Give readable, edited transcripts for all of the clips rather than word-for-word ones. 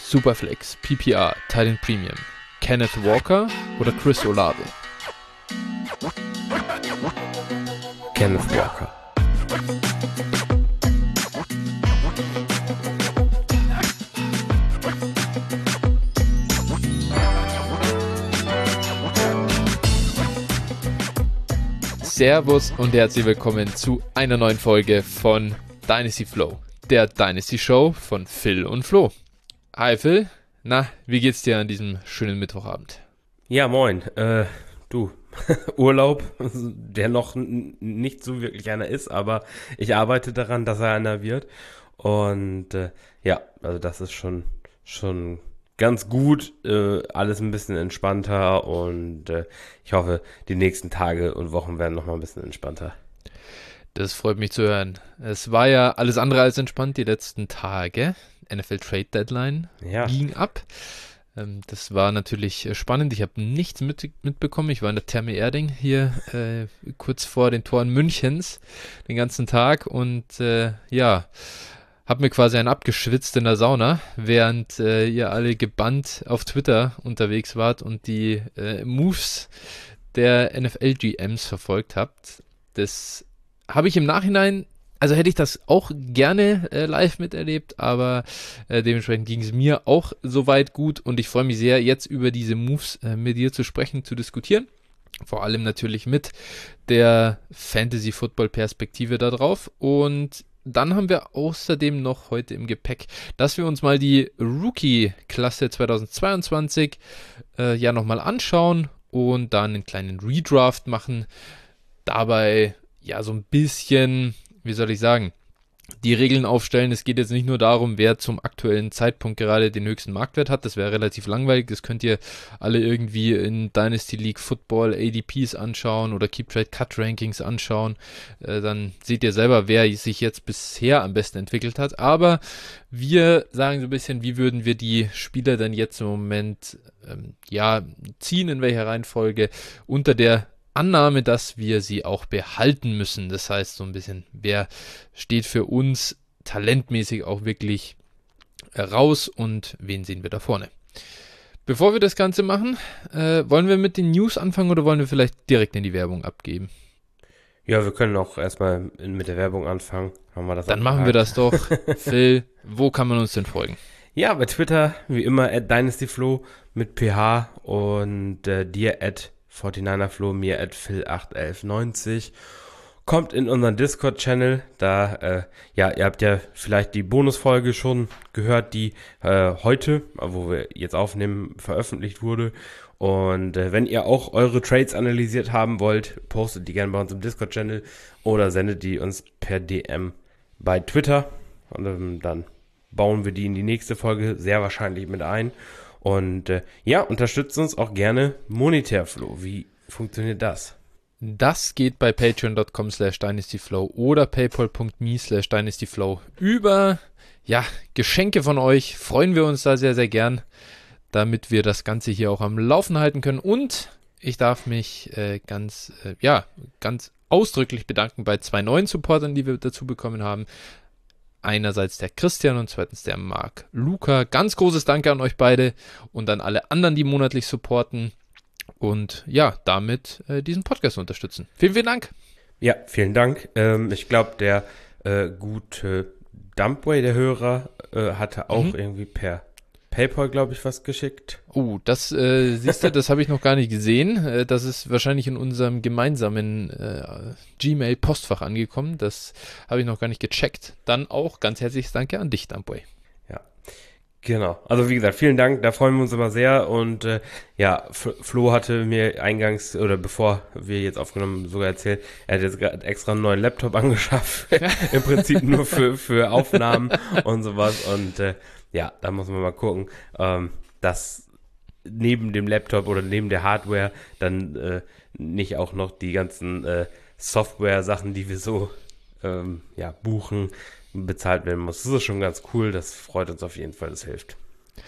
Superflex, PPR, Titan Premium, Kenneth Walker oder Chris Olave? Kenneth Walker. Servus und herzlich willkommen zu einer neuen Folge von Dynasty Flow, der Dynasty Show von Phil und Flo. Hi Phil, na, wie geht's dir an diesem schönen Mittwochabend? Ja, moin. Du, Urlaub, der noch nicht so wirklich einer ist, aber ich arbeite daran, dass er einer wird. Und ja, also das ist schon ganz gut, alles ein bisschen entspannter und ich hoffe, die nächsten Tage und Wochen werden nochmal ein bisschen entspannter. Das freut mich zu hören. Es war ja alles andere als entspannt die letzten Tage. NFL Trade Deadline ging ab. Das war natürlich spannend. Ich habe nichts mitbekommen. Ich war in der Therme Erding hier kurz vor den Toren Münchens den ganzen Tag und habe mir quasi einen abgeschwitzt in der Sauna, während ihr alle gebannt auf Twitter unterwegs wart und die Moves der NFL-GMs verfolgt habt. Das habe ich im Nachhinein, also hätte ich das auch gerne live miterlebt, aber dementsprechend ging es mir auch soweit gut und ich freue mich sehr, jetzt über diese Moves mit dir zu sprechen, zu diskutieren. Vor allem natürlich mit der Fantasy-Football-Perspektive da drauf. Und dann haben wir außerdem noch heute im Gepäck, dass wir uns mal die Rookie-Klasse 2022 nochmal anschauen und dann einen kleinen Redraft machen. Dabei ja so ein bisschen, wie soll ich sagen, die Regeln aufstellen. Es geht jetzt nicht nur darum, wer zum aktuellen Zeitpunkt gerade den höchsten Marktwert hat. Das wäre relativ langweilig. Das könnt ihr alle irgendwie in Dynasty League Football ADPs anschauen oder Keep Trade Cut Rankings anschauen. Dann seht ihr selber, wer sich jetzt bisher am besten entwickelt hat. Aber wir sagen so ein bisschen, wie würden wir die Spieler denn jetzt im Moment ziehen, in welcher Reihenfolge, unter der Annahme, dass wir sie auch behalten müssen. Das heißt so ein bisschen, wer steht für uns talentmäßig auch wirklich raus und wen sehen wir da vorne. Bevor wir das Ganze machen, wollen wir mit den News anfangen oder wollen wir vielleicht direkt in die Werbung abgeben? Ja, wir können auch erstmal mit der Werbung anfangen. Haben wir das Dann machen wir das doch. Phil, wo kann man uns denn folgen? Ja, bei Twitter, wie immer, @DynastyFlow mit PH und dir @49erFlow, mir @Phil81190. Kommt in unseren Discord-Channel, da, ihr habt ja vielleicht die Bonusfolge schon gehört, die heute, wo wir jetzt aufnehmen, veröffentlicht wurde. Und wenn ihr auch eure Trades analysiert haben wollt, postet die gerne bei uns im Discord-Channel oder sendet die uns per DM bei Twitter. Und dann bauen wir die in die nächste Folge sehr wahrscheinlich mit ein. Und unterstützt uns auch gerne monetär, Flo. Wie funktioniert das? Das geht bei patreon.com/dynastyflow oder paypal.me/dynastyflow. Über Geschenke von euch freuen wir uns da sehr, sehr gern, damit wir das Ganze hier auch am Laufen halten können. Und ich darf mich ganz ausdrücklich bedanken bei 2 neuen Supportern, die wir dazu bekommen haben. Einerseits der Christian und zweitens der Marc Luca. Ganz großes Danke an euch beide und an alle anderen, die monatlich supporten und damit diesen Podcast unterstützen. Vielen, vielen Dank. Ja, vielen Dank. Ich glaube, der gute Dumpway, der Hörer, hatte auch irgendwie per PayPal, glaube ich, was geschickt. Oh, das siehst du, das habe ich noch gar nicht gesehen. Das ist wahrscheinlich in unserem gemeinsamen Gmail-Postfach angekommen. Das habe ich noch gar nicht gecheckt. Dann auch ganz herzliches Danke an dich, Dumpway. Ja, genau. Also wie gesagt, vielen Dank, da freuen wir uns immer sehr. Und Flo hatte mir eingangs, oder bevor wir jetzt aufgenommen haben, sogar erzählt, er hat jetzt gerade extra einen neuen Laptop angeschafft. Im Prinzip nur für Aufnahmen und sowas. Und da muss man mal gucken, dass neben dem Laptop oder neben der Hardware dann nicht auch noch die ganzen Software-Sachen, die wir so buchen, bezahlt werden muss. Das ist schon ganz cool, das freut uns auf jeden Fall, das hilft.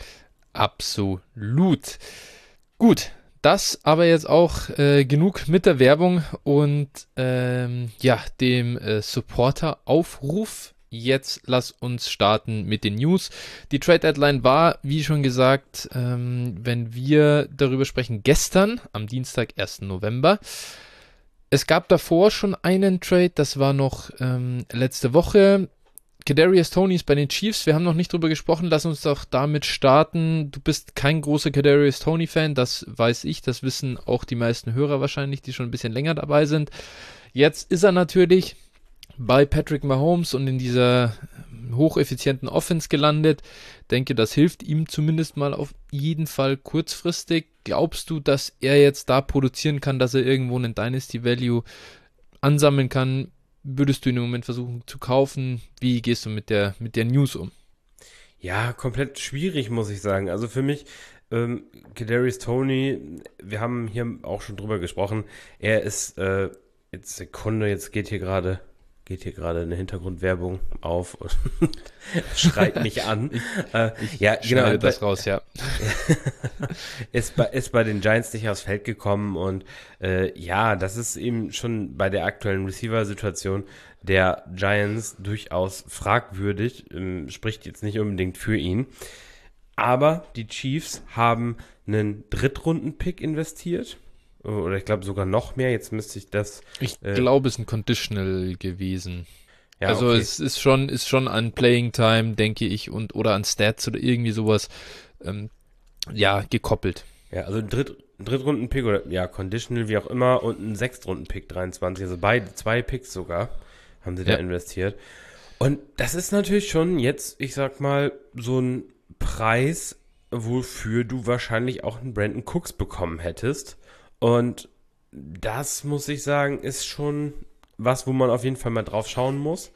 Absolut. Gut, das aber jetzt auch genug mit der Werbung und dem Supporter-Aufruf. jetzt lass uns starten mit den News. Die Trade Deadline war, wie schon gesagt, wenn wir darüber sprechen, gestern, am Dienstag, 1. November. Es gab davor schon einen Trade, das war noch letzte Woche. Kadarius Toney ist bei den Chiefs, wir haben noch nicht drüber gesprochen, lass uns doch damit starten. Du bist kein großer Kadarius Toney-Fan, das weiß ich, das wissen auch die meisten Hörer wahrscheinlich, die schon ein bisschen länger dabei sind. Jetzt ist er natürlich bei Patrick Mahomes und in dieser hocheffizienten Offense gelandet. Denke, das hilft ihm zumindest mal auf jeden Fall kurzfristig. Glaubst du, dass er jetzt da produzieren kann, dass er irgendwo einen Dynasty Value ansammeln kann? Würdest du ihn im Moment versuchen zu kaufen? Wie gehst du mit der News um? Ja, komplett schwierig, muss ich sagen. Also für mich, Kadarius Toney, wir haben hier auch schon drüber gesprochen, er ist, jetzt Sekunde, jetzt geht hier gerade eine Hintergrundwerbung auf und schreit mich an. Ja, genau. Das raus, ja. ist bei den Giants nicht aufs Feld gekommen und ja, das ist eben schon bei der aktuellen Receiver-Situation der Giants durchaus fragwürdig, spricht jetzt nicht unbedingt für ihn. Aber die Chiefs haben einen Drittrunden-Pick investiert. Oder ich glaube sogar noch mehr. Jetzt müsste ich das... Ich glaube, es ist ein Conditional gewesen. Ja, also okay. es ist schon an Playing Time, denke ich, oder an Stats oder irgendwie sowas gekoppelt. Ja, also ein Drittrunden-Pick oder ja, Conditional, wie auch immer, und ein Sechstrunden-Pick 23. Also zwei Picks sogar haben sie da investiert. Und das ist natürlich schon jetzt, ich sag mal, so ein Preis, wofür du wahrscheinlich auch einen Brandon Cooks bekommen hättest. Und das, muss ich sagen, ist schon was, wo man auf jeden Fall mal drauf schauen muss.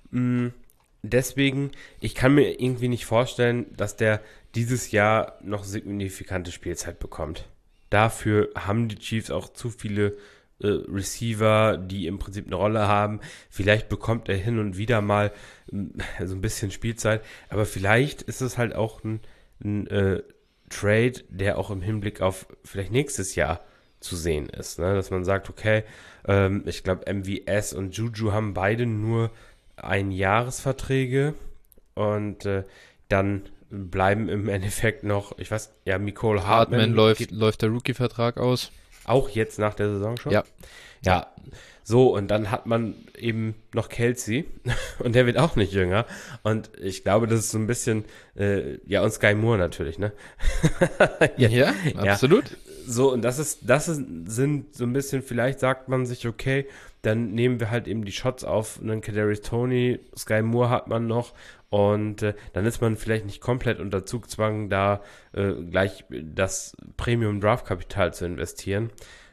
Deswegen, ich kann mir irgendwie nicht vorstellen, dass der dieses Jahr noch signifikante Spielzeit bekommt. Dafür haben die Chiefs auch zu viele Receiver, die im Prinzip eine Rolle haben. Vielleicht bekommt er hin und wieder mal so ein bisschen Spielzeit, aber vielleicht ist es halt auch ein Trade, der auch im Hinblick auf vielleicht nächstes Jahr zu sehen ist, ne? Dass man sagt, okay, ich glaube MVS und Juju haben beide nur Einjahresverträge und dann bleiben im Endeffekt noch, ich weiß, ja, Mecole Hardman läuft der Rookie-Vertrag aus. Auch jetzt nach der Saison schon? Ja. Ja, so, und dann hat man eben noch Kelce und der wird auch nicht jünger. Und ich glaube, das ist so ein bisschen, und Sky Moore natürlich, ne? ja, absolut. So, und sind so ein bisschen, vielleicht sagt man sich, okay, dann nehmen wir halt eben die Shots auf einen Kadarius Toney, Sky Moore hat man noch und dann ist man vielleicht nicht komplett unter Zugzwang, da gleich das Premium-Draft-Kapital zu investieren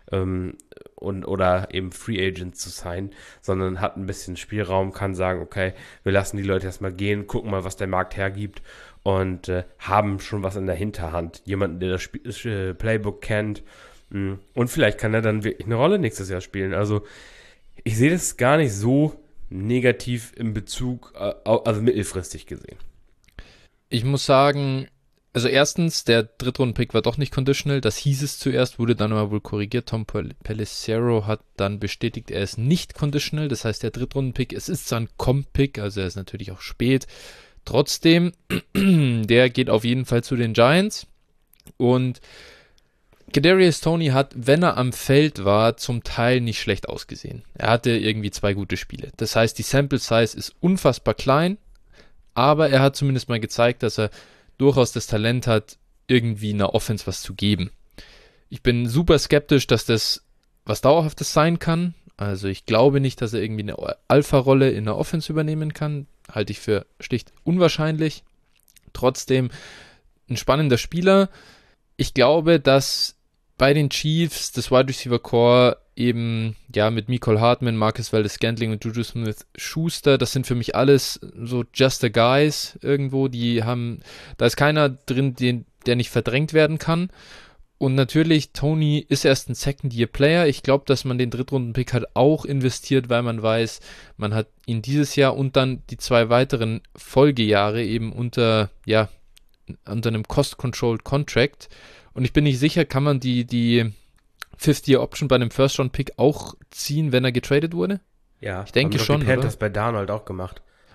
oder eben Free Agents zu sein, sondern hat ein bisschen Spielraum, kann sagen, okay, wir lassen die Leute erstmal gehen, gucken mal, was der Markt hergibt und haben schon was in der Hinterhand. Jemanden, der das Playbook kennt und vielleicht kann er dann wirklich eine Rolle nächstes Jahr spielen. Also ich sehe das gar nicht so negativ in Bezug, also mittelfristig gesehen. Ich muss sagen, also erstens, der Drittrunden-Pick war doch nicht conditional, das hieß es zuerst, wurde dann aber wohl korrigiert. Tom Pelissero hat dann bestätigt, er ist nicht conditional, das heißt der Drittrunden-Pick, es ist zwar ein Comp-Pick, also er ist natürlich auch spät, trotzdem, der geht auf jeden Fall zu den Giants und Kadarius Toney hat, wenn er am Feld war, zum Teil nicht schlecht ausgesehen. Er hatte irgendwie 2 gute Spiele. Das heißt, die Sample Size ist unfassbar klein, aber er hat zumindest mal gezeigt, dass er durchaus das Talent hat, irgendwie in der Offense was zu geben. Ich bin super skeptisch, dass das was Dauerhaftes sein kann. Also ich glaube nicht, dass er irgendwie eine Alpha-Rolle in der Offense übernehmen kann. Halte ich für schlicht unwahrscheinlich. Trotzdem ein spannender Spieler. Ich glaube, dass bei den Chiefs das Wide Receiver Core eben, ja, mit Mecole Hardman, Marcus Valdes-Scantling und Juju Smith-Schuster, das sind für mich alles so just the guys irgendwo, da ist keiner drin, der nicht verdrängt werden kann. Und natürlich, Toney ist erst ein Second-Year-Player. Ich glaube, dass man den Drittrunden-Pick halt auch investiert, weil man weiß, man hat ihn dieses Jahr und dann die 2 weiteren Folgejahre eben unter einem Cost-Controlled Contract. Und ich bin nicht sicher, kann man die Fifth-Year-Option bei einem First-Round-Pick auch ziehen, wenn er getradet wurde? Ja, ich denke schon. Die Panthers bei Darnold auch gemacht.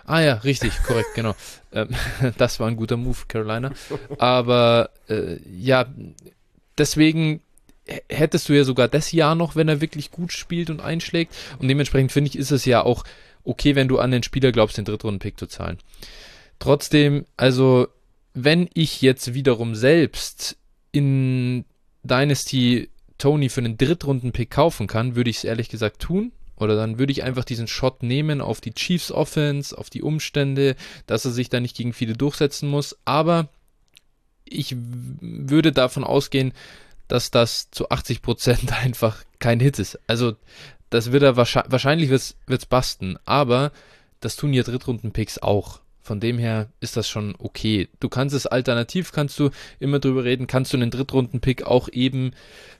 Ah ja, richtig, korrekt, genau. Das war ein guter Move, Carolina. Aber ja, deswegen hättest du ja sogar das Jahr noch, wenn er wirklich gut spielt und einschlägt. Und dementsprechend finde ich, ist es ja auch okay, wenn du an den Spieler glaubst, den Drittrunden-Pick zu zahlen. Trotzdem, also wenn ich jetzt wiederum selbst in Dynasty Tony für einen Drittrunden-Pick kaufen kann, würde ich es ehrlich gesagt tun. Oder dann würde ich einfach diesen Shot nehmen auf die Chiefs Offense, auf die Umstände, dass er sich da nicht gegen viele durchsetzen muss. Aber ich würde davon ausgehen, dass das zu 80% einfach kein Hit ist. Also das wird er wahrscheinlich wird's basten, aber das tun ja Drittrunden-Picks auch. Von dem her ist das schon okay. Du kannst es alternativ, kannst du immer drüber reden, kannst du einen Drittrunden-Pick auch eben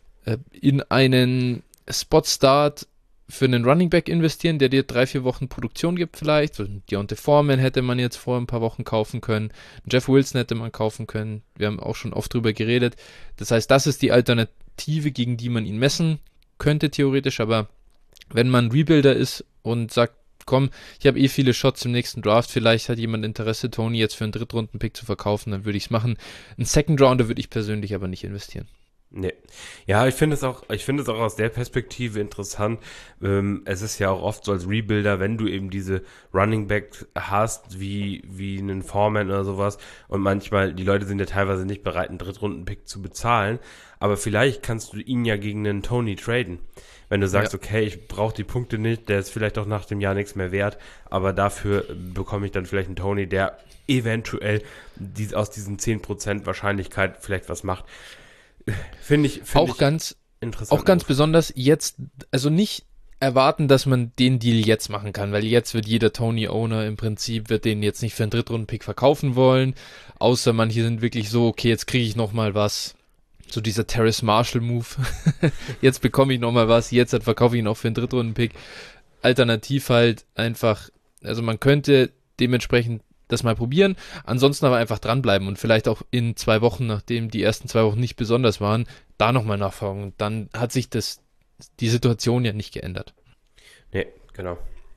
in einen Spot-Start für einen Running Back investieren, der dir 3-4 Wochen Produktion gibt vielleicht. So Deontay Foreman hätte man jetzt vor ein paar Wochen kaufen können. Jeff Wilson hätte man kaufen können. Wir haben auch schon oft drüber geredet. Das heißt, das ist die Alternative, gegen die man ihn messen könnte theoretisch. Aber wenn man Rebuilder ist und sagt, komm, ich habe viele Shots im nächsten Draft, vielleicht hat jemand Interesse, Tony jetzt für einen Drittrunden-Pick zu verkaufen, dann würde ich es machen. Einen Second Rounder würde ich persönlich aber nicht investieren. Nee. Ja, ich finde es auch aus der Perspektive interessant. Es ist ja auch oft so als Rebuilder, wenn du eben diese Running Back hast, wie einen Foreman oder sowas, und manchmal, die Leute sind ja teilweise nicht bereit, einen Drittrunden-Pick zu bezahlen, aber vielleicht kannst du ihn ja gegen einen Tony traden. Wenn du sagst, okay, ich brauche die Punkte nicht, der ist vielleicht auch nach dem Jahr nichts mehr wert, aber dafür bekomme ich dann vielleicht einen Tony, der eventuell aus diesen 10% Wahrscheinlichkeit vielleicht was macht. Finde ich ganz interessant. Auch ganz besonders jetzt, also nicht erwarten, dass man den Deal jetzt machen kann, weil jetzt wird jeder Tony-Owner im Prinzip, wird den jetzt nicht für einen Drittrunden-Pick verkaufen wollen, außer manche sind wirklich so, okay, jetzt kriege ich nochmal was, so dieser Terrace Marshall-Move, jetzt bekomme ich nochmal was, jetzt verkaufe ich ihn auch für einen Drittrunden-Pick. Alternativ halt einfach, also man könnte dementsprechend das mal probieren, ansonsten aber einfach dranbleiben und vielleicht auch in 2 Wochen, nachdem die ersten 2 Wochen nicht besonders waren, da nochmal nachfragen. Und dann hat sich die Situation ja nicht geändert. Nee, genau.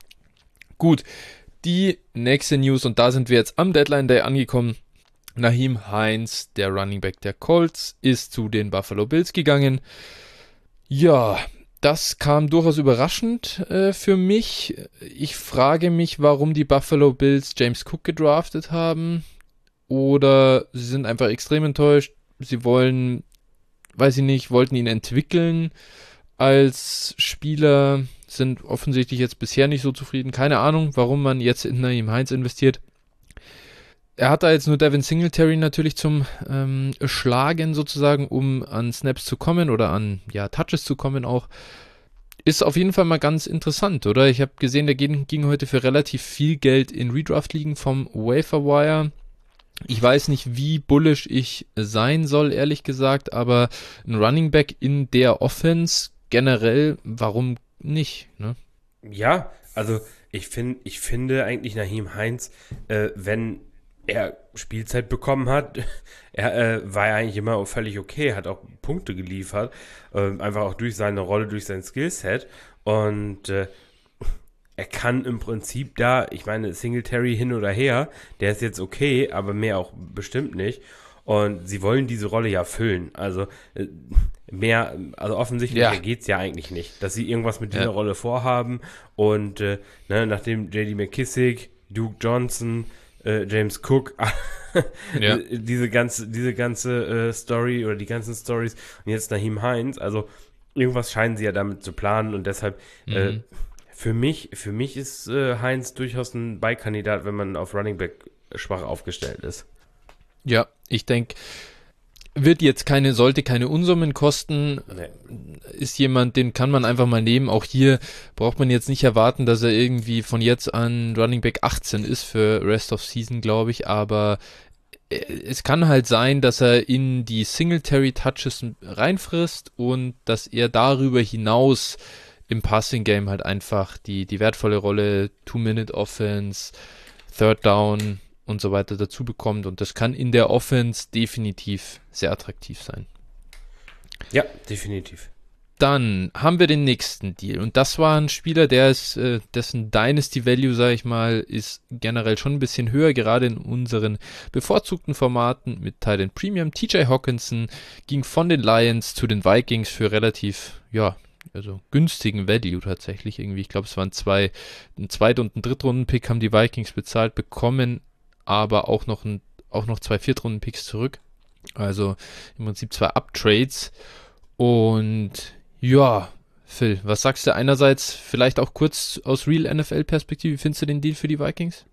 Gut, die nächste News, und da sind wir jetzt am Deadline Day angekommen. Nyheim Hines, der Running Back der Colts, ist zu den Buffalo Bills gegangen. Ja, das kam durchaus überraschend für mich. Ich frage mich, warum die Buffalo Bills James Cook gedraftet haben. Oder sie sind einfach extrem enttäuscht. Sie wollten ihn entwickeln als Spieler, sind offensichtlich jetzt bisher nicht so zufrieden. Keine Ahnung, warum man jetzt in Nyheim Hines investiert. Er hat da jetzt nur Devin Singletary natürlich zum Schlagen sozusagen, um an Snaps zu kommen oder an Touches zu kommen auch. Ist auf jeden Fall mal ganz interessant, oder? Ich habe gesehen, der ging heute für relativ viel Geld in Redraft-Ligen vom Waiver-Wire. Ich weiß nicht, wie bullish ich sein soll, ehrlich gesagt, aber ein Running Back in der Offense generell, warum nicht, ne? Ja, also ich finde eigentlich Nyheim Hines, wenn er Spielzeit bekommen hat, war er eigentlich immer völlig okay, hat auch Punkte geliefert, einfach auch durch seine Rolle, durch sein Skillset, und er kann im Prinzip da, ich meine, Singletary hin oder her, der ist jetzt okay, aber mehr auch bestimmt nicht, und sie wollen diese Rolle ja füllen, also offensichtlich geht's ja eigentlich nicht, dass sie irgendwas mit dieser Rolle vorhaben, und nachdem J.D. McKissick, Duke Johnson, James Cook, diese ganze Story oder die ganzen Stories und jetzt Nyheim Hines, also irgendwas scheinen sie ja damit zu planen, und deshalb für mich ist Hines durchaus ein Beikandidat, wenn man auf Running Back schwach aufgestellt ist. Ja, ich denke, sollte keine Unsummen kosten, ist jemand, den kann man einfach mal nehmen. Auch hier braucht man jetzt nicht erwarten, dass er irgendwie von jetzt an Running Back 18 ist für Rest of Season, glaube ich, aber es kann halt sein, dass er in die Singletary-Touches reinfrisst und dass er darüber hinaus im Passing-Game halt einfach die wertvolle Rolle 2-Minute-Offense, Third Down und so weiter dazu bekommt, und das kann in der Offense definitiv sehr attraktiv sein. Ja, definitiv. Dann haben wir den nächsten Deal und das war ein Spieler, dessen Dynasty Value, sage ich mal, ist generell schon ein bisschen höher, gerade in unseren bevorzugten Formaten mit Tight End Premium. TJ Hockenson ging von den Lions zu den Vikings für relativ, also günstigen Value tatsächlich irgendwie. Ich glaube, es waren ein Zweit- und ein Drittrunden-Pick haben die Vikings bezahlt, bekommen aber auch noch 2 Viertrunden-Picks zurück. Also im Prinzip 2 Uptrades und ja, Phil, was sagst du einerseits vielleicht auch kurz aus Real NFL-Perspektive, wie findest du den Deal für die Vikings?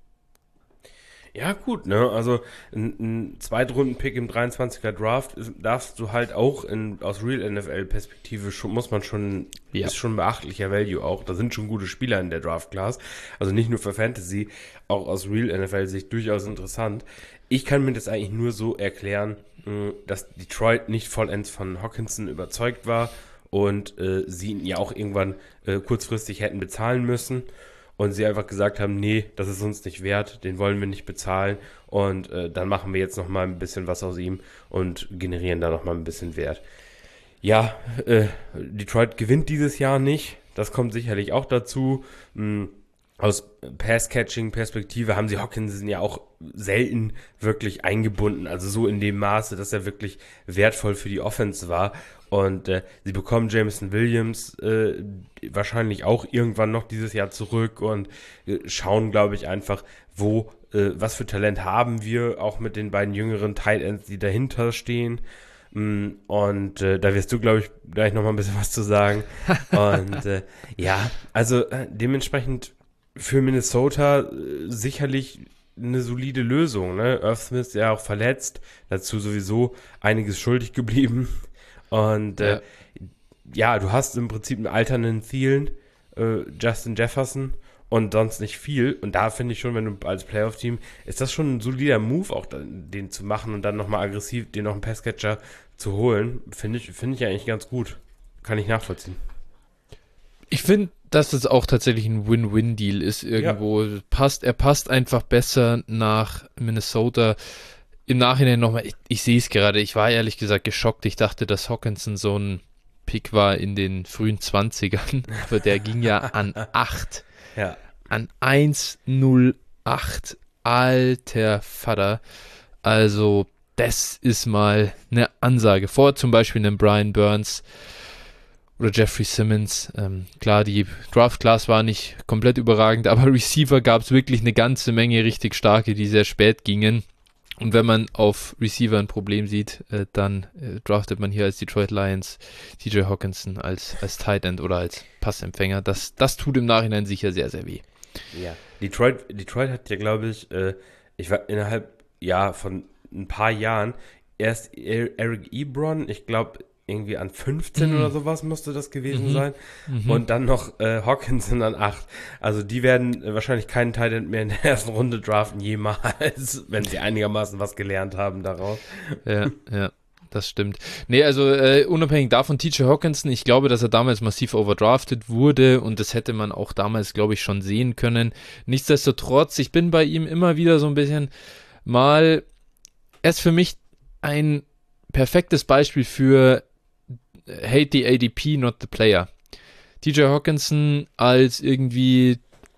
Ja, gut, ne? Also ein Zweitrunden-Pick im 23er Draft darfst du halt auch aus Real NFL-Perspektive ist schon ein beachtlicher Value auch. Da sind schon gute Spieler in der Draft-Class. Also nicht nur für Fantasy, auch aus Real NFL-Sicht durchaus interessant. Ich kann mir das eigentlich nur so erklären, dass Detroit nicht vollends von Hockenson überzeugt war und sie ihn ja auch irgendwann kurzfristig hätten bezahlen müssen und sie einfach gesagt haben, nee, das ist uns nicht wert, den wollen wir nicht bezahlen und dann machen wir jetzt nochmal ein bisschen was aus ihm und generieren da nochmal ein bisschen Wert. Ja, Detroit gewinnt dieses Jahr nicht, das kommt sicherlich auch dazu. Aus Pass-Catching-Perspektive haben sie Hockenson ja auch selten wirklich eingebunden, also so in dem Maße, dass er wirklich wertvoll für die Offense war. Und sie bekommen Jameson Williams wahrscheinlich auch irgendwann noch dieses Jahr zurück und schauen, glaube ich, einfach, was für Talent haben wir, auch mit den beiden jüngeren Tight Ends, die dahinter stehen. Und da wirst du, glaube ich, gleich nochmal ein bisschen was zu sagen. Und also dementsprechend für Minnesota sicherlich eine solide Lösung. Ne? Irv Smith ist ja auch verletzt, dazu sowieso einiges schuldig geblieben. Und du hast im Prinzip einen alternden Thielen, Justin Jefferson und sonst nicht viel. Und da finde ich schon, wenn du als Playoff-Team, ist das schon ein solider Move, auch den zu machen und dann nochmal aggressiv den noch einen Passcatcher zu holen. Finde ich eigentlich ganz gut. Kann ich nachvollziehen. Ich finde, dass es auch tatsächlich ein Win-Win-Deal ist irgendwo. Ja. Er passt einfach besser nach Minnesota. Im Nachhinein nochmal, ich sehe es gerade, ich war ehrlich gesagt geschockt. Ich dachte, dass Hockenson so ein Pick war in den frühen 20ern, aber der ging ja an 8. Ja. An 1,08. Alter Vater. Also, das ist mal eine Ansage. Vor zum Beispiel einem Brian Burns oder Jeffrey Simmons. Klar, die Draft-Class war nicht komplett überragend, aber Receiver gab es wirklich eine ganze Menge richtig starke, die sehr spät gingen. Und wenn man auf Receiver ein Problem sieht, dann draftet man hier als Detroit Lions TJ Hockenson als Tight End oder als Passempfänger. Das tut im Nachhinein sicher sehr, sehr weh. Ja, Detroit hat ja, glaube ich, innerhalb von ein paar Jahren erst Eric Ebron, ich glaube, irgendwie an 15 oder sowas musste das gewesen sein. Und dann noch Hockenson an 8. Also die werden wahrscheinlich keinen Tight End mehr in der ersten Runde draften, jemals, wenn sie einigermaßen was gelernt haben daraus. Ja, das stimmt. Nee, also unabhängig davon, TJ Hockenson, ich glaube, dass er damals massiv overdrafted wurde und das hätte man auch damals, glaube ich, schon sehen können. Nichtsdestotrotz, ich bin bei ihm immer wieder so ein bisschen er ist für mich ein perfektes Beispiel für Hate the ADP, not the player. TJ Hockenson als irgendwie,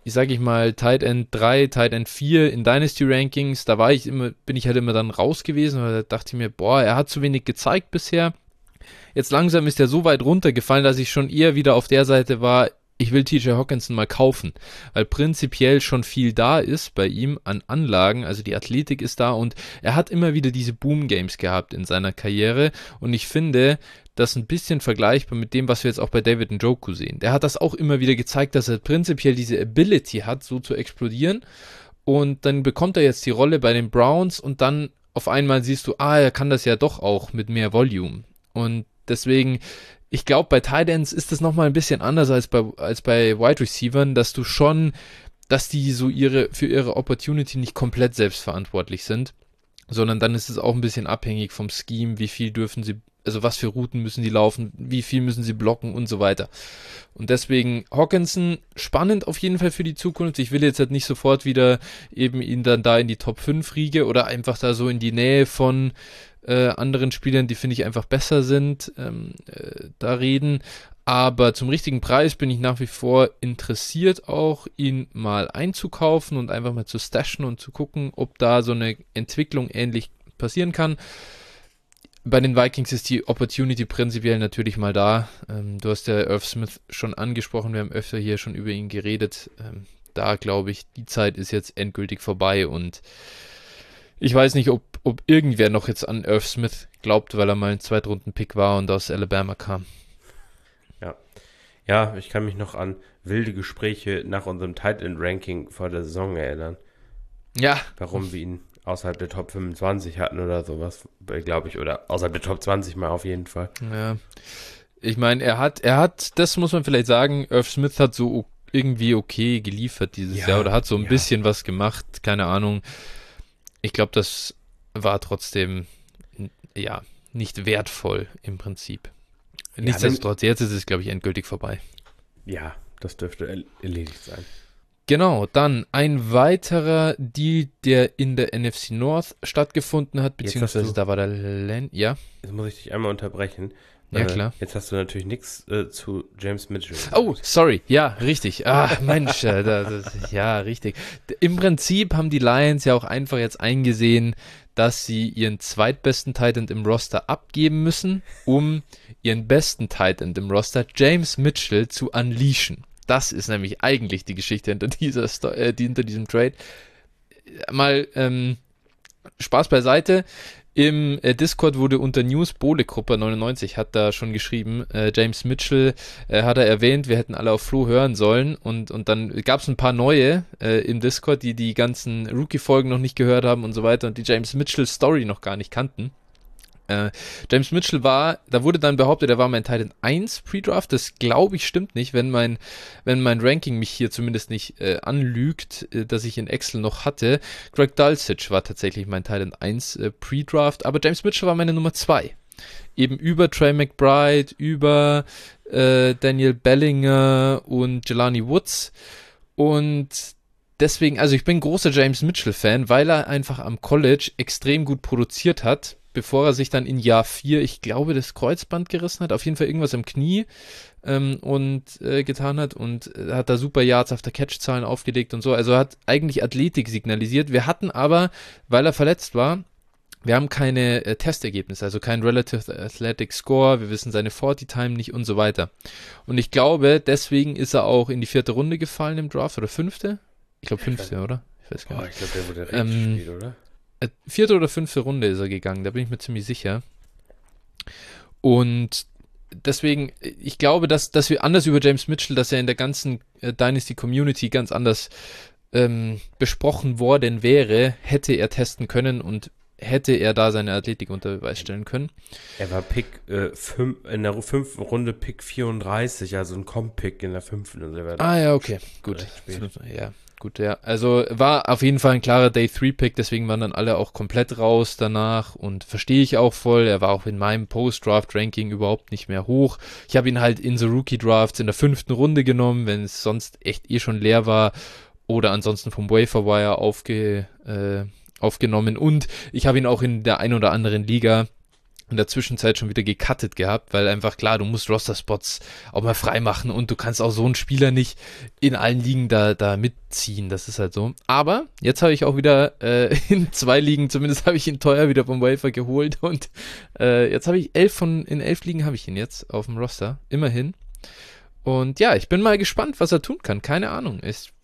Tight End 3, Tight End 4 in Dynasty Rankings, da bin ich halt immer dann raus gewesen, weil da dachte ich mir, er hat zu wenig gezeigt bisher. Jetzt langsam ist er so weit runtergefallen, dass ich schon eher wieder auf der Seite war, ich will TJ Hockenson mal kaufen, weil prinzipiell schon viel da ist bei ihm an Anlagen, also die Athletik ist da und er hat immer wieder diese Boom-Games gehabt in seiner Karriere und ich finde, das ein bisschen vergleichbar mit dem, was wir jetzt auch bei David Njoku sehen. Der hat das auch immer wieder gezeigt, dass er prinzipiell diese Ability hat, so zu explodieren und dann bekommt er jetzt die Rolle bei den Browns und dann auf einmal siehst du, er kann das ja doch auch mit mehr Volume und deswegen, ich glaube, bei Tight Ends ist das nochmal ein bisschen anders als bei Wide Receivern, dass die so für ihre Opportunity nicht komplett selbstverantwortlich sind, sondern dann ist es auch ein bisschen abhängig vom Scheme, wie viel dürfen sie, also was für Routen müssen die laufen, wie viel müssen sie blocken und so weiter. Und deswegen Hockenson, spannend auf jeden Fall für die Zukunft. Ich will jetzt halt nicht sofort wieder eben ihn dann da in die Top 5 riege oder einfach da so in die Nähe von anderen Spielern, die finde ich einfach besser sind, da reden. Aber zum richtigen Preis bin ich nach wie vor interessiert auch, ihn mal einzukaufen und einfach mal zu stashen und zu gucken, ob da so eine Entwicklung ähnlich passieren kann. Bei den Vikings ist die Opportunity prinzipiell natürlich mal da. Du hast ja Irv Smith schon angesprochen, wir haben öfter hier schon über ihn geredet. Da glaube ich, die Zeit ist jetzt endgültig vorbei und ich weiß nicht, ob irgendwer noch jetzt an Irv Smith glaubt, weil er mal ein Zweitrunden-Pick war und aus Alabama kam. Ja, ich kann mich noch an wilde Gespräche nach unserem Tight End Ranking vor der Saison erinnern. Ja. Warum wir ihn außerhalb der Top 25 hatten oder sowas, glaube ich, oder außerhalb der Top 20 mal auf jeden Fall. Ja. Ich meine, er hat, das muss man vielleicht sagen, Irv Smith hat so irgendwie okay geliefert dieses Jahr oder hat so ein bisschen was gemacht, keine Ahnung. Ich glaube, das war trotzdem, nicht wertvoll im Prinzip. Nichtsdestotrotz, jetzt ist es, glaube ich, endgültig vorbei. Ja, das dürfte erledigt sein. Genau, dann ein weiterer Deal, der in der NFC North stattgefunden hat, beziehungsweise da war der Jetzt muss ich dich einmal unterbrechen. Ja, klar. Jetzt hast du natürlich nichts zu James Mitchell. Oh, sorry. Ja, richtig. Ach, Mensch. Ja, richtig. Im Prinzip haben die Lions ja auch einfach jetzt eingesehen, dass sie ihren zweitbesten Tight End im Roster abgeben müssen, um ihren besten Tight End im Roster, James Mitchell, zu unleashen. Das ist nämlich eigentlich die Geschichte hinter diesem Trade. Mal Spaß beiseite. Im Discord wurde unter News Bohlekrupper 99 hat da schon geschrieben, James Mitchell hat er erwähnt, wir hätten alle auf Flo hören sollen und dann gab es ein paar neue im Discord, die ganzen Rookie-Folgen noch nicht gehört haben und so weiter und die James Mitchell Story noch gar nicht kannten. James Mitchell da wurde dann behauptet, er war mein Titan 1 Pre-Draft, das glaube ich stimmt nicht, wenn mein Ranking mich hier zumindest nicht anlügt, dass ich in Excel noch hatte. Greg Dulcich war tatsächlich mein Titan 1 Pre-Draft, aber James Mitchell war meine Nummer 2. Eben über Trey McBride, über Daniel Bellinger und Jelani Woods und deswegen, also ich bin großer James Mitchell-Fan, weil er einfach am College extrem gut produziert hat, bevor er sich dann in Jahr 4, ich glaube, das Kreuzband gerissen hat, auf jeden Fall irgendwas im Knie getan hat und hat da super Yards after Catch-Zahlen aufgelegt und so. Also er hat eigentlich Athletik signalisiert. Wir hatten aber, weil er verletzt war, wir haben keine Testergebnisse, also kein Relative Athletic Score, wir wissen seine 40-Time nicht und so weiter. Und ich glaube, deswegen ist er auch in die 4. Runde gefallen im Draft, oder 5.? Ich glaube 5., oder? Ich weiß gar nicht. Ich glaube, der wurde richtig gespielt, oder? 4. oder 5. Runde ist er gegangen, da bin ich mir ziemlich sicher. Und deswegen, ich glaube, dass wir anders über James Mitchell, dass er in der ganzen Dynasty-Community ganz anders besprochen worden wäre, hätte er testen können und hätte er da seine Athletik unter Beweis stellen können. Er war in der 5. Runde Pick 34, also ein Comp-Pick in der 5. Ja, okay, gut. Ja. Gut, ja. Also war auf jeden Fall ein klarer Day-3-Pick, deswegen waren dann alle auch komplett raus danach und verstehe ich auch voll. Er war auch in meinem Post-Draft-Ranking überhaupt nicht mehr hoch. Ich habe ihn halt in so Rookie-Drafts in der 5. Runde genommen, wenn es sonst echt schon leer war oder ansonsten vom Waiver-Wire aufgenommen und ich habe ihn auch in der ein oder anderen Liga in der Zwischenzeit schon wieder gecuttet gehabt, weil einfach klar, du musst Roster-Spots auch mal frei machen und du kannst auch so einen Spieler nicht in allen Ligen da mitziehen, das ist halt so. Aber jetzt habe ich auch wieder in 2 Ligen, zumindest habe ich ihn teuer wieder vom Waiver geholt und jetzt habe ich 11 Ligen habe ich ihn jetzt auf dem Roster, immerhin. Und ja, ich bin mal gespannt, was er tun kann, keine Ahnung.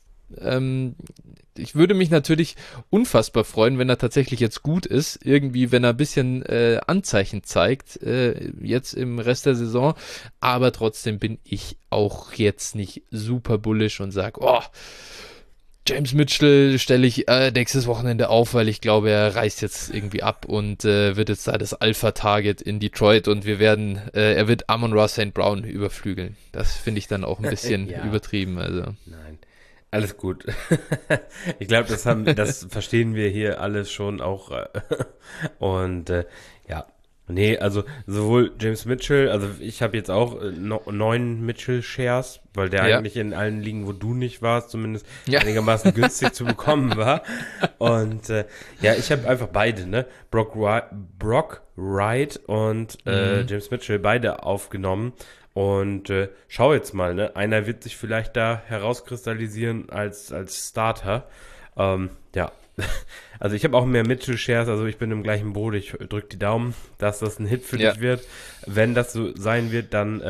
Ich würde mich natürlich unfassbar freuen, wenn er tatsächlich jetzt gut ist. Irgendwie, wenn er ein bisschen Anzeichen zeigt, jetzt im Rest der Saison. Aber trotzdem bin ich auch jetzt nicht super bullish und sage, James Mitchell stelle ich nächstes Wochenende auf, weil ich glaube, er reißt jetzt irgendwie ab und wird jetzt da das Alpha-Target in Detroit und er wird Amon-Ra St. Brown überflügeln. Das finde ich dann auch ein bisschen übertrieben. Also. Nein. Alles gut. Ich glaube, das verstehen wir hier alles schon auch. Und Nee, also sowohl James Mitchell, also ich habe jetzt auch 9 Mitchell-Shares, weil der eigentlich in allen Ligen, wo du nicht warst, zumindest einigermaßen günstig zu bekommen war. Und ja, ich habe einfach beide, ne? Brock Wright und James Mitchell beide aufgenommen. Und schau jetzt mal, ne? Einer wird sich vielleicht da herauskristallisieren als Starter. Ja, also ich habe auch mehr Mitchell-Shares, also ich bin im gleichen Boot. Ich drücke die Daumen, dass das ein Hit für dich wird. Wenn das so sein wird, dann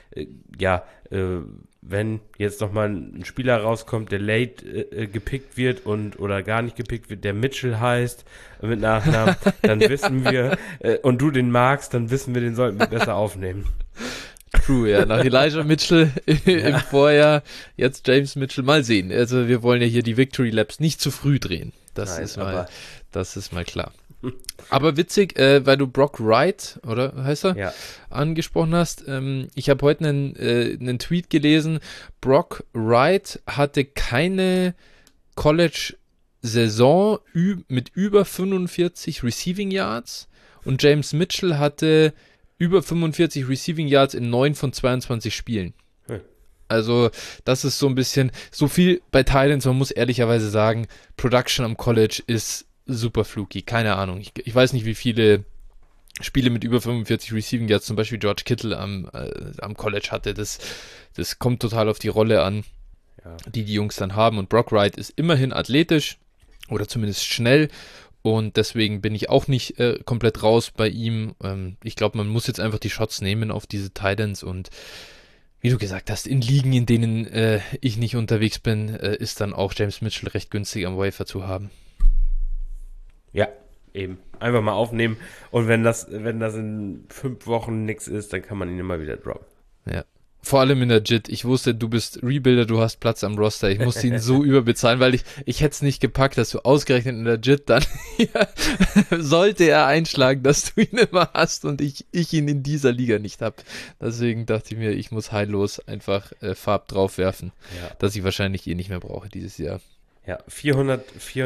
wenn jetzt nochmal ein Spieler rauskommt, der late gepickt wird oder gar nicht gepickt wird, der Mitchell heißt mit Nachnamen, dann wissen wir, und du den magst, dann wissen wir, den sollten wir besser aufnehmen. True, ja. Nach Elijah Mitchell im Vorjahr, jetzt James Mitchell. Mal sehen. Also wir wollen ja hier die Victory Laps nicht zu früh drehen. Das ist mal klar. Aber witzig, weil du Brock Wright, oder heißt er, angesprochen hast. Ich habe heute einen Tweet gelesen. Brock Wright hatte keine College-Saison mit über 45 Receiving Yards und James Mitchell hatte über 45 Receiving Yards in 9 von 22 Spielen. Also das ist so ein bisschen, so viel bei Titans, man muss ehrlicherweise sagen, Production am College ist super fluky, keine Ahnung. Ich weiß nicht, wie viele Spiele mit über 45 Receiving Yards zum Beispiel George Kittle am College hatte. Das kommt total auf die Rolle an, die Jungs dann haben. Und Brock Wright ist immerhin athletisch oder zumindest schnell. Und deswegen bin ich auch nicht komplett raus bei ihm. Ich glaube, man muss jetzt einfach die Shots nehmen auf diese Titans und wie du gesagt hast, in Ligen, in denen ich nicht unterwegs bin, ist dann auch James Mitchell recht günstig am Waiver zu haben. Ja, eben. Einfach mal aufnehmen und wenn das in 5 Wochen nichts ist, dann kann man ihn immer wieder droppen. Ja. Vor allem in der JIT. Ich wusste, du bist Rebuilder, du hast Platz am Roster. Ich musste ihn so überbezahlen, weil ich hätte es nicht gepackt, dass du ausgerechnet in der JIT dann sollte er einschlagen, dass du ihn immer hast und ich ihn in dieser Liga nicht habe. Deswegen dachte ich mir, ich muss heillos einfach Farb drauf werfen, dass ich wahrscheinlich nicht mehr brauche dieses Jahr. Ja, $405.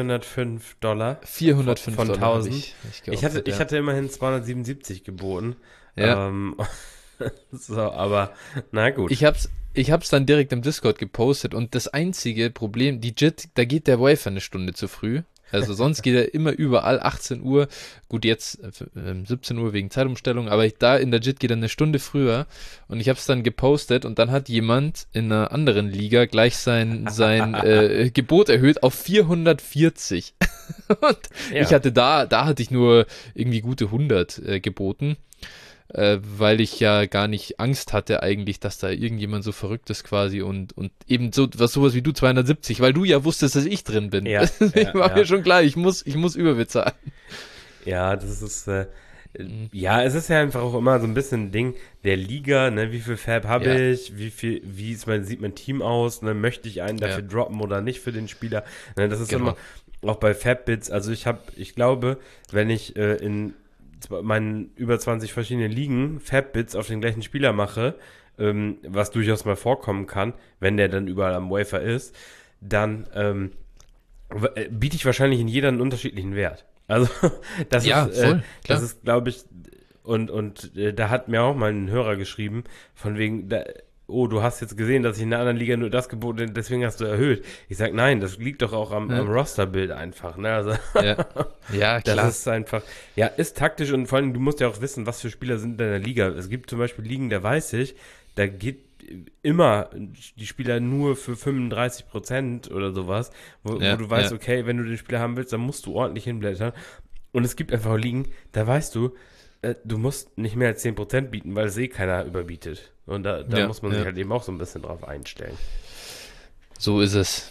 405 von Dollar 1000. Ich hatte immerhin 277 geboten. Ja. So, aber na gut. Ich hab's dann direkt im Discord gepostet und das einzige Problem, die JIT, da geht der Waiver eine Stunde zu früh. Also sonst geht er immer überall 18 Uhr. Gut, jetzt 17 Uhr wegen Zeitumstellung, aber da in der JIT geht er eine Stunde früher und ich habe es dann gepostet und dann hat jemand in einer anderen Liga gleich sein Gebot erhöht auf 440. Und ich hatte da hatte ich nur irgendwie gute 100 geboten. Weil ich ja gar nicht Angst hatte eigentlich, dass da irgendjemand so verrückt ist quasi und eben sowas wie du 270, weil du ja wusstest, dass ich drin bin. Ja, war mir schon klar, ich muss überbezahlen. Ja, das ist es ist ja einfach auch immer so ein bisschen ein Ding der Liga, ne, wie viel Fab habe ich, sieht mein Team aus, ne, möchte ich einen dafür droppen oder nicht für den Spieler, ne, das ist immer auch bei Fab-Bits, also ich glaube, wenn ich in meinen über 20 verschiedenen Ligen Fab-Bits auf den gleichen Spieler mache, was durchaus mal vorkommen kann, wenn der dann überall am Wafer ist, dann biete ich wahrscheinlich in jeder einen unterschiedlichen Wert. Also das ist, glaube ich, und da hat mir auch mal ein Hörer geschrieben, von wegen, du hast jetzt gesehen, dass ich in einer anderen Liga nur das geboten habe, deswegen hast du erhöht. Ich sag, nein, das liegt doch auch am Rosterbild einfach. Ne? Also, ja, klar. Das ist einfach, ist taktisch und vor allem, du musst ja auch wissen, was für Spieler sind in deiner Liga. Es gibt zum Beispiel Ligen, da weiß ich, da geht immer die Spieler nur für 35% oder sowas, wo du weißt, okay, wenn du den Spieler haben willst, dann musst du ordentlich hinblättern. Und es gibt einfach Ligen, da weißt du, du musst nicht mehr als 10% bieten, weil es keiner überbietet. Und da muss man sich halt eben auch so ein bisschen drauf einstellen. So ist es.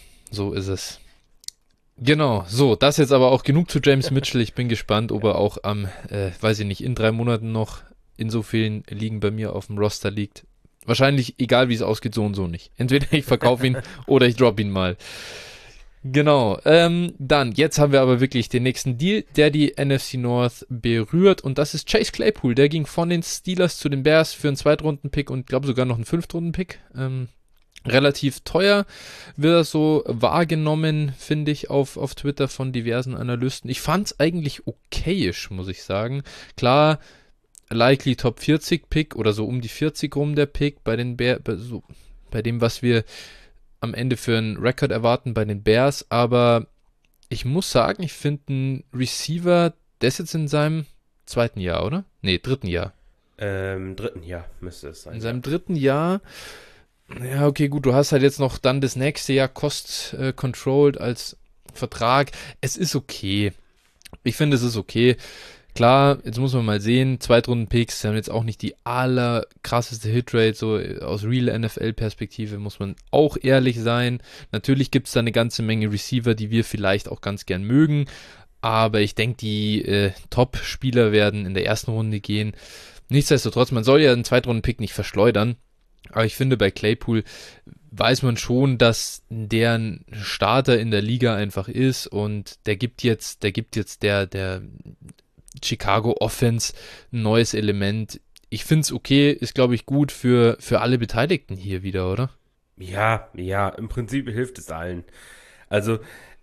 Genau, so, das jetzt aber auch genug zu James Mitchell. Ich bin gespannt, ob er auch weiß ich nicht, in 3 Monaten noch in so vielen Ligen bei mir auf dem Roster liegt. Wahrscheinlich, egal wie es ausgeht, so und so nicht. Entweder ich verkaufe ihn oder ich droppe ihn mal. Genau, dann, jetzt haben wir aber wirklich den nächsten Deal, der die NFC North berührt und das ist Chase Claypool, der ging von den Steelers zu den Bears für einen Zweitrunden-Pick und glaube sogar noch einen Fünftrunden-Pick. Relativ teuer wird das so wahrgenommen, finde ich, auf Twitter von diversen Analysten. Ich fand es eigentlich okayisch, muss ich sagen. Klar, likely Top 40 Pick oder so um die 40 rum der Pick bei den bei dem, was wir am Ende für einen Rekord erwarten bei den Bears, aber ich muss sagen, ich finde einen Receiver, der ist jetzt in seinem zweiten Jahr, oder? Nee, dritten Jahr. Dritten Jahr müsste es sein. In seinem dritten Jahr, ja, okay, gut, du hast halt jetzt noch dann das nächste Jahr Cost-Controlled als Vertrag. Es ist okay. Ich finde, es ist okay. Klar, jetzt muss man mal sehen, Zweitrunden-Picks haben jetzt auch nicht die allerkrasseste Hitrate, so aus Real NFL-Perspektive muss man auch ehrlich sein. Natürlich gibt es da eine ganze Menge Receiver, die wir vielleicht auch ganz gern mögen, aber ich denke, die Top-Spieler werden in der ersten Runde gehen. Nichtsdestotrotz, man soll ja einen Zweitrunden-Pick nicht verschleudern, aber ich finde, bei Claypool weiß man schon, dass der ein Starter in der Liga einfach ist und der gibt jetzt der Chicago Offense ein neues Element. Ich finde es okay, ist glaube ich gut für alle Beteiligten hier wieder, oder? Ja, im Prinzip hilft es allen. Also,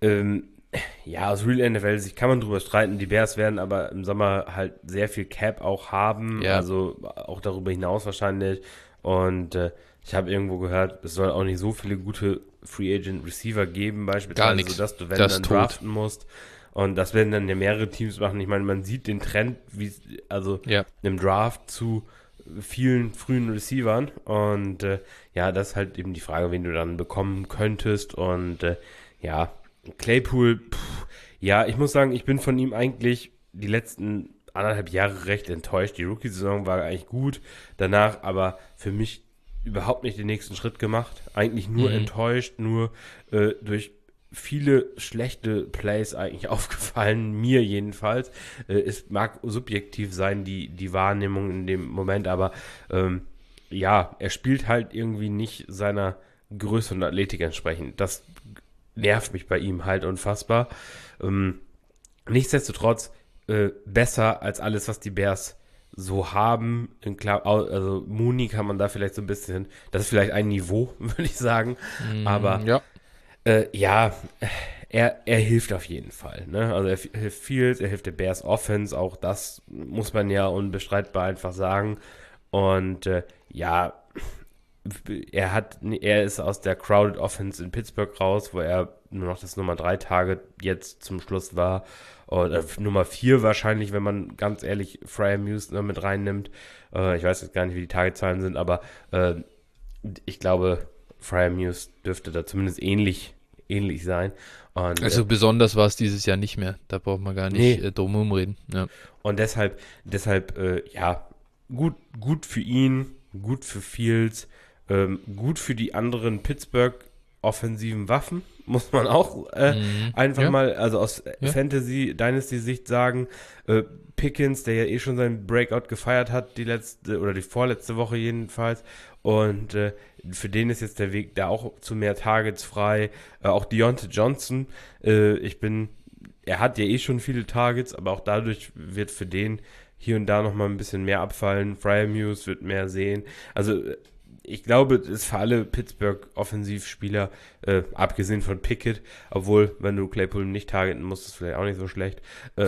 aus Real NFL-Sicht kann man drüber streiten. Die Bears werden aber im Sommer halt sehr viel Cap auch haben, also auch darüber hinaus wahrscheinlich. Und ich habe irgendwo gehört, es soll auch nicht so viele gute Free Agent Receiver geben, beispielsweise, sodass du, wenn du dann draften musst. Und das werden dann ja mehrere Teams machen. Ich meine, man sieht den Trend, im Draft zu vielen frühen Receivern. Und das ist halt eben die Frage, wen du dann bekommen könntest. Und Claypool, ich muss sagen, ich bin von ihm eigentlich die letzten 1,5 Jahre recht enttäuscht. Die Rookie-Saison war eigentlich gut. Danach aber für mich überhaupt nicht den nächsten Schritt gemacht. Eigentlich nur enttäuscht, nur durch viele schlechte Plays eigentlich aufgefallen, mir jedenfalls. Es mag subjektiv sein, die Wahrnehmung in dem Moment, aber er spielt halt irgendwie nicht seiner Größe und Athletik entsprechend. Das nervt mich bei ihm halt unfassbar. Nichtsdestotrotz besser als alles, was die Bears so haben. Also Mooney kann man da vielleicht so ein bisschen, das ist vielleicht ein Niveau, würde ich sagen, aber er hilft auf jeden Fall. Ne? Also er hilft Fields, er hilft der Bears Offense, auch das muss man ja unbestreitbar einfach sagen. Und er ist aus der Crowded Offense in Pittsburgh raus, wo er nur noch das Nummer 3 Target jetzt zum Schluss war. Oder Nummer 4 wahrscheinlich, wenn man ganz ehrlich Freiermuth mit reinnimmt. Ich weiß jetzt gar nicht, wie die Targetzahlen sind, aber ich glaube, Freiermuth dürfte da zumindest ähnlich sein. Und, also besonders war es dieses Jahr nicht mehr. Da braucht man gar nicht drum rumreden. Ja. Und deshalb gut für ihn, gut für Fields, gut für die anderen Pittsburgh offensiven Waffen, muss man auch einfach mal, also aus Fantasy-Dynasty-Sicht sagen, Pickens, der ja schon seinen Breakout gefeiert hat, die vorletzte Woche jedenfalls, und für den ist jetzt der Weg da auch zu mehr Targets frei, auch Deontay Johnson, er hat ja schon viele Targets, aber auch dadurch wird für den hier und da nochmal ein bisschen mehr abfallen, Freiermuth wird mehr sehen, also ich glaube, das ist für alle Pittsburgh-Offensivspieler, abgesehen von Pickett, obwohl, wenn du Claypool nicht targeten musst, ist vielleicht auch nicht so schlecht.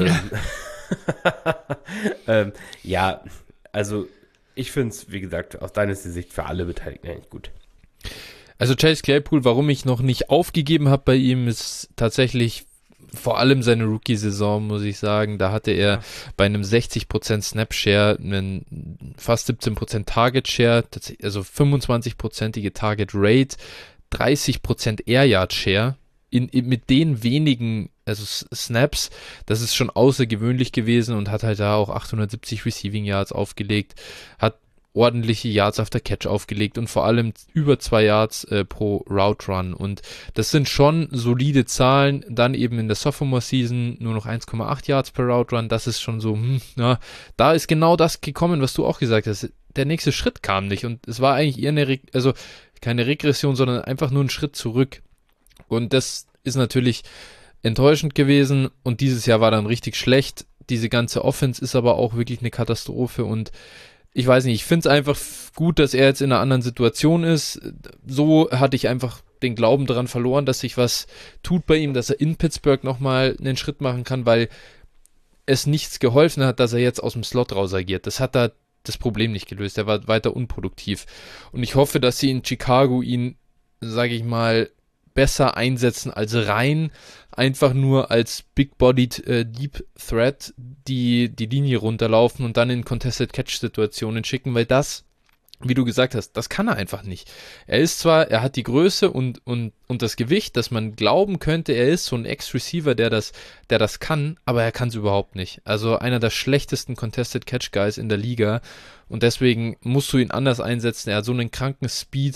Also ich finde es, wie gesagt, aus deiner Sicht für alle Beteiligten eigentlich gut. Also Chase Claypool, warum ich noch nicht aufgegeben habe bei ihm, ist tatsächlich vor allem seine Rookie-Saison, muss ich sagen. Da hatte er bei einem 60% Snap-Share einen fast 17% Target-Share, also 25%ige Target-Rate, 30% Air-Yard-Share mit den wenigen Snaps. Das ist schon außergewöhnlich gewesen und hat halt da auch 870 Receiving Yards aufgelegt, hat ordentliche Yards after Catch aufgelegt und vor allem über 2 Yards pro Route Run, und das sind schon solide Zahlen. Dann eben in der Sophomore Season nur noch 1,8 Yards per Route Run, das ist schon so, da ist genau das gekommen, was du auch gesagt hast. Der nächste Schritt kam nicht und es war eigentlich eher keine Regression, sondern einfach nur ein Schritt zurück, und das ist natürlich enttäuschend gewesen, und dieses Jahr war dann richtig schlecht. Diese ganze Offense ist aber auch wirklich eine Katastrophe, und ich weiß nicht, ich finde es einfach gut, dass er jetzt in einer anderen Situation ist. So hatte ich einfach den Glauben daran verloren, dass sich was tut bei ihm, dass er in Pittsburgh nochmal einen Schritt machen kann, weil es nichts geholfen hat, dass er jetzt aus dem Slot raus agiert. Das hat da das Problem nicht gelöst. Er war weiter unproduktiv. Und ich hoffe, dass sie in Chicago ihn, sage ich mal, besser einsetzen als rein einfach nur als Big-Bodied Deep Threat die Linie runterlaufen und dann in Contested-Catch-Situationen schicken, weil das, wie du gesagt hast, das kann er einfach nicht. Er hat die Größe und das Gewicht, dass man glauben könnte, er ist so ein Ex-Receiver, der das kann, aber er kann es überhaupt nicht. Also einer der schlechtesten Contested-Catch-Guys in der Liga und deswegen musst du ihn anders einsetzen. Er hat so einen kranken Speed,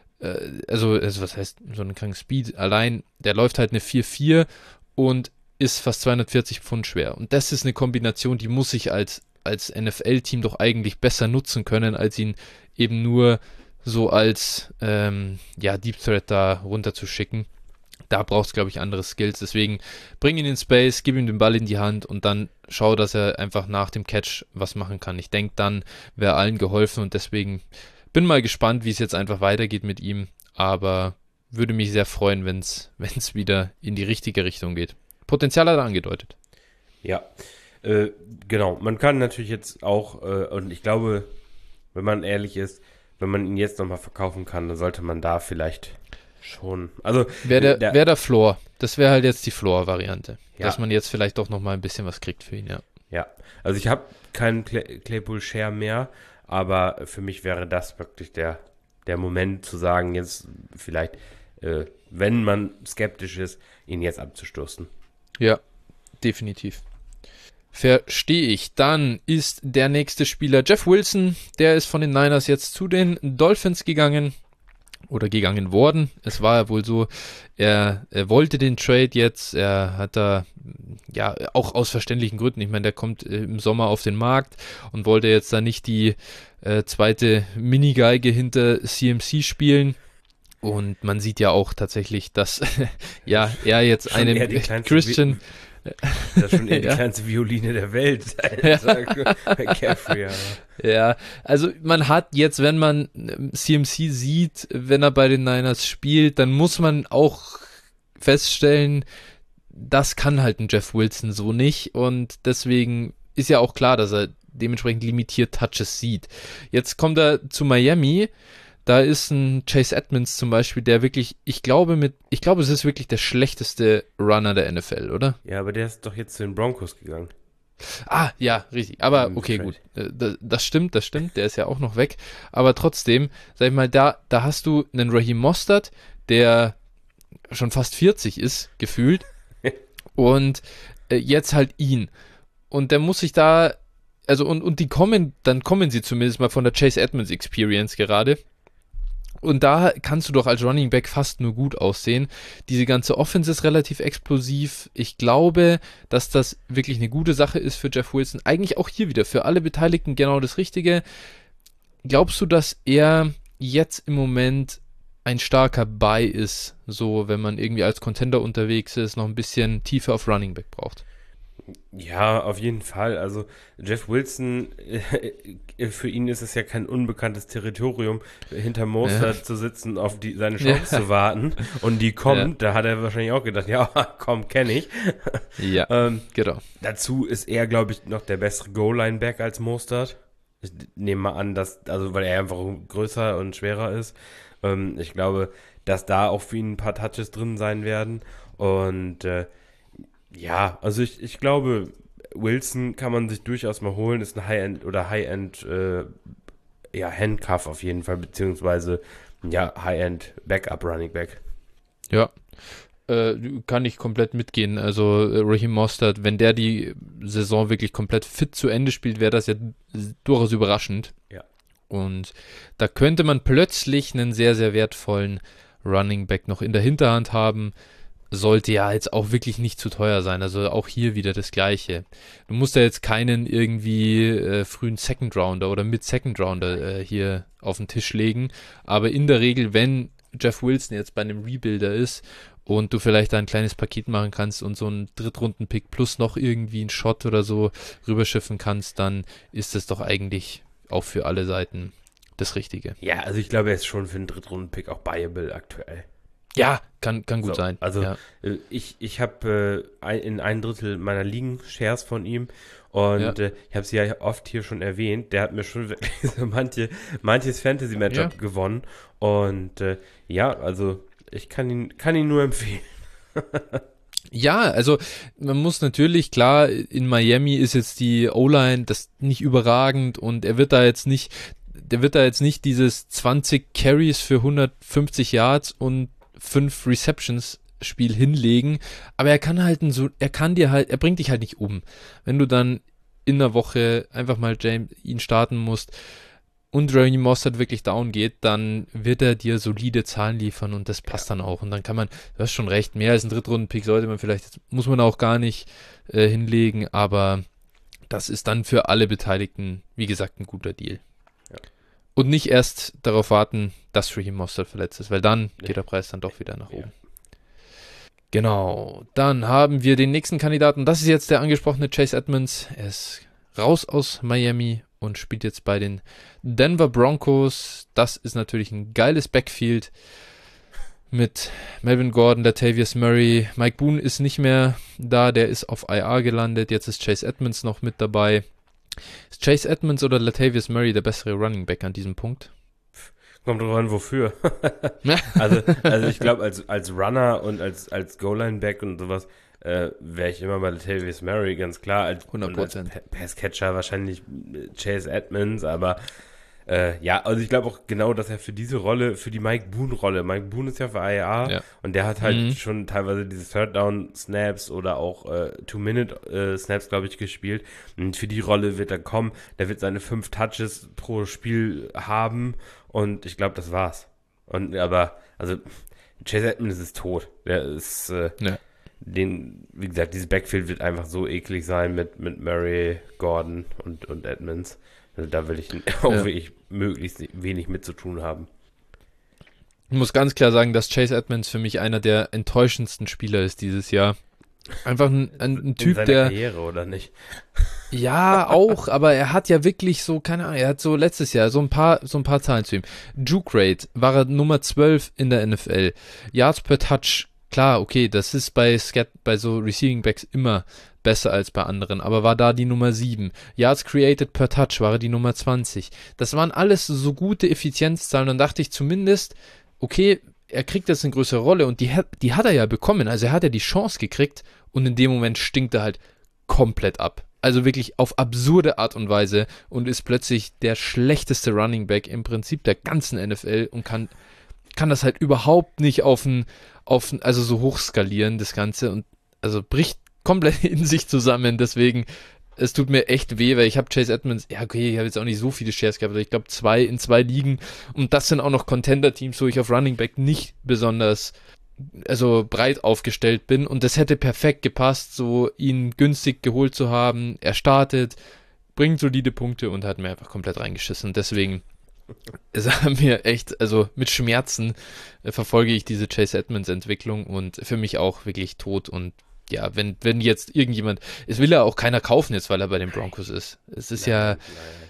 also was heißt so einen kranken Speed? Allein, der läuft halt eine 4,4 und ist fast 240 Pfund schwer. Und das ist eine Kombination, die muss ich als NFL-Team doch eigentlich besser nutzen können, als ihn eben nur so als Deep Threat da runterzuschicken. Da braucht es, glaube ich, andere Skills. Deswegen bring ihn in Space, gib ihm den Ball in die Hand und dann schau, dass er einfach nach dem Catch was machen kann. Ich denke, dann wäre allen geholfen und deswegen bin mal gespannt, wie es jetzt einfach weitergeht mit ihm, aber würde mich sehr freuen, wenn es wieder in die richtige Richtung geht. Potenzial hat er angedeutet. Ja, genau. Man kann natürlich jetzt auch, und ich glaube, wenn man ehrlich ist, wenn man ihn jetzt nochmal verkaufen kann, dann sollte man da vielleicht schon, also wäre der Floor. Das wäre halt jetzt die Floor-Variante. Ja. Dass man jetzt vielleicht doch nochmal ein bisschen was kriegt für ihn, ja. Ja, also ich habe keinen Claypool-Share mehr, aber für mich wäre das wirklich der Moment zu sagen, jetzt vielleicht, wenn man skeptisch ist, ihn jetzt abzustoßen. Ja, definitiv. Verstehe ich. Dann ist der nächste Spieler Jeff Wilson. Der ist von den Niners jetzt zu den Dolphins gegangen oder gegangen worden. Es war ja wohl so, er wollte den Trade jetzt. Er hat da, ja, auch aus verständlichen Gründen. Ich meine, der kommt im Sommer auf den Markt und wollte jetzt da nicht die zweite Minigeige hinter CMC spielen. Und man sieht ja auch tatsächlich, dass ja, er jetzt einem Christian... Das ist schon die kleinste Violine der Welt. McCaffrey, ja, also man hat jetzt, wenn man CMC sieht, wenn er bei den Niners spielt, dann muss man auch feststellen, das kann halt ein Jeff Wilson so nicht und deswegen ist ja auch klar, dass er dementsprechend limitiert Touches sieht. Jetzt kommt er zu Miami. Da ist ein Chase Edmonds zum Beispiel, der wirklich, ich glaube, es ist wirklich der schlechteste Runner der NFL, oder? Ja, aber der ist doch jetzt zu den Broncos gegangen. Ah, ja, richtig. Aber okay, gut. Das stimmt. Der ist ja auch noch weg. Aber trotzdem, sag ich mal, da hast du einen Raheem Mostert, der schon fast 40 ist, gefühlt. Und jetzt halt ihn. Und der muss sich da, also und dann kommen sie zumindest mal von der Chase Edmonds Experience gerade. Und da kannst du doch als Running Back fast nur gut aussehen. Diese ganze Offense ist relativ explosiv. Ich glaube, dass das wirklich eine gute Sache ist für Jeff Wilson. Eigentlich auch hier wieder für alle Beteiligten genau das Richtige. Glaubst du, dass er jetzt im Moment ein starker Buy ist, so wenn man irgendwie als Contender unterwegs ist, noch ein bisschen tiefer auf Running Back braucht? Ja, auf jeden Fall. Also Jeff Wilson, für ihn ist es ja kein unbekanntes Territorium, hinter Mostert zu sitzen, auf seine Chance zu warten. Und die kommt, da hat er wahrscheinlich auch gedacht, ja, komm, kenne ich. Ja, genau. Dazu ist er, glaube ich, noch der bessere Goal-Line-Back als Mostert. Ich nehme mal an, weil er einfach größer und schwerer ist. Ich glaube, dass da auch für ihn ein paar Touches drin sein werden. Und ja, also ich glaube, Wilson kann man sich durchaus mal holen, ist ein High-End Handcuff auf jeden Fall, beziehungsweise High-End Backup Running Back. Ja, kann ich komplett mitgehen. Also Raheem Mostert, wenn der die Saison wirklich komplett fit zu Ende spielt, wäre das ja durchaus überraschend. Ja. Und da könnte man plötzlich einen sehr, sehr wertvollen Running Back noch in der Hinterhand haben. Sollte ja jetzt auch wirklich nicht zu teuer sein. Also auch hier wieder das Gleiche. Du musst ja jetzt keinen irgendwie frühen Second Rounder oder Mid-Second Rounder hier auf den Tisch legen. Aber in der Regel, wenn Jeff Wilson jetzt bei einem Rebuilder ist und du vielleicht da ein kleines Paket machen kannst und so einen Drittrunden-Pick plus noch irgendwie einen Shot oder so rüberschiffen kannst, dann ist das doch eigentlich auch für alle Seiten das Richtige. Ja, also ich glaube, er ist schon für einen Drittrunden-Pick auch buyable aktuell. Ja, kann gut sein. Also ja. ich habe in 1/3 meiner Ligen Shares von ihm und ich habe sie ja oft hier schon erwähnt. Der hat mir schon wirklich so manches Fantasy-Matchup gewonnen und also ich kann ihn nur empfehlen. Ja, also man muss natürlich, klar, in Miami ist jetzt die O-Line das nicht überragend und der wird da jetzt nicht dieses 20 Carries für 150 Yards und 5 Receptions Spiel hinlegen, aber er bringt dich halt nicht um. Wenn du dann in der Woche einfach mal ihn starten musst und Raheem Mostert wirklich down geht, dann wird er dir solide Zahlen liefern und das passt dann auch. Und dann kann man, du hast schon recht, mehr als ein Drittrunden-Pick muss man auch gar nicht hinlegen, aber das ist dann für alle Beteiligten, wie gesagt, ein guter Deal. Ja. Und nicht erst darauf warten, dass Raheem Mostert verletzt ist, weil dann geht der Preis dann doch wieder nach oben. Genau, dann haben wir den nächsten Kandidaten. Das ist jetzt der angesprochene Chase Edmonds. Er ist raus aus Miami und spielt jetzt bei den Denver Broncos. Das ist natürlich ein geiles Backfield mit Melvin Gordon, Latavius Murray. Mike Boone ist nicht mehr da, der ist auf IR gelandet. Jetzt ist Chase Edmonds noch mit dabei. Ist Chase Edmonds oder Latavius Murray der bessere Running Back an diesem Punkt? Kommt drauf an, wofür. also ich glaube, als Runner und als Goal-Line-Back und sowas wäre ich immer bei Latavius Murray, ganz klar. 100%. Als Passcatcher wahrscheinlich Chase Edmonds, aber also ich glaube auch genau, dass er für diese Rolle, für die Mike Boone-Rolle, Mike Boone ist ja für IAA und der hat halt schon teilweise diese Third-Down-Snaps oder auch Two-Minute-Snaps, glaube ich, gespielt. Und für die Rolle wird er kommen, der wird seine 5 Touches pro Spiel haben und ich glaube, das war's. Also Chase Edmonds ist tot. Der ist, wie gesagt, dieses Backfield wird einfach so eklig sein mit Murray, Gordon und Edmonds. Also da will ich auch wirklich möglichst wenig mit zu tun haben. Ich muss ganz klar sagen, dass Chase Edmonds für mich einer der enttäuschendsten Spieler ist dieses Jahr. Einfach ein Typ, in seiner Karriere, oder nicht? Ja, auch, aber er hat ja wirklich so, keine Ahnung, er hat so letztes Jahr so ein paar Zahlen zu ihm. Juke Rate war er Nummer 12 in der NFL. Yards per Touch, klar, okay, das ist bei so Receiving Backs immer besser als bei anderen, aber war da die Nummer 7. Yards created per Touch war er die Nummer 20. Das waren alles so gute Effizienzzahlen und dachte ich zumindest, okay, er kriegt jetzt eine größere Rolle und die hat er ja bekommen, also er hat ja die Chance gekriegt und in dem Moment stinkt er halt komplett ab. Also wirklich auf absurde Art und Weise und ist plötzlich der schlechteste Running Back im Prinzip der ganzen NFL und kann das halt überhaupt nicht also so hoch skalieren, das Ganze, und also bricht komplett in sich zusammen, deswegen, es tut mir echt weh, weil ich habe Chase Edmonds, ja okay, ich habe jetzt auch nicht so viele Shares gehabt, aber ich glaube 2 in 2 Ligen und das sind auch noch Contender-Teams, wo ich auf Running Back nicht besonders breit aufgestellt bin und das hätte perfekt gepasst, so ihn günstig geholt zu haben. Er startet, bringt solide Punkte und hat mir einfach komplett reingeschissen. Deswegen ist er mir echt, also mit Schmerzen verfolge ich diese Chase Edmonds Entwicklung und für mich auch wirklich tot. Und ja, wenn jetzt irgendjemand, es will ja auch keiner kaufen jetzt, weil er bei den Broncos ist. Es ist der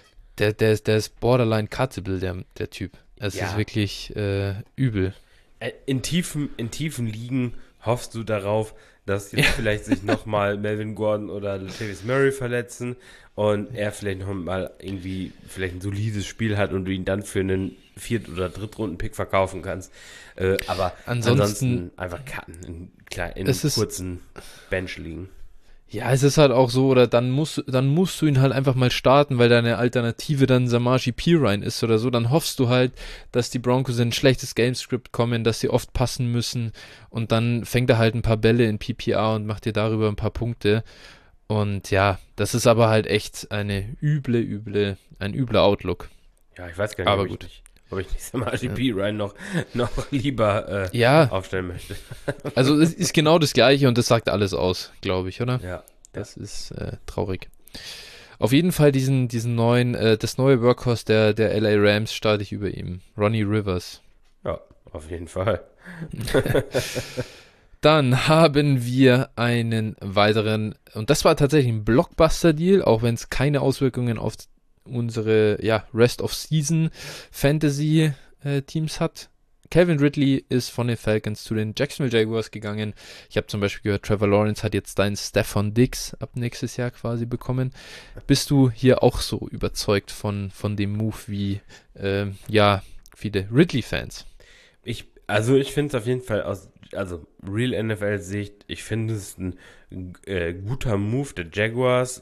ist borderline cuttable, der Typ. Es ist wirklich übel. In tiefen Ligen hoffst du darauf, dass jetzt vielleicht sich nochmal Melvin Gordon oder Latavius Murray verletzen und er vielleicht nochmal irgendwie vielleicht ein solides Spiel hat und du ihn dann für einen 4- oder 3-Runden-Pick verkaufen kannst. Aber ansonsten einfach cutten in kurzen Bench-Ligen. Ja, es ist halt auch so, oder dann musst du ihn halt einfach mal starten, weil deine Alternative dann Samaje Perine ist oder so, dann hoffst du halt, dass die Broncos in ein schlechtes Gamescript kommen, dass sie oft passen müssen und dann fängt er halt ein paar Bälle in PPR und macht dir darüber ein paar Punkte und ja, das ist aber halt echt ein übler Outlook. Ja, ich weiß gar nicht, aber ob ich nicht Samaje Perine noch lieber aufstellen möchte. Also es ist genau das Gleiche und das sagt alles aus, glaube ich, oder? Ja. Das ist traurig. Auf jeden Fall diesen neuen, das neue Workhorse der LA Rams starte ich über ihm. Ronnie Rivers. Ja, auf jeden Fall. Dann haben wir einen weiteren, und das war tatsächlich ein Blockbuster-Deal, auch wenn es keine Auswirkungen auf unsere Rest of Season Fantasy Teams hat. Calvin Ridley ist von den Falcons zu den Jacksonville Jaguars gegangen. Ich habe zum Beispiel gehört, Trevor Lawrence hat jetzt deinen Stefon Diggs ab nächstes Jahr quasi bekommen. Bist du hier auch so überzeugt von dem Move wie viele Ridley-Fans? Ich finde es auf jeden Fall Real NFL-Sicht, ich finde es ein guter Move der Jaguars.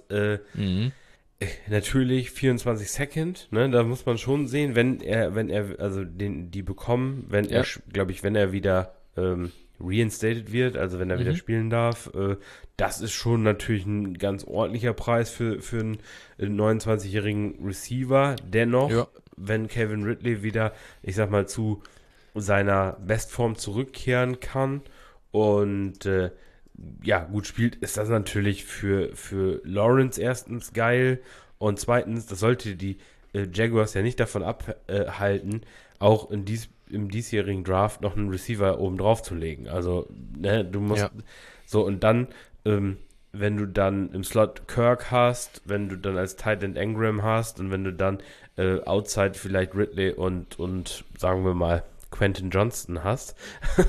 Natürlich 24 Second, ne, da muss man schon sehen, wenn er die bekommen, wenn er wieder reinstated wird, also wenn er wieder spielen darf, das ist schon natürlich ein ganz ordentlicher Preis für einen 29-jährigen Receiver. Dennoch, wenn Calvin Ridley wieder, ich sag mal, zu seiner Bestform zurückkehren kann und gut spielt, ist das natürlich für Lawrence erstens geil und zweitens, das sollte die Jaguars ja nicht davon abhalten, auch im diesjährigen Draft noch einen Receiver oben drauf zu legen. Also, ne, du musst so und dann, wenn du dann im Slot Kirk hast, wenn du dann als Tight End Engram hast und wenn du dann outside vielleicht Ridley und sagen wir mal Quentin Johnston hast.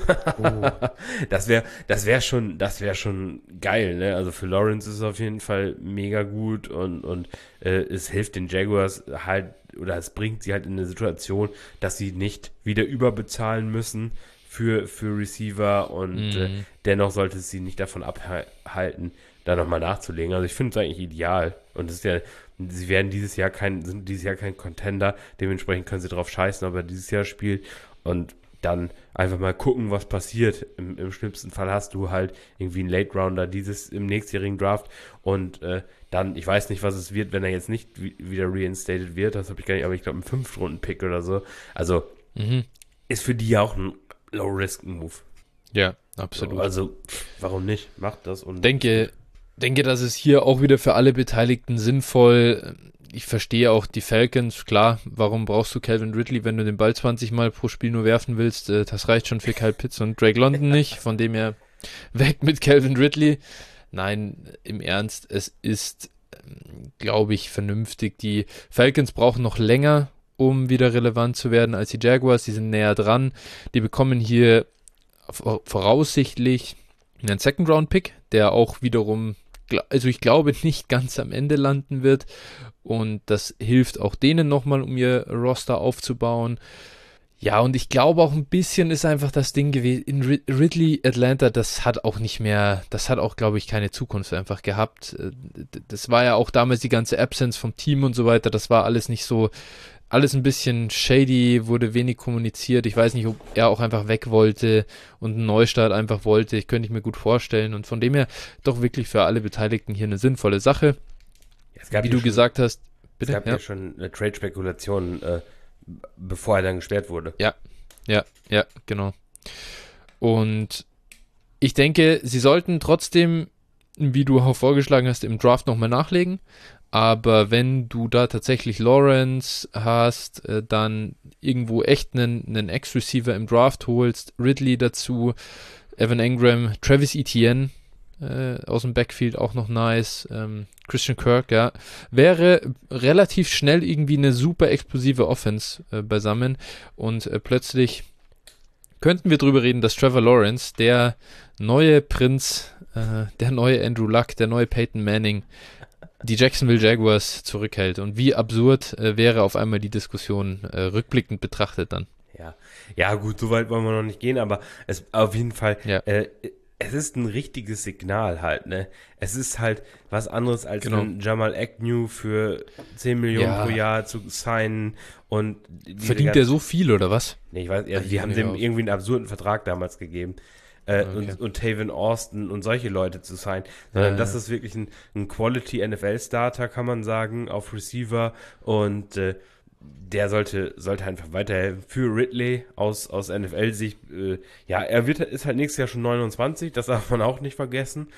Das wäre schon geil, ne? Also für Lawrence ist es auf jeden Fall mega gut und es hilft den Jaguars halt, oder es bringt sie halt in eine Situation, dass sie nicht wieder überbezahlen müssen für Receiver und dennoch sollte es sie nicht davon abhalten, da nochmal nachzulegen. Also ich finde es eigentlich ideal und es ist ja, sie sind dieses Jahr kein Contender, dementsprechend können sie drauf scheißen, ob er dieses Jahr spielt. Und dann einfach mal gucken, was passiert. Im schlimmsten Fall hast du halt irgendwie einen Late-Rounder im nächstjährigen Draft und dann, ich weiß nicht, was es wird, wenn er jetzt nicht wieder reinstated wird, das habe ich gar nicht, aber ich glaube, ein 5-Runden-Pick oder so. Also, ist für die ja auch ein Low-Risk-Move. Ja, absolut. Also, warum nicht? Macht das. Und denke, das ist hier auch wieder für alle Beteiligten sinnvoll. Ich verstehe auch die Falcons, klar, warum brauchst du Calvin Ridley, wenn du den Ball 20 Mal pro Spiel nur werfen willst? Das reicht schon für Kyle Pitts und Drake London nicht, von dem her weg mit Calvin Ridley. Nein, im Ernst, es ist, glaube ich, vernünftig. Die Falcons brauchen noch länger, um wieder relevant zu werden als die Jaguars, die sind näher dran. Die bekommen hier voraussichtlich einen Second-Round-Pick, der auch wiederum, also ich glaube, nicht ganz am Ende landen wird. Und das hilft auch denen nochmal, um ihr Roster aufzubauen. Ja, und ich glaube auch ein bisschen ist einfach das Ding gewesen, in Ridley Atlanta, das hat auch, glaube ich, keine Zukunft einfach gehabt. Das war ja auch damals die ganze Absence vom Team und so weiter, das war alles nicht so, alles ein bisschen shady, wurde wenig kommuniziert. Ich weiß nicht, ob er auch einfach weg wollte und einen Neustart einfach wollte. Ich könnte mir gut vorstellen. Und von dem her doch wirklich für alle Beteiligten hier eine sinnvolle Sache. Wie du gesagt hast, bitte. Es gab ja schon eine Trade-Spekulation, bevor er dann gesperrt wurde. Ja, genau. Und ich denke, sie sollten trotzdem, wie du auch vorgeschlagen hast, im Draft nochmal nachlegen. Aber wenn du da tatsächlich Lawrence hast, dann irgendwo echt einen Ex-Receiver im Draft holst, Ridley dazu, Evan Engram, Travis Etienne aus dem Backfield auch noch nice, Christian Kirk, ja, wäre relativ schnell irgendwie eine super explosive Offense beisammen und plötzlich könnten wir drüber reden, dass Trevor Lawrence, der neue Prinz, der neue Andrew Luck, der neue Peyton Manning, die Jacksonville Jaguars zurückhält. Und wie absurd wäre auf einmal die Diskussion rückblickend betrachtet dann. Ja, gut, so weit wollen wir noch nicht gehen, aber es auf jeden Fall, es ist ein richtiges Signal halt, ne? Es ist halt was anderes als einen Jamal Agnew für 10 Millionen pro Jahr zu signen und verdient der so viel, oder was? Nee, ich weiß, die haben dem irgendwie einen absurden Vertrag damals gegeben. Und Tavon Austin und solche Leute zu sein, sondern das ist wirklich ein Quality-NFL-Starter, kann man sagen, auf Receiver und der sollte einfach weiterhelfen für Ridley aus NFL-Sicht. Er ist halt nächstes Jahr schon 29, das darf man auch nicht vergessen.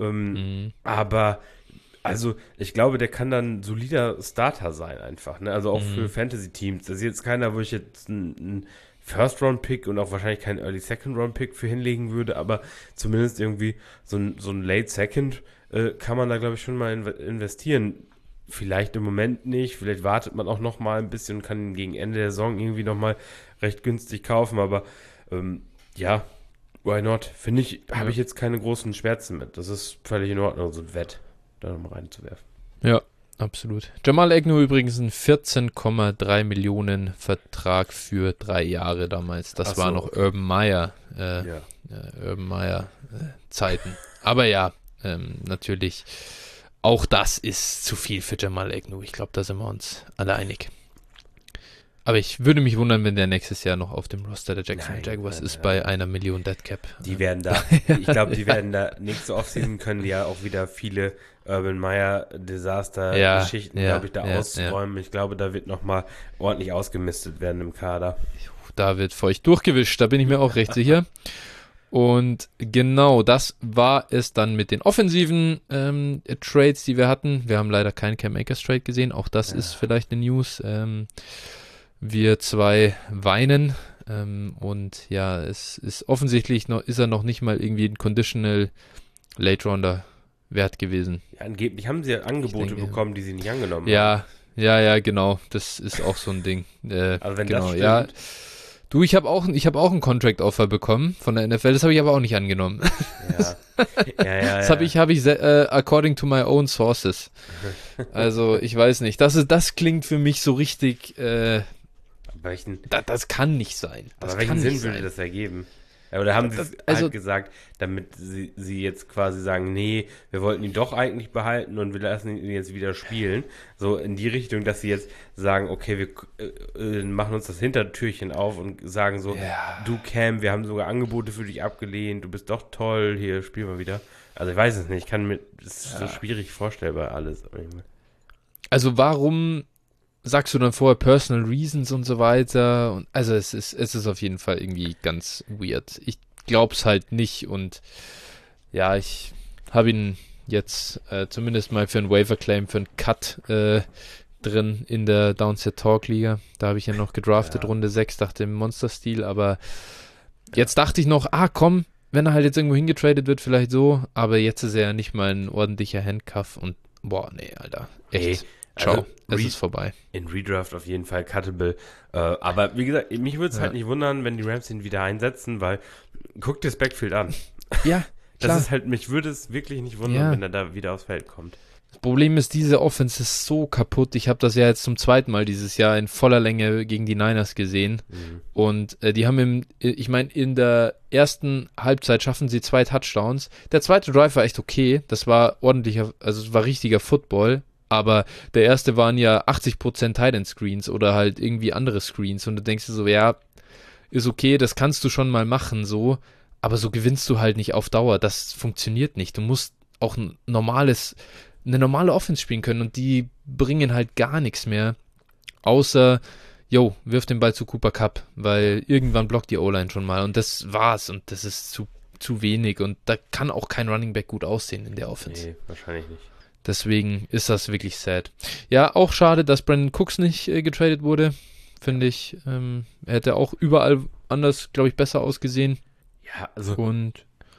Aber also ich glaube, der kann dann ein solider Starter sein einfach, ne? Also auch für Fantasy-Teams. Das ist jetzt keiner, wo ich jetzt einen First-Round-Pick und auch wahrscheinlich keinen Early-Second-Round-Pick für hinlegen würde, aber zumindest irgendwie so ein Late-Second kann man da, glaube ich, schon mal investieren. vielleicht im Moment nicht, vielleicht wartet man auch noch mal ein bisschen und kann ihn gegen Ende der Saison irgendwie noch mal recht günstig kaufen, aber ja, why not? Finde ich, habe ich jetzt keine großen Schmerzen mit. Das ist völlig in Ordnung, so ein Wett da nochmal reinzuwerfen. Ja, absolut. Jamal Agnew übrigens ein 14,3 Millionen Vertrag für 3 Jahre damals. Das war noch Urban Meyer, Urban Meyer Zeiten. Aber ja, natürlich, auch das ist zu viel für Jamal Agnew. Ich glaube, da sind wir uns alle einig. Aber ich würde mich wundern, wenn der nächstes Jahr noch auf dem Roster der Jacksonville Jaguars ist bei 1 Million Dead Cap. Die werden da, ich glaube, die werden da nächste Offseason können die ja auch wieder viele Urban Meyer Desaster-Geschichten, glaube ich, da ausräumen. Ich glaube, da wird nochmal ordentlich ausgemistet werden im Kader. Da wird feucht durchgewischt, da bin ich mir auch recht sicher. Und genau, das war es dann mit den offensiven Trades, die wir hatten. Wir haben leider keinen Cam Akers Trade gesehen, auch das ist vielleicht eine News. Wir zwei weinen und ja, es ist offensichtlich ist er noch nicht mal irgendwie ein Conditional Late Rounder wert gewesen. Ja, angeblich haben sie ja Angebote bekommen, die sie nicht angenommen haben. Ja, genau, das ist auch so ein Ding. Also wenn genau, das stimmt. Ja. Du, ich habe auch einen Contract-Offer bekommen von der NFL, das habe ich aber auch nicht angenommen. Das habe ich according to my own sources. Also, ich weiß nicht, das klingt für mich so richtig, das kann nicht sein. Aber welchen Sinn würde das ergeben? Oder haben sie halt gesagt, damit sie jetzt quasi sagen, nee, wir wollten ihn doch eigentlich behalten und wir lassen ihn jetzt wieder spielen. So in die Richtung, dass sie jetzt sagen, okay, wir machen uns das Hintertürchen auf und sagen so, du Cam, wir haben sogar Angebote für dich abgelehnt, du bist doch toll, hier, spiel mal wieder. Also ich weiß es nicht, es ist so schwierig vorstellbar alles. Also warum sagst du dann vorher Personal Reasons und so weiter? Und also es ist auf jeden Fall irgendwie ganz weird. Ich glaub's halt nicht und ja, ich habe ihn jetzt zumindest mal für einen Waiver Claim, für einen Cut drin in der Downset Talk Liga. Da habe ich ja noch gedraftet, Runde 6, dachte im Monster-Stil, aber jetzt dachte ich noch, komm, wenn er halt jetzt irgendwo hingetradet wird, vielleicht so, aber jetzt ist er ja nicht mal ein ordentlicher Handcuff und boah, nee, Alter, echt. Ciao, es ist vorbei. In Redraft auf jeden Fall cuttable. Aber wie gesagt, mich würde es halt nicht wundern, wenn die Rams ihn wieder einsetzen, weil guck dir das Backfield an. Ja, klar. Das ist halt, mich würde es wirklich nicht wundern, wenn er da wieder aufs Feld kommt. Das Problem ist, diese Offense ist so kaputt. Ich habe das ja jetzt zum 2. Mal dieses Jahr in voller Länge gegen die Niners gesehen. Und die haben in der ersten Halbzeit schaffen sie 2 Touchdowns. Der zweite Drive war echt okay. Das war ordentlicher, also es war richtiger Football. Aber der erste waren ja 80% Tight-End-Screens oder halt irgendwie andere Screens und du denkst dir so, ja, ist okay, das kannst du schon mal machen so, aber so gewinnst du halt nicht auf Dauer, das funktioniert nicht. Du musst auch eine normale Offense spielen können und die bringen halt gar nichts mehr, außer, wirf den Ball zu Cooper Kupp, weil irgendwann blockt die O-Line schon mal und das war's und das ist zu wenig und da kann auch kein Running Back gut aussehen in der Offense. Nee, wahrscheinlich nicht. Deswegen ist das wirklich sad. Ja, auch schade, dass Brandon Cooks nicht getradet wurde, finde ich. Er hätte auch überall anders, glaube ich, besser ausgesehen. Ja, also. Und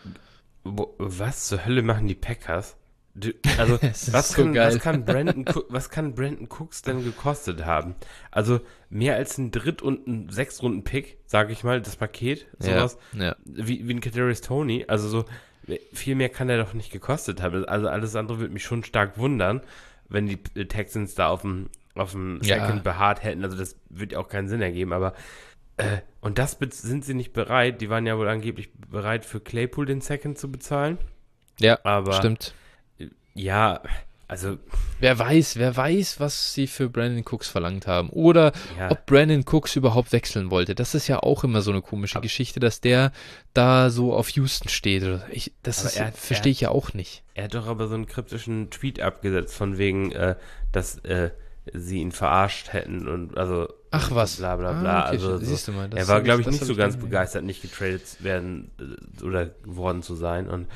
was zur Hölle machen die Packers? Was kann Brandon Cooks denn gekostet haben? Also mehr als ein Dritt- und ein 6-Runden-Pick, sage ich mal, das Paket, sowas wie ein Kadarius Toney, also so viel mehr kann er doch nicht gekostet haben. Also alles andere würde mich schon stark wundern, wenn die Texans da auf dem Second beharrt hätten. Also das würde auch keinen Sinn ergeben, aber und das sind sie nicht bereit. Die waren ja wohl angeblich bereit, für Claypool den Second zu bezahlen. Ja, aber stimmt. Ja, also wer weiß, was sie für Brandon Cooks verlangt haben. Oder ob Brandon Cooks überhaupt wechseln wollte. Das ist ja auch immer so eine komische Geschichte, dass der da so auf Houston steht. Verstehe ich ja auch nicht. Er hat doch aber so einen kryptischen Tweet abgesetzt, von wegen, dass sie ihn verarscht hätten und also ach was, bla bla bla. Okay, also siehst du mal, er war, glaube ich, nicht so ganz begeistert, nicht getradet werden oder geworden zu sein und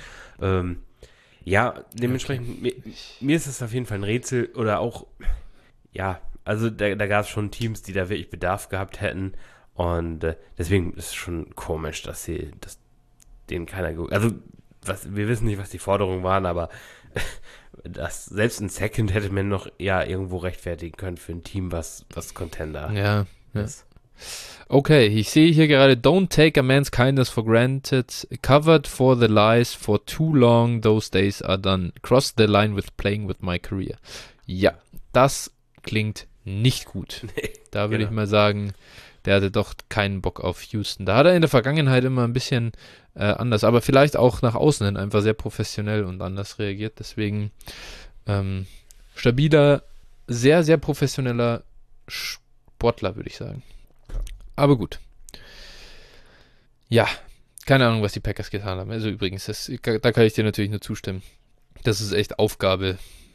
ja, dementsprechend, mir ist es auf jeden Fall ein Rätsel oder auch, also da gab es schon Teams, die da wirklich Bedarf gehabt hätten und deswegen ist es schon komisch, dass denen keiner, also wir wissen nicht, was die Forderungen waren, aber das selbst ein Second hätte man noch irgendwo rechtfertigen können für ein Team, was Contender ist. Okay, ich sehe hier gerade, don't take a man's kindness for granted, covered for the lies for too long, those days are done, cross the line with playing with my career. Ja, das klingt nicht gut. Nee, da würde ich mal sagen, der hatte doch keinen Bock auf Houston. Da hat er in der Vergangenheit immer ein bisschen anders, aber vielleicht auch nach außen hin einfach sehr professionell und anders reagiert. Deswegen stabiler, sehr, sehr professioneller Sportler, würde ich sagen. Aber gut. Ja, keine Ahnung, was die Packers getan haben. Also übrigens, da kann ich dir natürlich nur zustimmen. Das ist echt Aufgabe.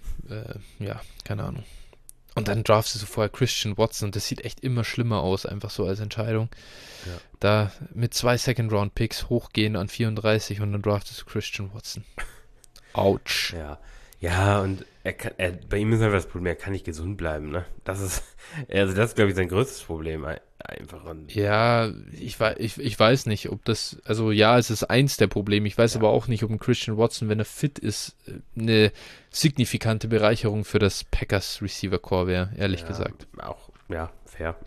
Keine Ahnung. Und dann draftest du vorher Christian Watson und das sieht echt immer schlimmer aus, einfach so als Entscheidung. Ja. Da mit 2 Second-Round-Picks hochgehen an 34 und dann draftest du Christian Watson. Autsch. Ja, und bei ihm ist einfach das Problem, er kann nicht gesund bleiben, ne? Das ist, glaube ich, sein größtes Problem einfach. Ja, ich weiß nicht, ob das, also ja, es ist eins der Probleme. Ich weiß aber auch nicht, ob ein Christian Watson, wenn er fit ist, eine signifikante Bereicherung für das Packers Receiver Core wäre, ehrlich gesagt. Auch, fair.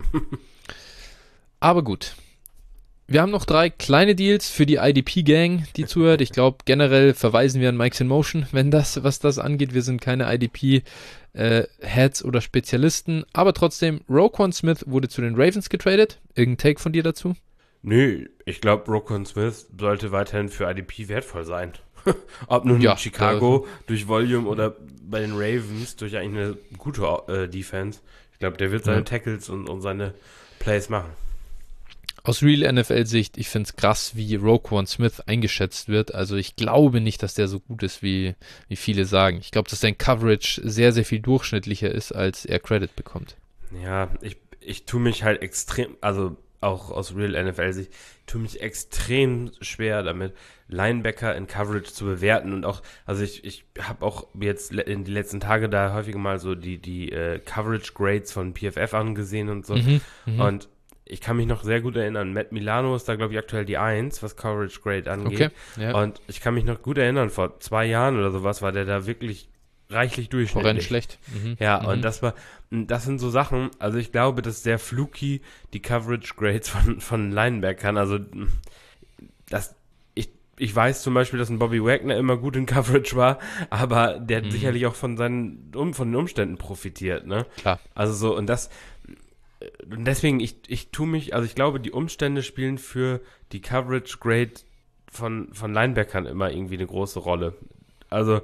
Aber gut. Wir haben noch 3 kleine Deals für die IDP-Gang, die zuhört. Ich glaube, generell verweisen wir an Mike's in Motion, was das angeht. Wir sind keine IDP-Heads oder Spezialisten. Aber trotzdem, Roquan Smith wurde zu den Ravens getradet. Irgendein Take von dir dazu? Nö, ich glaube, Roquan Smith sollte weiterhin für IDP wertvoll sein. Ob nun in Chicago durch Volume oder bei den Ravens durch eigentlich eine gute Defense. Ich glaube, der wird seine Tackles und seine Plays machen. Aus Real NFL-Sicht, ich finde es krass, wie Roquan Smith eingeschätzt wird. Also ich glaube nicht, dass der so gut ist, wie viele sagen. Ich glaube, dass sein Coverage sehr, sehr viel durchschnittlicher ist, als er Credit bekommt. Ja, ich tue mich halt extrem, also auch aus Real NFL-Sicht, tue mich extrem schwer damit, Linebacker in Coverage zu bewerten. Und auch, also ich habe auch jetzt in die letzten Tage da häufiger mal so die Coverage-Grades von PFF angesehen und so. Und ich kann mich noch sehr gut erinnern, Matt Milano ist da, glaube ich, aktuell die 1, was Coverage Grade angeht. Okay, ja. Und ich kann mich noch gut erinnern, vor 2 Jahren oder sowas war der da wirklich reichlich durchschnittlich. Horrend schlecht. Und das sind so Sachen, also ich glaube, das ist sehr fluky, die Coverage Grades von Linebackern. Also ich weiß zum Beispiel, dass ein Bobby Wagner immer gut in Coverage war, aber der hat sicherlich auch von den Umständen profitiert, ne? Klar. Also so, und deswegen, ich tue mich, also ich glaube, die Umstände spielen für die Coverage Grade von Linebackern immer irgendwie eine große Rolle. Also,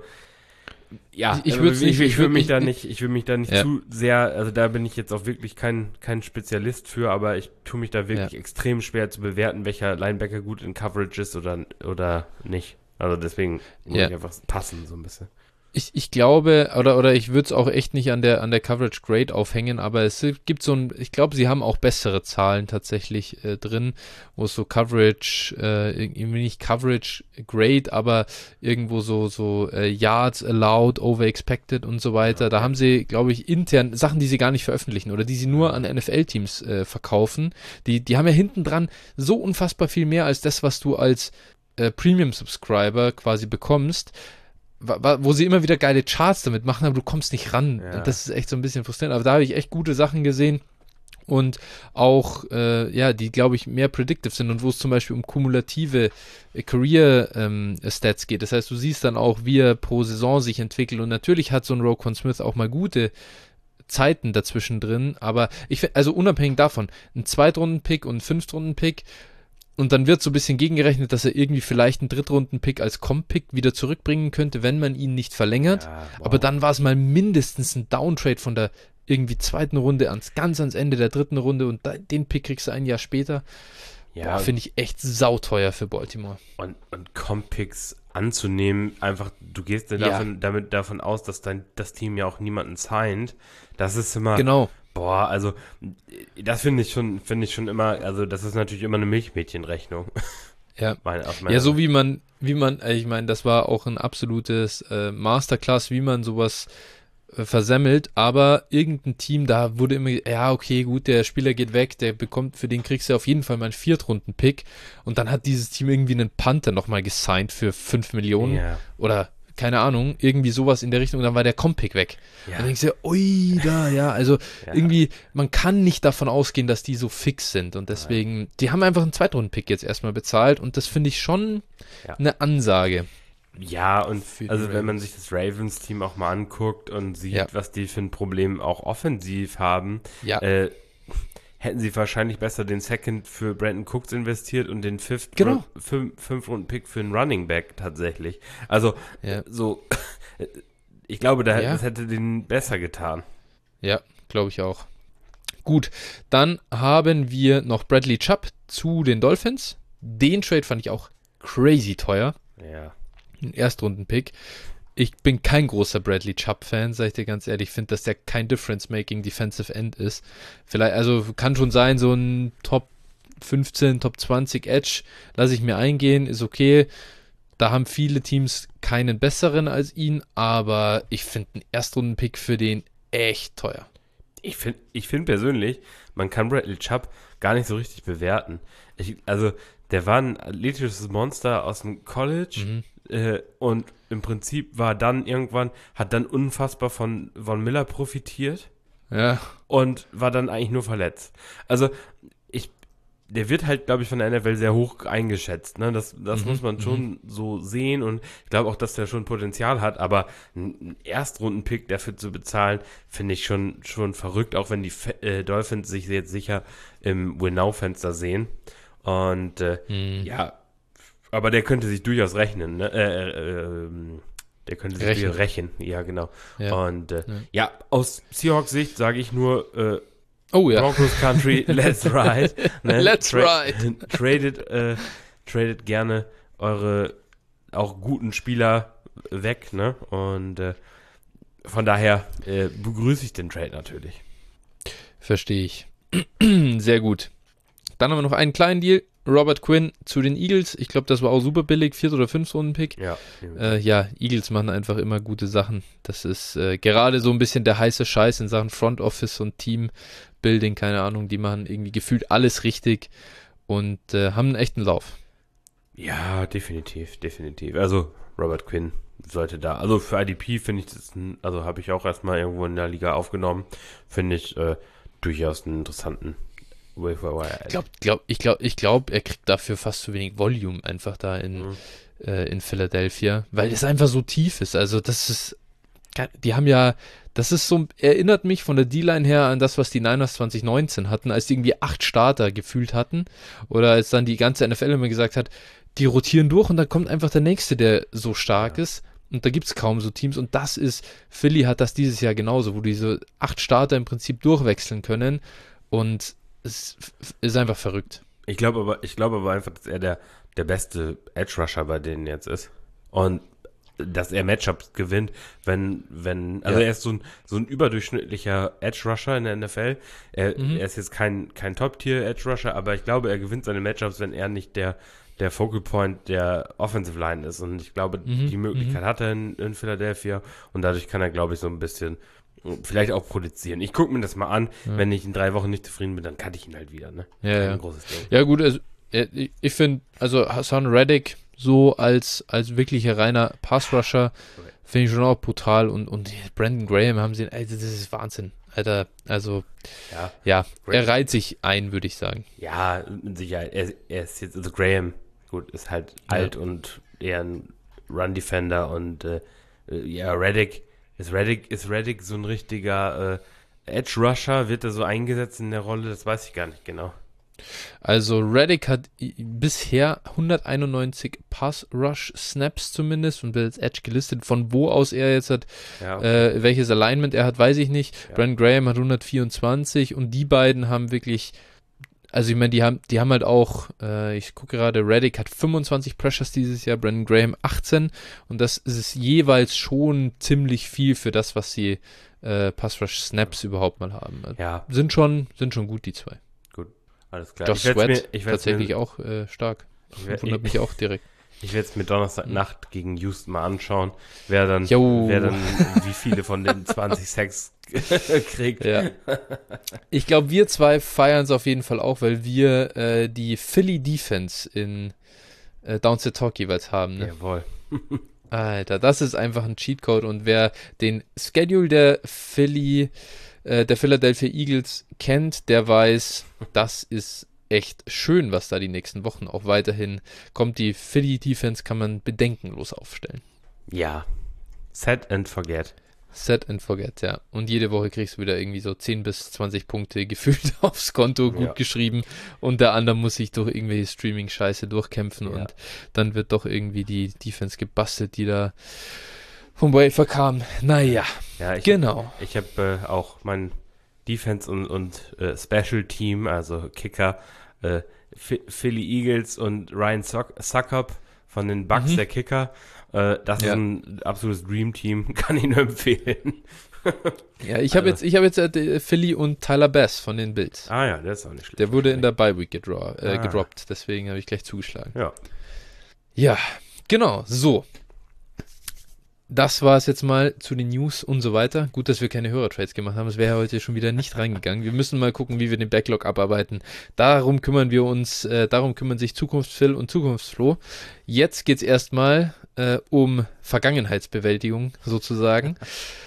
ja, ich will mich da nicht zu sehr, also da bin ich jetzt auch wirklich kein Spezialist für, aber ich tue mich da wirklich extrem schwer zu bewerten, welcher Linebacker gut in Coverage ist oder nicht. Also deswegen muss ich einfach passen, so ein bisschen. Ich glaube, oder ich würde es auch echt nicht an der Coverage Grade aufhängen, aber es gibt ich glaube, sie haben auch bessere Zahlen tatsächlich drin, wo es so Coverage, irgendwie nicht Coverage Grade, aber irgendwo so Yards allowed, over expected und so weiter. Da haben sie, glaube ich, intern Sachen, die sie gar nicht veröffentlichen oder die sie nur an NFL-Teams verkaufen. Die haben ja hinten dran so unfassbar viel mehr als das, was du als Premium-Subscriber quasi bekommst, wo sie immer wieder geile Charts damit machen, aber du kommst nicht ran. Ja. Und das ist echt so ein bisschen frustrierend. Aber da habe ich echt gute Sachen gesehen und auch, die, glaube ich, mehr predictive sind und wo es zum Beispiel um kumulative Career-Stats geht. Das heißt, du siehst dann auch, wie er pro Saison sich entwickelt und natürlich hat so ein Roquan Smith auch mal gute Zeiten dazwischen drin, aber ich finde, also unabhängig davon, ein Zweitrunden-Pick und ein Fünftrunden-Pick. Und dann wird so ein bisschen gegengerechnet, dass er irgendwie vielleicht einen Drittrunden-Pick als Comp-Pick wieder zurückbringen könnte, wenn man ihn nicht verlängert. Ja, wow. Aber dann war es mal mindestens ein Downtrade von der irgendwie 2. Runde ganz ans Ende der 3. Runde und den Pick kriegst du ein Jahr später. Ja, finde ich echt sauteuer für Baltimore. Und Comp-Picks anzunehmen, einfach, du gehst davon aus, dass das Team ja auch niemanden signed. Das ist immer... Genau. Boah, also das finde ich schon immer, also das ist natürlich immer eine Milchmädchenrechnung. Ja, so wie man, ich meine, das war auch ein absolutes Masterclass, wie man sowas versemmelt, aber irgendein Team, da wurde immer, ja, okay, gut, der Spieler geht weg, für den kriegst du auf jeden Fall mal einen Viertrunden-Pick und dann hat dieses Team irgendwie einen Panther nochmal gesigned für 5 Millionen oder keine Ahnung, irgendwie sowas in der Richtung, dann war der Compick weg. Ja. Dann denkst du, ui, da, ja, also irgendwie, man kann nicht davon ausgehen, dass die so fix sind und deswegen, die haben einfach einen Zweitrunden-Pick jetzt erstmal bezahlt und das finde ich schon eine Ansage. Ja, und also wenn man sich das Ravens-Team auch mal anguckt und sieht, was die für ein Problem auch offensiv haben, hätten sie wahrscheinlich besser den Second für Brandon Cooks investiert und den Fünf-Runden-Pick für einen Running Back tatsächlich. Also ich glaube, das hätte denen besser getan. Ja, glaube ich auch. Gut, dann haben wir noch Bradley Chubb zu den Dolphins. Den Trade fand ich auch crazy teuer. Ja. Ein Erstrunden-Pick. Ich bin kein großer Bradley Chubb-Fan, sag ich dir ganz ehrlich. Ich finde, dass der kein Difference-Making Defensive End ist. Vielleicht, also kann schon sein, so ein Top 15, Top 20 Edge lasse ich mir eingehen, ist okay. Da haben viele Teams keinen besseren als ihn, aber ich finde einen Erstrunden-Pick für den echt teuer. Ich finde persönlich, man kann Bradley Chubb gar nicht so richtig bewerten. Also, der war ein athletisches Monster aus dem College und im Prinzip hat dann unfassbar von Von Miller profitiert und war dann eigentlich nur verletzt. Also, der wird halt, glaube ich, von der NFL sehr hoch eingeschätzt. Ne? Das muss man schon so sehen und ich glaube auch, dass der schon Potenzial hat, aber einen Erstrunden-Pick dafür zu bezahlen, finde ich schon verrückt, auch wenn die Dolphins sich jetzt sicher im Win-Now-Fenster sehen. Und aber der könnte sich durchaus rechnen, ne? Der könnte sich durchaus rächen, ja, genau. Ja. Und aus Seahawks-Sicht sage ich nur, Broncos Country, let's ride. Ne? Let's ride. Tradet gerne eure auch guten Spieler weg, ne? Und von daher begrüße ich den Trade natürlich. Verstehe ich. Sehr gut. Dann haben wir noch einen kleinen Deal. Robert Quinn zu den Eagles. Ich glaube, das war auch super billig. 4. oder 5. Runden-Pick. Ja. Eagles machen einfach immer gute Sachen. Das ist gerade so ein bisschen der heiße Scheiß in Sachen Front Office und Teambuilding. Keine Ahnung, die machen irgendwie gefühlt alles richtig und haben einen echten Lauf. Ja, definitiv. Also Robert Quinn sollte da, also für IDP finde ich das, also habe ich auch erstmal irgendwo in der Liga aufgenommen, finde ich durchaus einen interessanten Ich glaube, er kriegt dafür fast zu wenig Volume einfach da in Philadelphia, weil es einfach so tief ist. Also das ist so, erinnert mich von der D-Line her an das, was die Niners 2019 hatten, als die irgendwie 8 Starter gefühlt hatten oder als dann die ganze NFL immer gesagt hat, die rotieren durch und dann kommt einfach der Nächste, der so stark ist. Und da gibt es kaum so Teams und Philly hat das dieses Jahr genauso, wo diese 8 Starter im Prinzip durchwechseln können und es ist einfach verrückt. Ich glaube aber einfach, dass er der beste Edge-Rusher bei denen jetzt ist. Und dass er Matchups gewinnt, wenn er ist so ein überdurchschnittlicher Edge-Rusher in der NFL. Er ist jetzt kein Top-Tier-Edge-Rusher, aber ich glaube, er gewinnt seine Matchups, wenn er nicht der Focal Point der Offensive Line ist. Und ich glaube, die Möglichkeit hat er in Philadelphia und dadurch kann er, glaube ich, so ein bisschen vielleicht auch produzieren. Ich gucke mir das mal an. Ja. Wenn ich in 3 Wochen nicht zufrieden bin, dann kann ich ihn halt wieder. Ne? Ein großes Ding. Ja gut, also, ich finde, also Hassan Reddick so als wirklicher reiner Pass-Rusher finde ich schon auch brutal und Brandon Graham haben sie, das ist Wahnsinn, Alter. Also, er reiht sich ein, würde ich sagen. Ja, mit Sicherheit. Er ist jetzt, also Graham, gut, ist halt alt und eher ein Run-Defender und Reddick. Ist Reddick so ein richtiger Edge-Rusher? Wird er so eingesetzt in der Rolle? Das weiß ich gar nicht genau. Also Reddick hat bisher 191 Pass-Rush-Snaps zumindest und wird als Edge gelistet. Von wo aus er jetzt hat, welches Alignment er hat, weiß ich nicht. Ja. Brandon Graham hat 124 und die beiden haben wirklich, also ich meine, die haben halt auch, ich gucke gerade, Reddick hat 25 Pressures dieses Jahr, Brandon Graham 18 und das ist jeweils schon ziemlich viel für das, was sie Pass-Rush-Snaps überhaupt mal haben. Ja. Sind schon gut, die zwei. Gut, alles klar. Josh Sweat tatsächlich auch stark. Wundert mich auch direkt. Ich werde es mir Donnerstagnacht gegen Houston mal anschauen, wer dann wie viele von den 20 Sacks kriegt. Ja. Ich glaube, wir zwei feiern es auf jeden Fall auch, weil wir die Philly Defense in Downset Talk jeweils haben. Ne? Jawohl. Alter, das ist einfach ein Cheatcode und wer den Schedule der Philadelphia Eagles kennt, der weiß, das ist echt schön, was da die nächsten Wochen auch weiterhin kommt. Die Philly Defense kann man bedenkenlos aufstellen. Ja, set and forget. Set and forget, ja. Und jede Woche kriegst du wieder irgendwie so 10 bis 20 Punkte gefühlt aufs Konto, gut geschrieben. Und der andere muss sich durch irgendwelche Streaming-Scheiße durchkämpfen und dann wird doch irgendwie die Defense gebastelt, die da vom Wafer kam. Naja, genau. Ich habe auch mein Defense und Special Team, also Kicker, Philly Eagles und Ryan Succop von den Bucks, der Kicker. Das ist ein absolutes Dream-Team, kann ich nur empfehlen. Ja, ich habe jetzt Philly und Tyler Bass von den Bills. Ah ja, der ist auch nicht schlecht. Der wurde in der Bye-Week gedroppt, deswegen habe ich gleich zugeschlagen. Ja, genau, so. Das war es jetzt mal zu den News und so weiter. Gut, dass wir keine Hörertrades gemacht haben. Das wäre ja heute schon wieder nicht reingegangen. Wir müssen mal gucken, wie wir den Backlog abarbeiten. Darum kümmern sich Zukunftsphil und Zukunftsflo. Jetzt geht es erstmal um Vergangenheitsbewältigung sozusagen.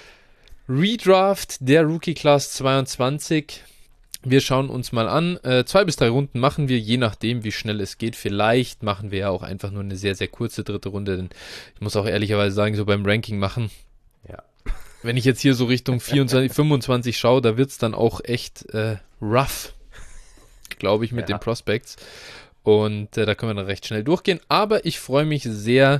Redraft der Rookie Class 22. Wir schauen uns mal an. 2 bis 3 Runden machen wir, je nachdem, wie schnell es geht. Vielleicht machen wir ja auch einfach nur eine sehr, sehr kurze dritte Runde. Denn ich muss auch ehrlicherweise sagen, so beim Ranking machen, wenn ich jetzt hier so Richtung 24, 25 schaue, da wird es dann auch echt rough, glaube ich, mit den Prospects. Und da können wir dann recht schnell durchgehen. Aber ich freue mich sehr,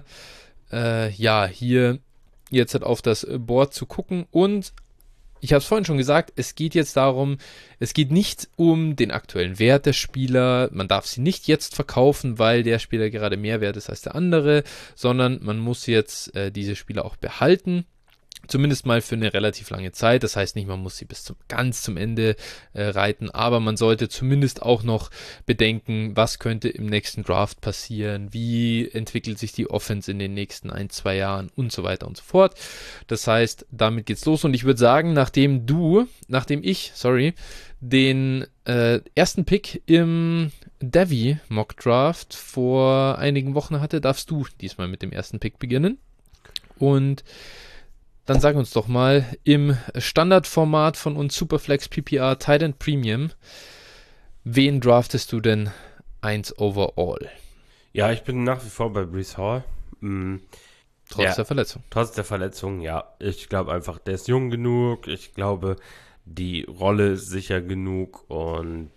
hier jetzt halt auf das Board zu gucken. Und ich habe es vorhin schon gesagt, es geht jetzt darum, es geht nicht um den aktuellen Wert der Spieler, man darf sie nicht jetzt verkaufen, weil der Spieler gerade mehr wert ist als der andere, sondern man muss jetzt diese Spieler auch behalten. Zumindest mal für eine relativ lange Zeit. Das heißt nicht, man muss sie bis ganz zum Ende reiten, aber man sollte zumindest auch noch bedenken, was könnte im nächsten Draft passieren, wie entwickelt sich die Offense in den nächsten 1-2 Jahren und so weiter und so fort. Das heißt, damit geht's los und ich würde sagen, nachdem ich den ersten Pick im Devy Mock Draft vor einigen Wochen hatte, darfst du diesmal mit dem ersten Pick beginnen. Und dann sag uns doch mal, im Standardformat von uns Superflex PPR Tight End Premium, wen draftest du denn 1 overall? Ja, ich bin nach wie vor bei Breece Hall. Trotz der Verletzung. Trotz der Verletzung, ja. Ich glaube einfach, der ist jung genug. Ich glaube, die Rolle ist sicher genug. Und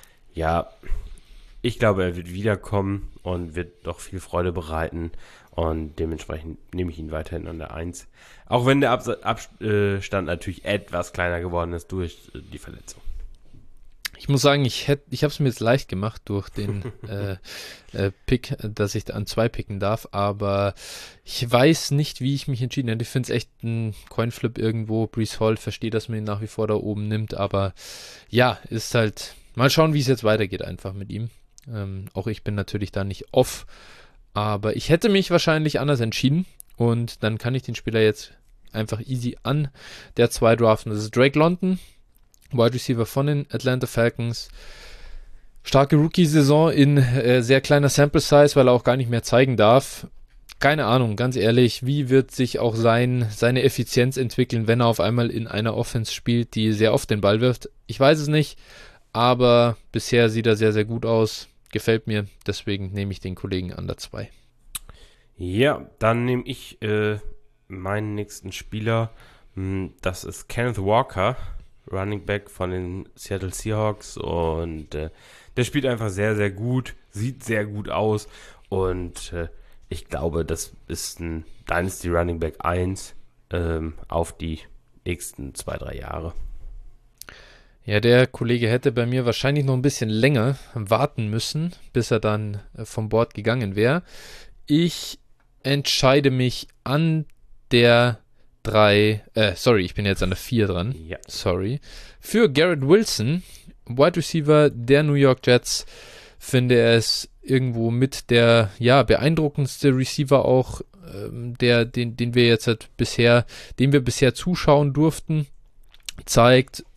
ich glaube, er wird wiederkommen und wird doch viel Freude bereiten. Und dementsprechend nehme ich ihn weiterhin an der 1. Auch wenn der Abstand natürlich etwas kleiner geworden ist durch die Verletzung. Ich muss sagen, ich habe es mir jetzt leicht gemacht durch den Pick, dass ich an 2 picken darf, aber ich weiß nicht, wie ich mich entschieden habe. Ich finde es echt ein Coinflip irgendwo. Breece Hall, verstehe, dass man ihn nach wie vor da oben nimmt, aber ja, ist halt, mal schauen, wie es jetzt weitergeht einfach mit ihm. Auch ich bin natürlich da nicht off, aber ich hätte mich wahrscheinlich anders entschieden und dann kann ich den Spieler jetzt einfach easy an der 2 draften. Das ist Drake London, Wide Receiver von den Atlanta Falcons. Starke Rookie-Saison in sehr kleiner Sample Size, weil er auch gar nicht mehr zeigen darf. Keine Ahnung, ganz ehrlich, wie wird sich auch seine Effizienz entwickeln, wenn er auf einmal in einer Offense spielt, die sehr oft den Ball wirft? Ich weiß es nicht, aber bisher sieht er sehr, sehr gut aus. Gefällt mir, deswegen nehme ich den Kollegen an der 2. Ja, dann nehme ich meinen nächsten Spieler. Das ist Kenneth Walker, Running Back von den Seattle Seahawks. Und der spielt einfach sehr, sehr gut, sieht sehr gut aus. Und ich glaube, das ist ein Dynasty Running Back 1 auf die nächsten 2-3 Jahre. Ja, der Kollege hätte bei mir wahrscheinlich noch ein bisschen länger warten müssen, bis er dann vom Board gegangen wäre. Ich entscheide mich an der 3, ich bin jetzt an der 4 dran. Ja. Sorry. Für Garrett Wilson, Wide Receiver der New York Jets, finde er es irgendwo mit der beeindruckendste Receiver auch, den wir bisher zuschauen durften. Zeigt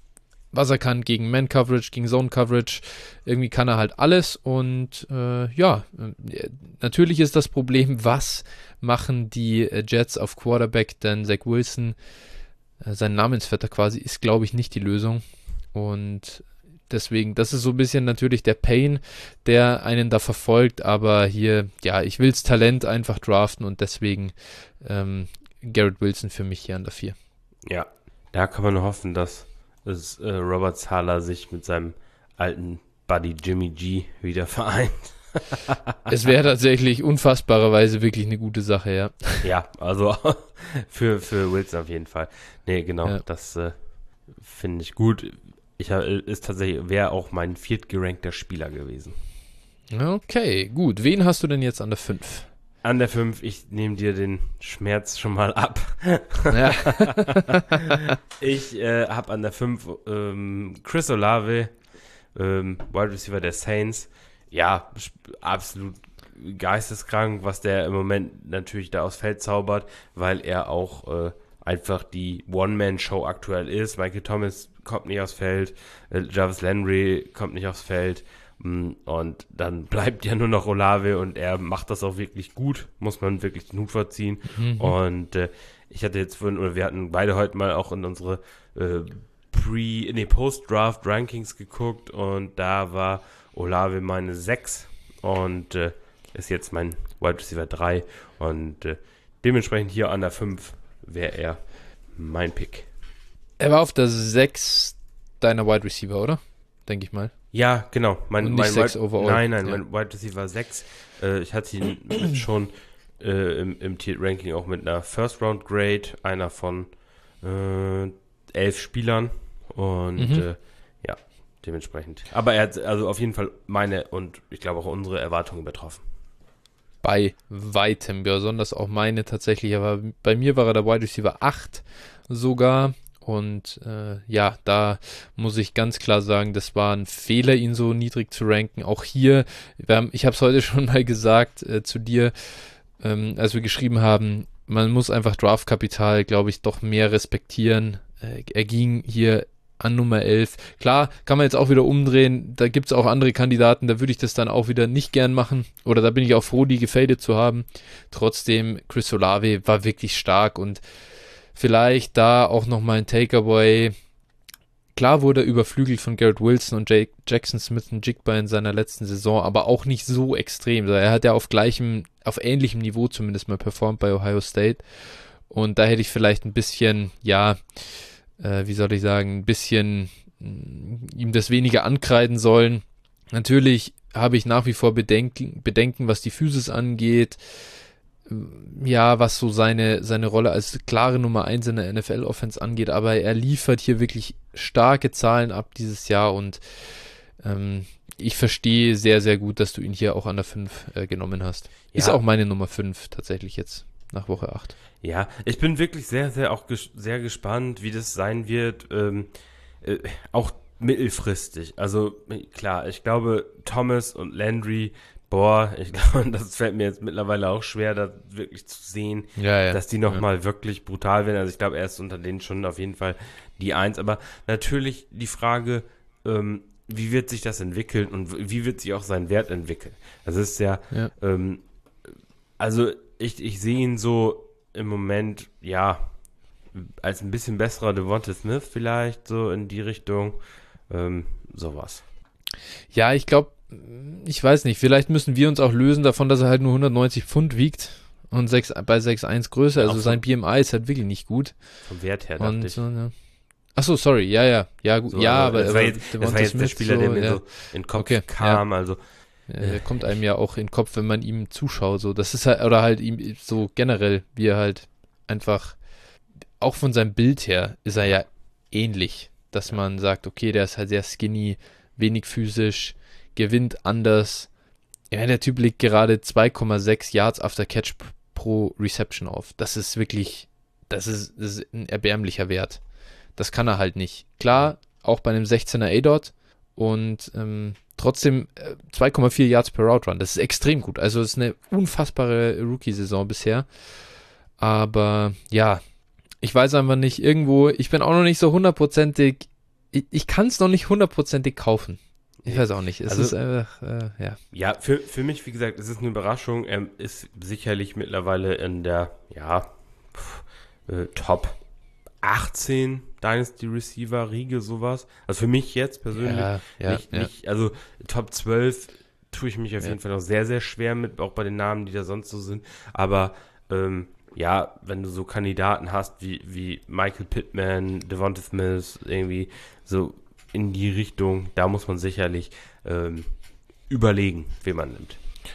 was er kann gegen Man-Coverage, gegen Zone-Coverage. Irgendwie kann er halt alles und natürlich ist das Problem, was machen die Jets auf Quarterback, denn Zach Wilson, sein Namensvetter quasi, ist, glaube ich, nicht die Lösung und deswegen, das ist so ein bisschen natürlich der Pain, der einen da verfolgt, aber hier, ja, ich will's Talent einfach draften und deswegen Garrett Wilson für mich hier an der 4. Ja, da kann man nur hoffen, dass Robert Saleh sich mit seinem alten Buddy Jimmy G wieder vereint. Es wäre tatsächlich unfassbarerweise wirklich eine gute Sache, ja. Ja, also für Wilson auf jeden Fall. Nee, genau, ja. Das finde ich gut. Wäre auch mein viertgerankter Spieler gewesen. Okay, gut. Wen hast du denn jetzt an der 5? An der 5, ich nehme dir den Schmerz schon mal ab. Ja. Ich habe an der 5 Chris Olave, Wide Receiver der Saints. Ja, absolut geisteskrank, was der im Moment natürlich da aufs Feld zaubert, weil er auch einfach die One-Man-Show aktuell ist. Michael Thomas kommt nicht aufs Feld, Jarvis Landry kommt nicht aufs Feld. Und dann bleibt ja nur noch Olave und er macht das auch wirklich gut, muss man wirklich den Hut vorziehen. Mhm. Und ich hatte jetzt wir hatten beide heute mal auch in unsere Post-Draft-Rankings geguckt und da war Olave meine 6 und ist jetzt mein Wide Receiver 3 und dementsprechend hier an der 5 wäre er mein Pick. Er war auf der 6 deiner Wide Receiver, oder? Denke ich mal. Ja, genau. Mein 6 overall. Nein, ja. Mein Wide Receiver 6. Ich hatte ihn schon im Tiered Ranking auch mit einer First Round Grade, einer von 11 Spielern und ja, dementsprechend. Aber er hat also auf jeden Fall meine und ich glaube auch unsere Erwartungen übertroffen. Bei weitem, besonders auch meine tatsächlich, aber bei mir war er der Wide Receiver 8 sogar. Und da muss ich ganz klar sagen, das war ein Fehler, ihn so niedrig zu ranken. Auch hier, ich habe es heute schon mal gesagt zu dir, als wir geschrieben haben, man muss einfach Draftkapital, glaube ich, doch mehr respektieren. Er ging hier an Nummer 11. Klar, kann man jetzt auch wieder umdrehen. Da gibt es auch andere Kandidaten, da würde ich das dann auch wieder nicht gern machen. Oder da bin ich auch froh, die gefadet zu haben. Trotzdem, Chris Olave war wirklich stark und vielleicht da auch nochmal ein Takeaway. Klar wurde er überflügelt von Garrett Wilson und Jackson Smith-Njigba in seiner letzten Saison, aber auch nicht so extrem. Er hat ja auf ähnlichem Niveau zumindest mal performt bei Ohio State. Und da hätte ich vielleicht ein bisschen, ein bisschen ihm das weniger ankreiden sollen. Natürlich habe ich nach wie vor Bedenken, was die Physis angeht. Ja, was so seine Rolle als klare Nummer 1 in der NFL-Offense angeht, aber er liefert hier wirklich starke Zahlen ab dieses Jahr und ich verstehe sehr, sehr gut, dass du ihn hier auch an der 5 genommen hast. Ja. Ist auch meine Nummer 5 tatsächlich jetzt nach Woche 8. Ja, ich bin wirklich sehr, sehr sehr gespannt, wie das sein wird, auch mittelfristig. Also klar, ich glaube, Thomas und Landry, ich glaube, das fällt mir jetzt mittlerweile auch schwer, da wirklich zu sehen, dass die nochmal wirklich brutal werden. Also ich glaube, er ist unter denen schon auf jeden Fall die 1. Aber natürlich die Frage, wie wird sich das entwickeln und wie wird sich auch sein Wert entwickeln? Das ist also ich sehe ihn so im Moment, als ein bisschen besserer Devonta Smith vielleicht, so in die Richtung, sowas. Ja, ich glaube, ich weiß nicht, vielleicht müssen wir uns auch lösen davon, dass er halt nur 190 Pfund wiegt und bei 6'1 Größe, also sein BMI ist halt wirklich nicht gut. Vom Wert her, dachte ich. Achso, sorry, ja, gut, so, aber das war jetzt der Spieler, der mir so in den Kopf kam, also. Der kommt einem ja auch in den Kopf, wenn man ihm zuschaut, so, das ist halt, oder halt ihm so generell, wie er halt einfach, auch von seinem Bild her, ist er ja ähnlich, dass man sagt, okay, der ist halt sehr skinny, wenig physisch, gewinnt anders. Ja, der Typ legt gerade 2,6 Yards after Catch pro Reception auf. Das ist ein erbärmlicher Wert. Das kann er halt nicht. Klar, auch bei einem 16er A-Dot und trotzdem 2,4 Yards per Route Run. Das ist extrem gut. Also es ist eine unfassbare Rookie-Saison bisher. Aber ja, ich weiß einfach nicht, irgendwo, ich bin auch noch nicht so hundertprozentig ich kann es noch nicht hundertprozentig kaufen. Ich weiß auch nicht. Es Also, ist einfach, ja. Ja, für mich, wie gesagt, es ist eine Überraschung. Er ist sicherlich mittlerweile in der, Top 18 Dynasty Receiver Riege, sowas. Also für mich jetzt persönlich nicht, also Top 12 tue ich mich auf jeden Fall noch sehr, sehr schwer mit, auch bei den Namen, die da sonst so sind. Aber wenn du so Kandidaten hast wie Michael Pittman, Devonta Smith, irgendwie so in die Richtung, da muss man sicherlich überlegen, wen man nimmt.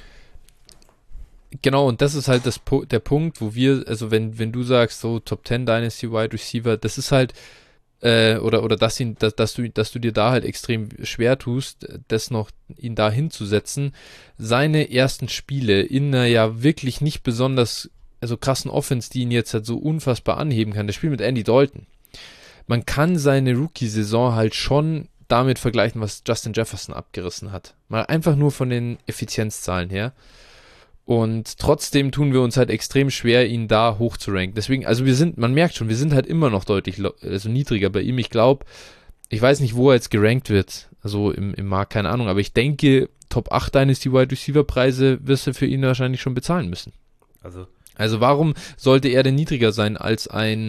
Genau, und das ist halt der Punkt, wo wir, also wenn du sagst, so Top 10 Dynasty Wide Receiver, das ist halt, oder dass du dir da halt extrem schwer tust, ihn da hinzusetzen. Seine ersten Spiele in einer ja wirklich nicht besonders, also krassen Offense, die ihn jetzt halt so unfassbar anheben kann, das Spiel mit Andy Dalton. Man kann seine Rookie-Saison halt schon damit vergleichen, was Justin Jefferson abgerissen hat. Mal einfach nur von den Effizienzzahlen her. Und trotzdem tun wir uns halt extrem schwer, ihn da hoch zu ranken. Deswegen, also man merkt schon, wir sind halt immer noch deutlich niedriger bei ihm. Ich weiß nicht, wo er jetzt gerankt wird, also im Markt, keine Ahnung, aber ich denke, Top 8 Dynasty Wide Receiver Preise wirst du für ihn wahrscheinlich schon bezahlen müssen. Also warum sollte er denn niedriger sein als ein,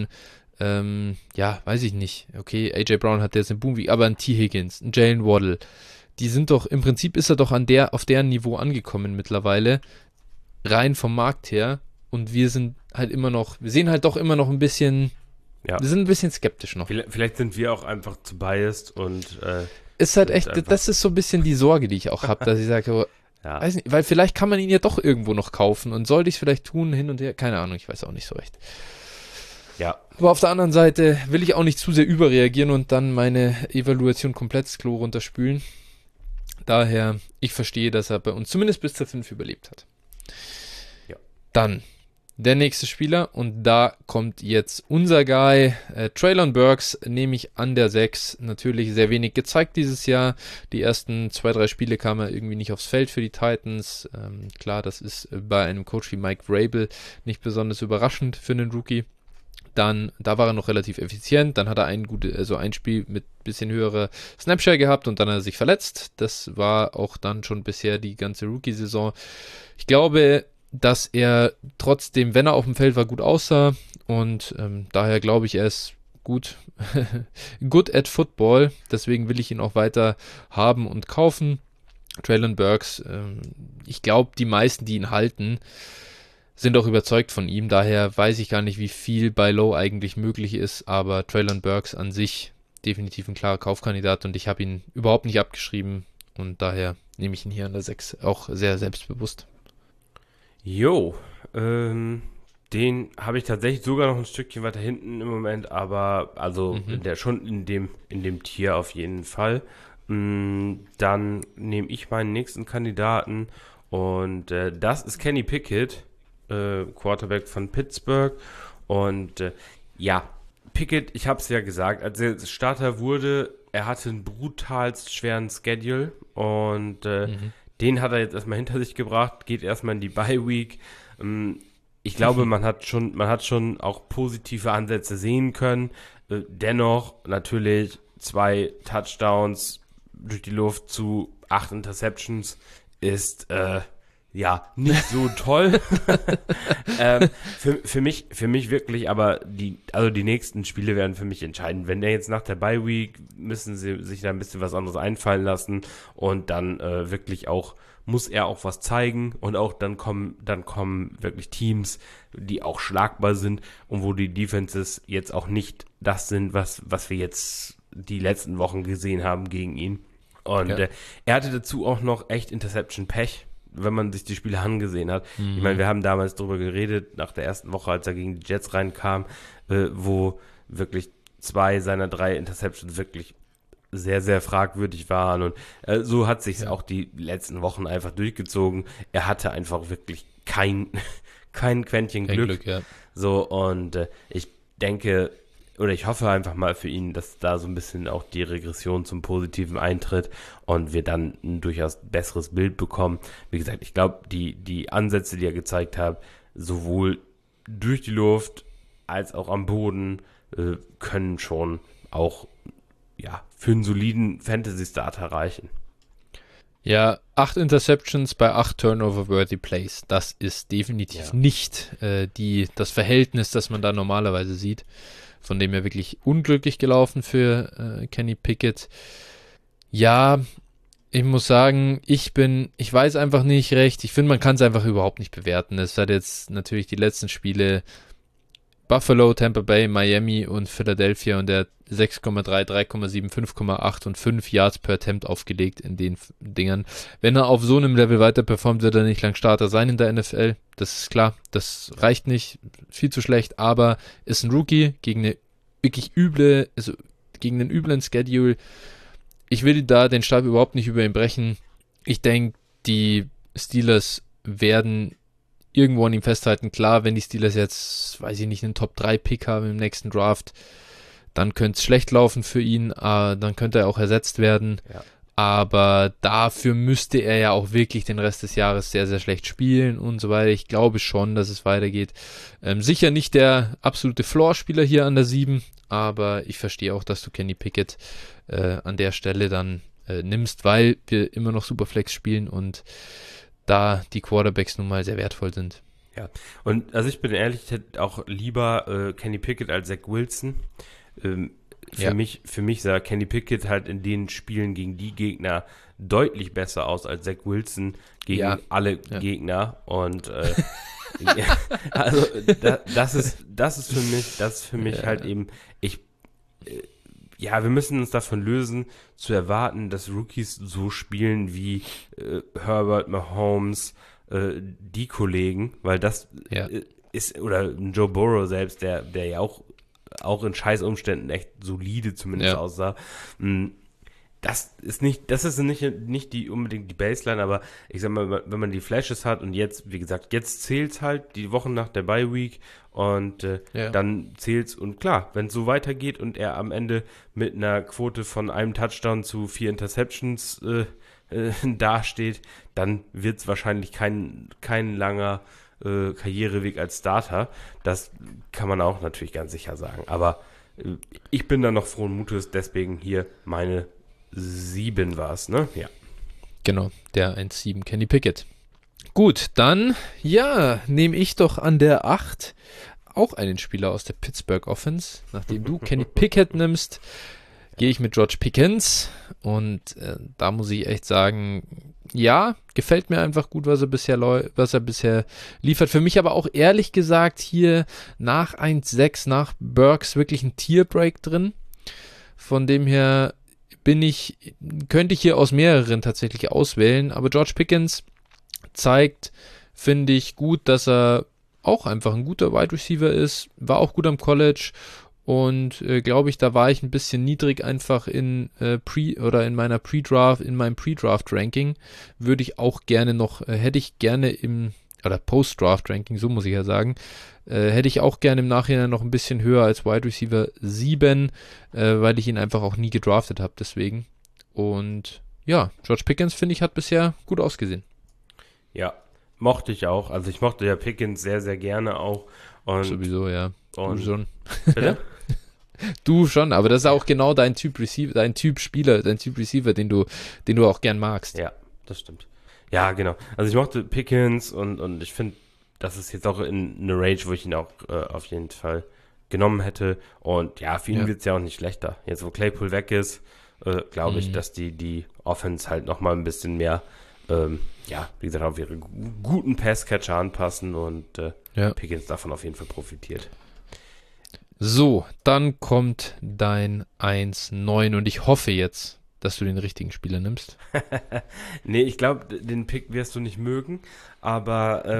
weiß ich nicht, okay, AJ Brown hat jetzt einen Boom, aber ein T. Higgins, ein Jalen Waddle, die sind doch, im Prinzip ist er doch auf deren Niveau angekommen mittlerweile, rein vom Markt her, und wir sind halt immer noch, wir sehen halt doch immer noch ein bisschen, wir sind ein bisschen skeptisch noch. Vielleicht sind wir auch einfach zu biased und ist halt echt, das ist so ein bisschen die Sorge, die ich auch habe, dass ich sage, weiß nicht, weil vielleicht kann man ihn ja doch irgendwo noch kaufen und sollte ich es vielleicht tun, hin und her, keine Ahnung, ich weiß auch nicht so recht. Ja. Aber auf der anderen Seite will ich auch nicht zu sehr überreagieren und dann meine Evaluation komplett ins Klo runterspülen. Daher, ich verstehe, dass er bei uns zumindest bis zur 5 überlebt hat. Ja. Dann der nächste Spieler, und da kommt jetzt unser Guy, Treylon Burks, nehme ich an der 6. Natürlich sehr wenig gezeigt dieses Jahr. Die ersten 2-3 Spiele kam er irgendwie nicht aufs Feld für die Titans. Klar, das ist bei einem Coach wie Mike Vrabel nicht besonders überraschend für einen Rookie. Da war er noch relativ effizient. Dann hat er ein Spiel mit bisschen höherer Snapshare gehabt und dann hat er sich verletzt. Das war auch dann schon bisher die ganze Rookie-Saison. Ich glaube, dass er trotzdem, wenn er auf dem Feld war, gut aussah, und daher glaube ich, er ist gut at Football, deswegen will ich ihn auch weiter haben und kaufen. Treylon Burks, ich glaube, die meisten, die ihn halten, sind auch überzeugt von ihm, daher weiß ich gar nicht, wie viel bei Low eigentlich möglich ist, aber Treylon Burks an sich definitiv ein klarer Kaufkandidat, und ich habe ihn überhaupt nicht abgeschrieben, und daher nehme ich ihn hier an der 6 auch sehr selbstbewusst. Den habe ich tatsächlich sogar noch ein Stückchen weiter hinten im Moment, aber schon in dem Tier auf jeden Fall. Dann nehme ich meinen nächsten Kandidaten, und das ist Kenny Pickett, Quarterback von Pittsburgh. Und Pickett, ich habe es ja gesagt, als er Starter wurde, er hatte einen brutalst schweren Schedule, und den hat er jetzt erstmal hinter sich gebracht, geht erstmal in die Bye-Week. Ich glaube, man hat schon auch positive Ansätze sehen können. Dennoch natürlich 2 Touchdowns durch die Luft zu 8 Interceptions ist nicht so toll. Für mich wirklich, aber die nächsten Spiele werden für mich entscheidend. Wenn der jetzt nach der Bye-Week, müssen sie sich da ein bisschen was anderes einfallen lassen, und dann wirklich auch muss er auch was zeigen, und auch dann kommen wirklich Teams, die auch schlagbar sind und wo die Defenses jetzt auch nicht das sind, was wir jetzt die letzten Wochen gesehen haben gegen ihn. Und er hatte dazu auch noch echt Interception-Pech, wenn man sich die Spiele angesehen hat. Ich meine, wir haben damals drüber geredet, nach der ersten Woche, als er gegen die Jets reinkam, wo wirklich 2 seiner 3 Interceptions wirklich sehr, sehr fragwürdig waren, und so hat sich auch die letzten Wochen einfach durchgezogen. Er hatte einfach wirklich kein Quäntchen Glück. So, und ich denke, oder ich hoffe einfach mal für ihn, dass da so ein bisschen auch die Regression zum Positiven eintritt und wir dann ein durchaus besseres Bild bekommen. Wie gesagt, ich glaube, die Ansätze, die er gezeigt hat, sowohl durch die Luft als auch am Boden, können schon auch für einen soliden Fantasy-Starter reichen. Ja, 8 Interceptions bei 8 Turnover-worthy Plays. Das ist definitiv nicht das Verhältnis, das man da normalerweise sieht. Von dem her wirklich unglücklich gelaufen für Kenny Pickett. Ja, ich muss sagen, ich weiß einfach nicht recht. Ich finde, man kann es einfach überhaupt nicht bewerten. Es hat jetzt natürlich die letzten Spiele Buffalo, Tampa Bay, Miami und Philadelphia und der hat 6,3, 3,7, 5,8 und 5 Yards per Attempt aufgelegt in den Dingern. Wenn er auf so einem Level weiter performt, wird er nicht lang Starter sein in der NFL. Das ist klar, das reicht nicht, viel zu schlecht, aber ist ein Rookie gegen eine wirklich gegen einen üblen Schedule. Ich will da den Stab überhaupt nicht über ihn brechen. Ich denke, die Steelers werden irgendwo an ihm festhalten. Klar, wenn die Steelers jetzt, weiß ich nicht, einen Top-3-Pick haben im nächsten Draft, dann könnte es schlecht laufen für ihn, dann könnte er auch ersetzt werden. Ja. Aber dafür müsste er ja auch wirklich den Rest des Jahres sehr, sehr schlecht spielen und so weiter. Ich glaube schon, dass es weitergeht. Sicher nicht der absolute Floor-Spieler hier an der 7, aber ich verstehe auch, dass du Kenny Pickett an der Stelle dann nimmst, weil wir immer noch Superflex spielen und da die Quarterbacks nun mal sehr wertvoll sind. Ja, und also ich bin ehrlich, ich hätte auch lieber Kenny Pickett als Zach Wilson. Für mich sah Kenny Pickett halt in den Spielen gegen die Gegner deutlich besser aus als Zach Wilson gegen alle Gegner. Und also das ist für mich halt eben, wir müssen uns davon lösen, zu erwarten, dass Rookies so spielen wie Herbert, Mahomes, die Kollegen, weil das ist, oder Joe Burrow selbst, der ja auch in scheiß Umständen echt solide zumindest aussah. Das ist nicht unbedingt die Baseline, aber ich sag mal, wenn man die Flashes hat und jetzt, wie gesagt, jetzt zählt's halt die Wochen nach der Bye Week und dann zählt's und klar, wenn es so weitergeht und er am Ende mit einer Quote von einem Touchdown zu 4 Interceptions dasteht, dann wird's wahrscheinlich kein langer Karriereweg als Starter. Das kann man auch natürlich ganz sicher sagen. Aber ich bin da noch frohen Mutes, deswegen hier meine 7 war es, ne? Ja. Genau, der 1-7 Kenny Pickett. Gut, dann, nehme ich doch an der 8 auch einen Spieler aus der Pittsburgh Offense. Nachdem du Kenny Pickett nimmst, gehe ich mit George Pickens und da muss ich echt sagen, gefällt mir einfach gut, was er bisher liefert. Für mich aber auch ehrlich gesagt hier nach 1-6, nach Burks wirklich ein Tierbreak drin. Von dem her könnte ich hier aus mehreren tatsächlich auswählen, aber George Pickens zeigt, finde ich, gut, dass er auch einfach ein guter Wide Receiver ist, war auch gut am College und glaube ich, da war ich ein bisschen niedrig einfach in meinem Pre-Draft-Ranking, würde ich auch gerne noch, hätte ich gerne Post-Draft-Ranking, so muss ich ja sagen, hätte ich auch gerne im Nachhinein noch ein bisschen höher als Wide Receiver 7, weil ich ihn einfach auch nie gedraftet habe, deswegen. Und George Pickens, finde ich, hat bisher gut ausgesehen. Ja, mochte ich auch. Also ich mochte ja Pickens sehr, sehr gerne auch. Und sowieso, ja. Und du schon. Bitte? Du schon, aber das ist auch genau dein Typ Receiver, dein Typ Spieler, dein Typ Receiver, den du auch gern magst. Ja, das stimmt. Ja, genau. Also ich mochte Pickens und ich finde, das ist jetzt auch in eine Range, wo ich ihn auch auf jeden Fall genommen hätte. Und für ihn wird es ja auch nicht schlechter. Jetzt, wo Claypool weg ist, glaube ich, dass die Offense halt nochmal ein bisschen mehr, wie gesagt, auf ihre guten Passcatcher anpassen und Pickens davon auf jeden Fall profitiert. So, dann kommt dein 1-9 und ich hoffe jetzt, dass du den richtigen Spieler nimmst. Nee, ich glaube, den Pick wirst du nicht mögen, aber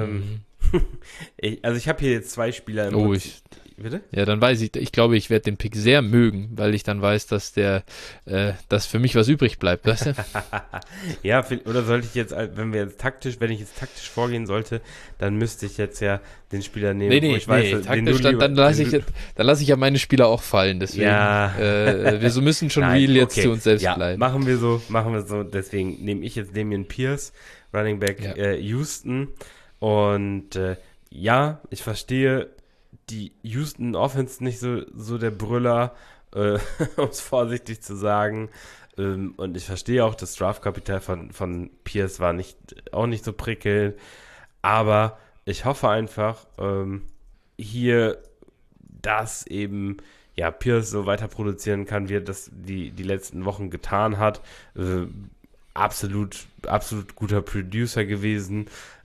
ich habe hier jetzt 2 Spieler im Bitte? Ja, dann weiß ich glaube, ich werde den Pick sehr mögen, weil ich dann weiß, dass dass für mich was übrig bleibt, weißt du? Ja, oder sollte ich jetzt, wenn ich jetzt taktisch vorgehen sollte, dann müsste ich jetzt ja den Spieler nehmen, wo ich weiß, taktisch, dann lasse ich ja meine Spieler auch fallen, deswegen. Ja. Wir müssen schon real jetzt zu uns selbst bleiben. Machen wir so, deswegen nehme ich jetzt Dameon Pierce, Running Back Houston und ich verstehe die Houston Offense nicht so der Brüller um es vorsichtig zu sagen. Und ich verstehe auch, das Draftkapital von Pierce war auch nicht so prickelnd. Aber ich hoffe einfach, hier, dass eben Pierce so weiter produzieren kann, wie er das die letzten Wochen getan hat. Absolut guter Producer gewesen.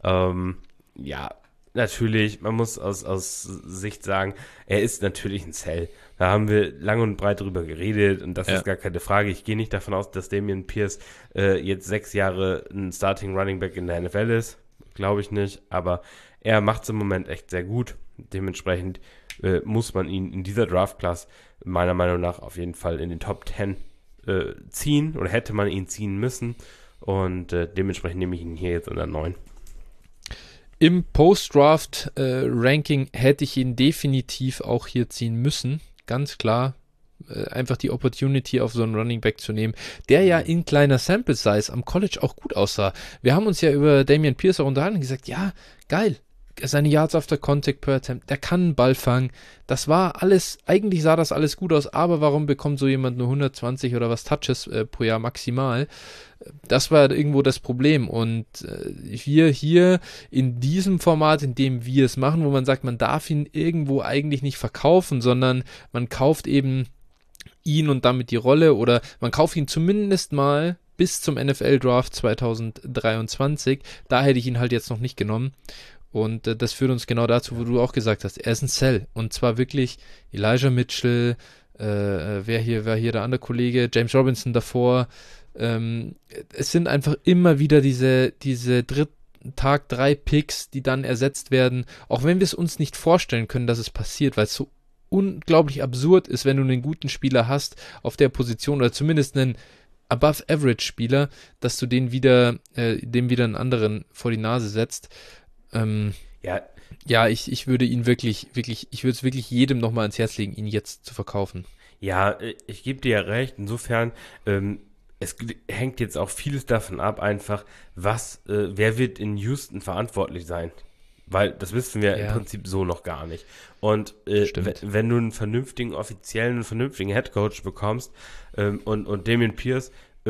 Natürlich, man muss aus Sicht sagen, er ist natürlich ein Sell. Da haben wir lang und breit drüber geredet und das ist gar keine Frage. Ich gehe nicht davon aus, dass Dameon Pierce jetzt 6 Jahre ein Starting Running Back in der NFL ist. Glaube ich nicht, aber er macht es im Moment echt sehr gut. Dementsprechend muss man ihn in dieser Draft-Class meiner Meinung nach auf jeden Fall in den Top 10 ziehen oder hätte man ihn ziehen müssen und dementsprechend nehme ich ihn hier jetzt an der 9. Im Post-Draft-Ranking hätte ich ihn definitiv auch hier ziehen müssen. Ganz klar. Einfach die Opportunity auf so einen Running Back zu nehmen, der ja in kleiner Sample Size am College auch gut aussah. Wir haben uns ja über Dameon Pierce auch unterhalten und gesagt, ja, geil. Seine Yards after Contact per Attempt, der kann einen Ball fangen. Das war alles, eigentlich sah das alles gut aus, aber warum bekommt so jemand nur 120 oder was Touches pro Jahr maximal? Das war irgendwo das Problem und wir hier in diesem Format, in dem wir es machen, wo man sagt, man darf ihn irgendwo eigentlich nicht verkaufen, sondern man kauft eben ihn und damit die Rolle oder man kauft ihn zumindest mal bis zum NFL-Draft 2023. Da hätte ich ihn halt jetzt noch nicht genommen. Und das führt uns genau dazu, wo du auch gesagt hast, er ist ein Sell. Und zwar wirklich Elijah Mitchell, wer hier der andere Kollege, James Robinson davor. Es sind einfach immer wieder diese Tag 3 Picks, die dann ersetzt werden, auch wenn wir es uns nicht vorstellen können, dass es passiert, weil es so unglaublich absurd ist, wenn du einen guten Spieler hast auf der Position oder zumindest einen Above-Average-Spieler, dass du dem wieder einen anderen vor die Nase setzt. Ich würde ihn wirklich, ich würde es wirklich jedem nochmal ans Herz legen, ihn jetzt zu verkaufen. Ja, ich gebe dir ja recht. Insofern, es hängt jetzt auch vieles davon ab, einfach, wer wird in Houston verantwortlich sein? Weil das wissen wir im Prinzip so noch gar nicht. Und wenn du einen vernünftigen Headcoach bekommst und Dameon Pierce,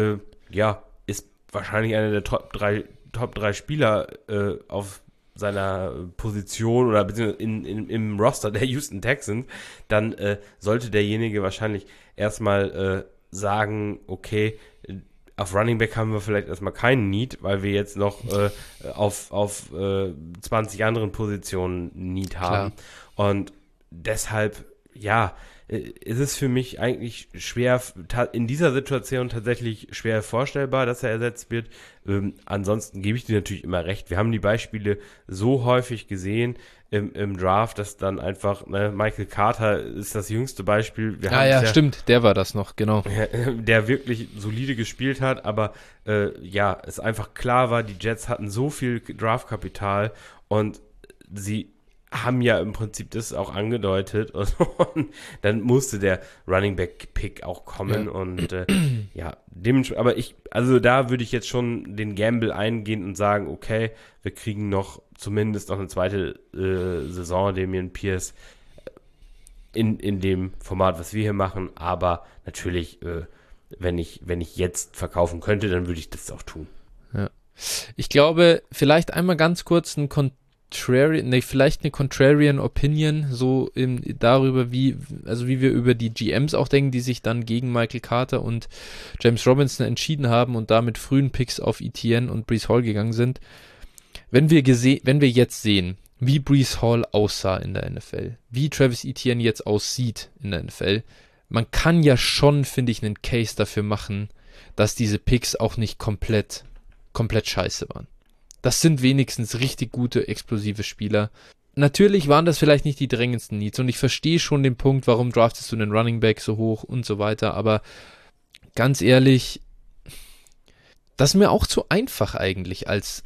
ist wahrscheinlich einer der Top 3 Spieler auf seiner Position oder beziehungsweise im Roster der Houston Texans, dann sollte derjenige wahrscheinlich erstmal sagen, okay, auf Running Back haben wir vielleicht erstmal keinen Need, weil wir jetzt noch auf 20 anderen Positionen Need haben. Klar. Und deshalb, ist es für mich eigentlich schwer, in dieser Situation tatsächlich schwer vorstellbar, dass er ersetzt wird. Ansonsten gebe ich dir natürlich immer recht. Wir haben die Beispiele so häufig gesehen im Draft, dass dann einfach, Michael Carter ist das jüngste Beispiel. Stimmt, der war das noch, genau. Der wirklich solide gespielt hat, aber es einfach klar war, die Jets hatten so viel Draftkapital und sie haben ja im Prinzip das auch angedeutet und dann musste der Running Back Pick auch kommen und dementsprechend, aber da würde ich jetzt schon den Gamble eingehen und sagen, okay, wir kriegen zumindest noch eine zweite Saison Dameon Pierce in dem Format, was wir hier machen, aber natürlich, wenn ich jetzt verkaufen könnte, dann würde ich das auch tun. Ja. Ich glaube, vielleicht einmal ganz kurz vielleicht eine Contrarian Opinion, so darüber, wie wir über die GMs auch denken, die sich dann gegen Michael Carter und James Robinson entschieden haben und damit frühen Picks auf Etienne und Breece Hall gegangen sind. Wenn wir jetzt sehen, wie Breece Hall aussah in der NFL, wie Travis Etienne jetzt aussieht in der NFL, man kann ja schon, finde ich, einen Case dafür machen, dass diese Picks auch nicht komplett scheiße waren. Das sind wenigstens richtig gute, explosive Spieler. Natürlich waren das vielleicht nicht die drängendsten Needs und ich verstehe schon den Punkt, warum draftest du einen Running Back so hoch und so weiter, aber ganz ehrlich, das ist mir auch zu einfach eigentlich als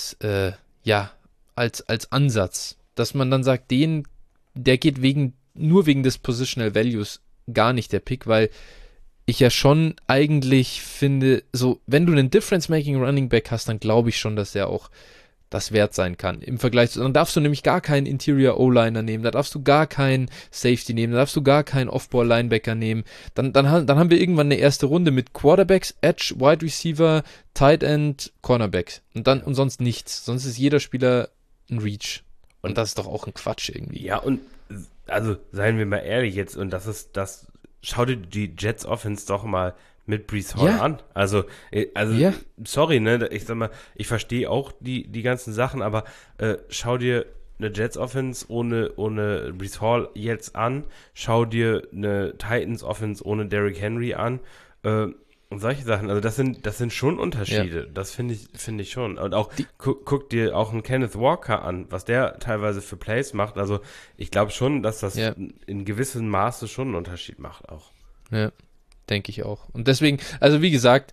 Ansatz, dass man dann sagt, der geht nur wegen des Positional Values gar nicht der Pick, weil ich ja schon eigentlich finde, so, wenn du einen Difference-Making Running Back hast, dann glaube ich schon, dass er auch das wert sein kann. Im Vergleich zu, dann darfst du nämlich gar keinen Interior O-Liner nehmen, da darfst du gar keinen Safety nehmen, da darfst du gar keinen Off-Ball-Linebacker nehmen. Dann haben wir irgendwann eine erste Runde mit Quarterbacks, Edge, Wide Receiver, Tight End, Cornerbacks. Und sonst nichts. Sonst ist jeder Spieler ein Reach. Und das ist doch auch ein Quatsch irgendwie. Ja, und also seien wir mal ehrlich jetzt, und schau dir die Jets Offense doch mal mit Breece Hall an. Also sorry, ne, ich sag mal, ich verstehe auch die ganzen Sachen, aber schau dir eine Jets Offense ohne Breece Hall jetzt an, schau dir eine Titans Offense ohne Derrick Henry an, und solche Sachen, also das sind schon Unterschiede, das finde ich schon. Und auch, guck dir auch einen Kenneth Walker an, was der teilweise für Plays macht, also ich glaube schon, dass das in gewissem Maße schon einen Unterschied macht auch. Ja, denke ich auch. Und deswegen, also wie gesagt,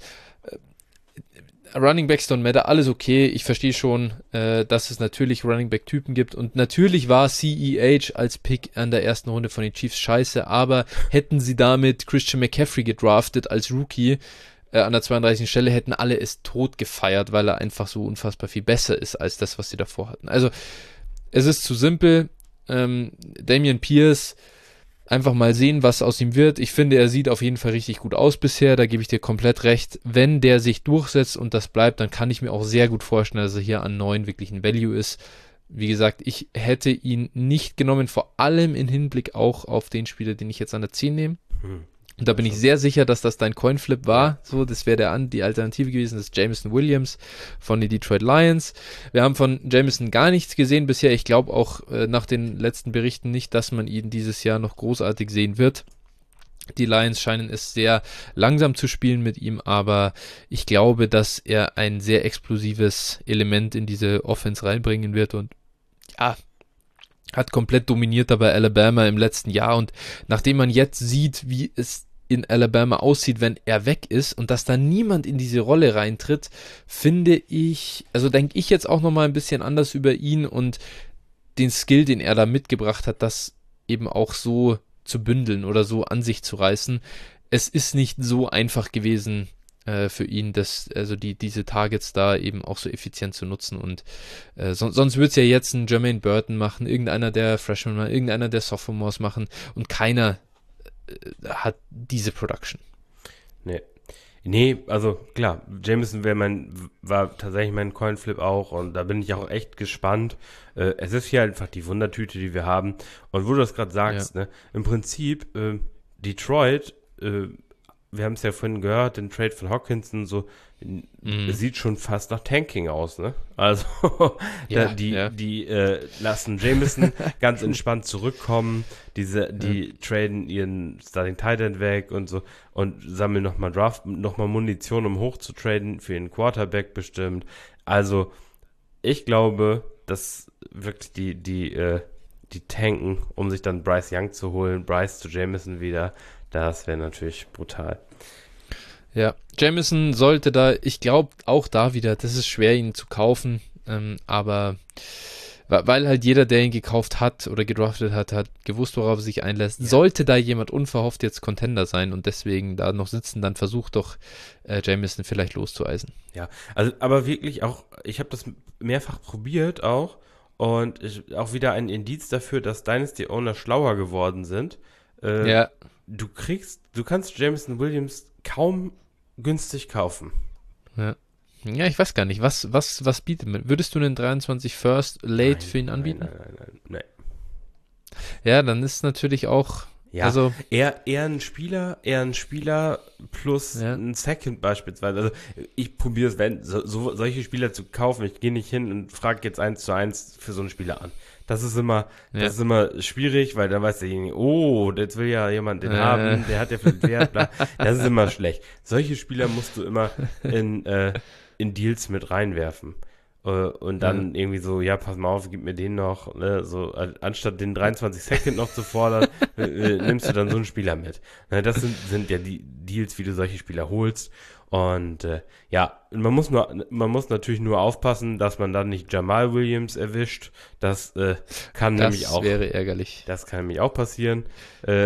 Running Backs don't matter, alles okay. Ich verstehe schon, dass es natürlich Running Back Typen gibt und natürlich war CEH als Pick an der ersten Runde von den Chiefs scheiße, aber hätten sie damit Christian McCaffrey gedraftet als Rookie an der 32. Stelle, hätten alle es tot gefeiert, weil er einfach so unfassbar viel besser ist als das, was sie davor hatten. Also es ist zu simpel. Dameon Pierce, einfach mal sehen, was aus ihm wird. Ich finde, er sieht auf jeden Fall richtig gut aus bisher, da gebe ich dir komplett recht. Wenn der sich durchsetzt und das bleibt, dann kann ich mir auch sehr gut vorstellen, dass er hier an 9 wirklich ein Value ist. Wie gesagt, ich hätte ihn nicht genommen, vor allem im Hinblick auch auf den Spieler, den ich jetzt an der 10 nehme. Und da bin ich sehr sicher, dass das dein Coinflip war. So, das wäre die Alternative gewesen, das ist Jameson Williams von den Detroit Lions. Wir haben von Jameson gar nichts gesehen bisher. Ich glaube auch nach den letzten Berichten nicht, dass man ihn dieses Jahr noch großartig sehen wird. Die Lions scheinen es sehr langsam zu spielen mit ihm, aber ich glaube, dass er ein sehr explosives Element in diese Offense reinbringen wird und ja, hat komplett dominiert da bei Alabama im letzten Jahr und nachdem man jetzt sieht, wie es in Alabama aussieht, wenn er weg ist und dass da niemand in diese Rolle reintritt, finde ich, also denke ich jetzt auch nochmal ein bisschen anders über ihn und den Skill, den er da mitgebracht hat, das eben auch so zu bündeln oder so an sich zu reißen. Es ist nicht so einfach gewesen für ihn, diese Targets da eben auch so effizient zu nutzen und sonst würde es ja jetzt ein Jermaine Burton machen, irgendeiner der Freshmen mal, irgendeiner der Sophomores machen und keiner hat diese Production. Nee, also klar, Jameson war tatsächlich mein Coinflip auch und da bin ich auch echt gespannt. Es ist hier einfach die Wundertüte, die wir haben und wo du das gerade sagst, ne, im Prinzip Detroit, wir haben es ja vorhin gehört, den Trade von Hockenson, so sieht schon fast nach Tanking aus, ne? Also die lassen Jameson ganz entspannt zurückkommen, die traden ihren Starting Tight End weg und so und sammeln nochmal Munition, um hochzutraden für den Quarterback bestimmt. Also ich glaube, dass wirklich die tanken, um sich dann Bryce Young zu holen, Bryce zu Jameson wieder. Das wäre natürlich brutal. Ja, Jameson sollte da, ich glaube auch da wieder, das ist schwer, ihn zu kaufen, aber weil halt jeder, der ihn gekauft hat oder gedraftet hat gewusst, worauf er sich einlässt. Ja. Sollte da jemand unverhofft jetzt Contender sein und deswegen da noch sitzen, dann versucht doch Jameson vielleicht loszueisen. Ja, also aber wirklich auch, ich habe das mehrfach probiert auch und auch wieder ein Indiz dafür, dass Dynasty Owner schlauer geworden sind. Ja. Du kannst Jameson Williams kaum günstig kaufen. Ja, ich weiß gar nicht, was bietet man? Würdest du einen 23 First Late für ihn anbieten? Nein. Ja, dann ist natürlich auch, ja, also eher ein Spieler plus ein Second beispielsweise. Also ich probiere es, solche Spieler zu kaufen. Ich gehe nicht hin und frage jetzt 1:1 für so einen Spieler an. Das ist immer schwierig, weil dann weiß derjenige, jetzt will ja jemand den haben, der hat ja viel Wert, bla. Das ist immer schlecht. Solche Spieler musst du immer in Deals mit reinwerfen. Und dann irgendwie so, ja, pass mal auf, gib mir den noch, ne, so, anstatt den 23 Second noch zu fordern, nimmst du dann so einen Spieler mit. Das sind ja die Deals, wie du solche Spieler holst. Und man muss natürlich nur aufpassen, dass man dann nicht Jamal Williams erwischt. Das wäre ärgerlich. Das kann nämlich auch passieren.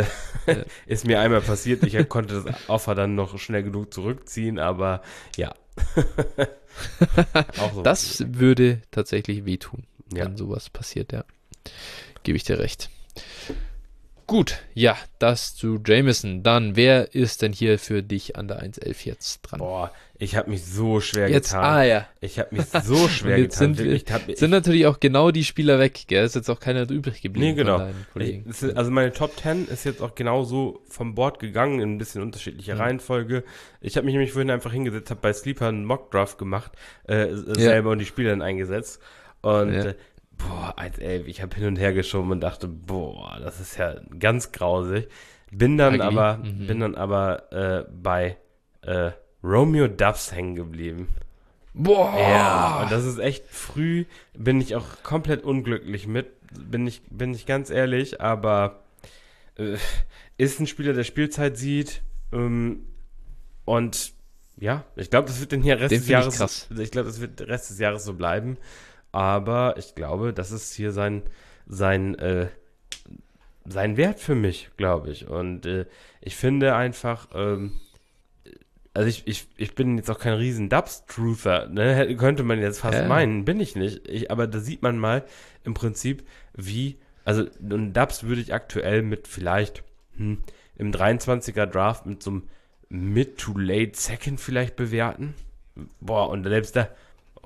Ist mir einmal passiert. Ich konnte das Offer dann noch schnell genug zurückziehen, aber ja. Auch so. Das würde tatsächlich wehtun, wenn sowas passiert, ja. Gebe ich dir recht. Gut, ja, das zu Jameson. Dann, wer ist denn hier für dich an der 1.11 jetzt dran? Boah, ich habe mich so schwer jetzt, getan. Ja. Ich habe mich so schwer getan. Sind natürlich auch genau die Spieler weg, gell? Ist jetzt auch keiner übrig geblieben. Nee, genau. Also meine Top 10 ist jetzt auch genau so vom Board gegangen, in ein bisschen unterschiedlicher Reihenfolge. Ich habe mich nämlich vorhin einfach hingesetzt, habe bei Sleeper einen Mock-Draft gemacht, selber und die Spieler dann eingesetzt. Und boah, 1.11, ich habe hin und her geschoben und dachte, boah, das ist ja ganz grausig. Bin dann aber bei Romeo Dubs hängen geblieben. Boah! Ja, und das ist echt früh, bin ich auch komplett unglücklich mit, bin ich ganz ehrlich, aber ist ein Spieler, der Spielzeit sieht, und ja, ich glaube, das wird den Rest des Jahres, ich glaube, das wird den Rest des Jahres so bleiben. Aber ich glaube, das ist hier sein Wert für mich, glaube ich. Und ich finde einfach, also ich bin jetzt auch kein riesen Dubs-Truther, ne? Könnte man jetzt fast meinen, bin ich nicht. Aber da sieht man mal im Prinzip, also einen Dubs würde ich aktuell mit vielleicht im 23er Draft mit so einem Mid-to-Late-Second vielleicht bewerten. Boah, und selbst da,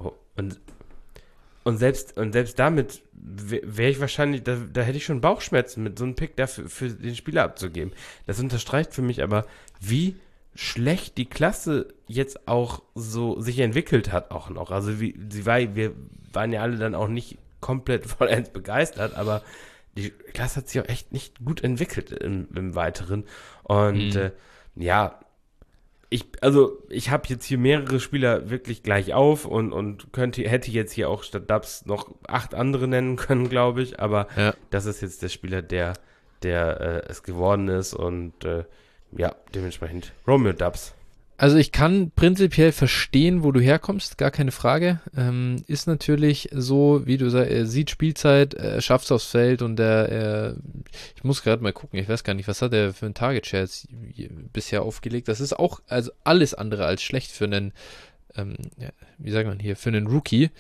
Und selbst damit wäre ich wahrscheinlich, da hätte ich schon Bauchschmerzen mit so einem Pick dafür für den Spieler abzugeben. Das unterstreicht für mich aber, wie schlecht die Klasse jetzt auch so sich entwickelt hat auch noch. Also wir waren ja alle dann auch nicht komplett vollends begeistert, aber die Klasse hat sich auch echt nicht gut entwickelt im Weiteren. Und ja, ich habe jetzt hier mehrere Spieler wirklich gleich auf und hätte jetzt hier auch statt Dubs noch 8 andere nennen können, glaube ich, aber das ist jetzt der Spieler, der es geworden ist und dementsprechend Romeo Dubs. Also ich kann prinzipiell verstehen, wo du herkommst, gar keine Frage. Ist natürlich so, wie du sagst, er sieht Spielzeit, er schafft es aufs Feld und ich muss gerade mal gucken, ich weiß gar nicht, was hat er für einen Target Share jetzt bisher aufgelegt. Das ist auch also alles andere als schlecht für einen, wie sagt man hier, für einen Rookie.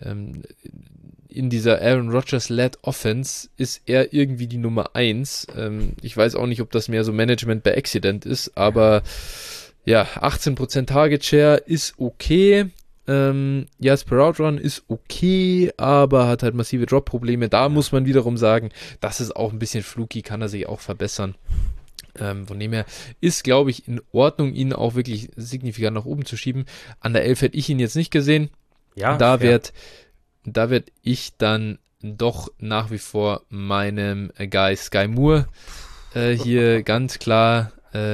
In dieser Aaron Rodgers-led Offense ist er irgendwie die Nummer 1. Ich weiß auch nicht, ob das mehr so Management by Accident ist, aber ja, 18% Target Share ist okay. Yards per Route Run ist okay, aber hat halt massive Drop-Probleme. Da muss man wiederum sagen, das ist auch ein bisschen fluky, kann er sich auch verbessern. Von dem her ist, glaube ich, in Ordnung, ihn auch wirklich signifikant nach oben zu schieben. An der 11 hätte ich ihn jetzt nicht gesehen. Ja, da werd ich dann doch nach wie vor meinem Guy Sky Moore hier ganz klar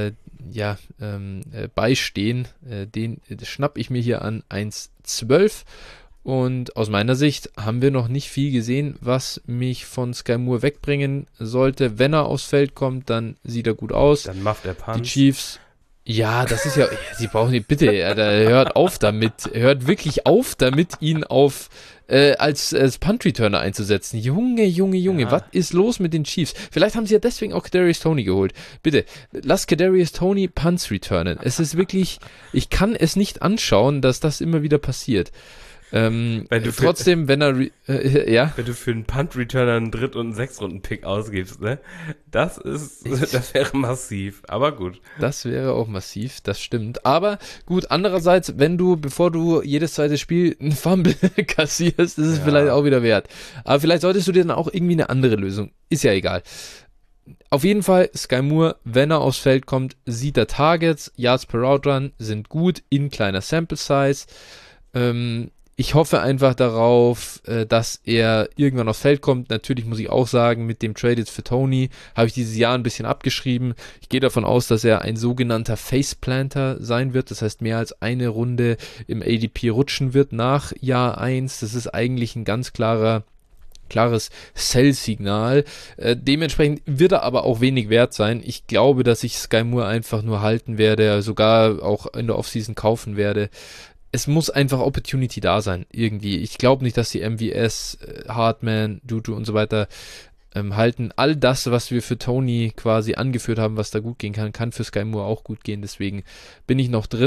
beistehen. Den schnapp ich mir hier an 1.12 und aus meiner Sicht haben wir noch nicht viel gesehen, was mich von Sky Moore wegbringen sollte. Wenn er aufs Feld kommt, dann sieht er gut aus. Dann macht er Punts. Die Chiefs, ja, das ist ja, sie brauchen nicht, bitte, hört auf damit, hört wirklich auf damit, ihn als Punt-Returner einzusetzen. Junge, was ist los mit den Chiefs? Vielleicht haben sie ja deswegen auch Kadarius Toney geholt. Bitte, lass Kadarius Toney Punts returnen. Es ist wirklich, ich kann es nicht anschauen, dass das immer wieder passiert. Wenn du für einen Punt-Returner einen Dritt- und einen Sechs-Runden-Pick ausgibst, ne? Das wäre massiv, aber gut. Das wäre auch massiv, das stimmt. Aber gut, andererseits, bevor du jedes zweite Spiel einen Fumble kassierst, ist es vielleicht auch wieder wert. Aber vielleicht solltest du dir dann auch irgendwie eine andere Lösung. Ist ja egal. Auf jeden Fall, Sky Moore, wenn er aufs Feld kommt, sieht er Targets, Yards per Route Run sind gut, in kleiner Sample Size. Ich hoffe einfach darauf, dass er irgendwann aufs Feld kommt. Natürlich muss ich auch sagen, mit dem Trade jetzt für Toney habe ich dieses Jahr ein bisschen abgeschrieben. Ich gehe davon aus, dass er ein sogenannter Faceplanter sein wird. Das heißt, mehr als eine Runde im ADP rutschen wird nach Jahr 1. Das ist eigentlich ein ganz klares Sell-Signal. Dementsprechend wird er aber auch wenig wert sein. Ich glaube, dass ich Sky Moore einfach nur halten werde, sogar auch in der Offseason kaufen werde. Es muss einfach Opportunity da sein, irgendwie. Ich glaube nicht, dass die MVS, Hartman, Juju und so weiter halten. All das, was wir für Toney quasi angeführt haben, was da gut gehen kann, kann für Sky Moore auch gut gehen. Deswegen bin ich noch drin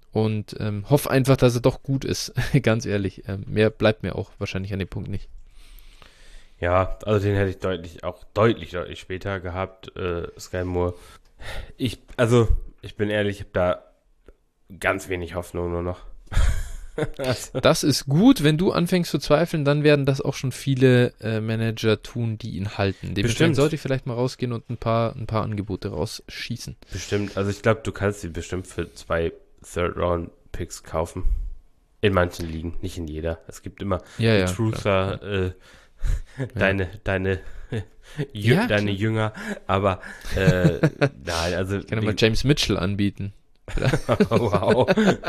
und hoffe einfach, dass er doch gut ist, ganz ehrlich. Mehr bleibt mir auch wahrscheinlich an dem Punkt nicht. Ja, also den hätte ich deutlich später gehabt, Sky Moore. Ich bin ehrlich, ich habe da ganz wenig Hoffnung nur noch. Das ist gut, wenn du anfängst zu zweifeln, dann werden das auch schon viele Manager tun, die ihn halten. Dementsprechend sollte ich vielleicht mal rausgehen und ein paar Angebote rausschießen. Bestimmt, also ich glaube, du kannst sie bestimmt für 2 Third-Round-Picks kaufen. In manchen Ligen, nicht in jeder. Es gibt immer Truther, deine Jünger, aber nein, also ich kann mal James Mitchell anbieten. Wow.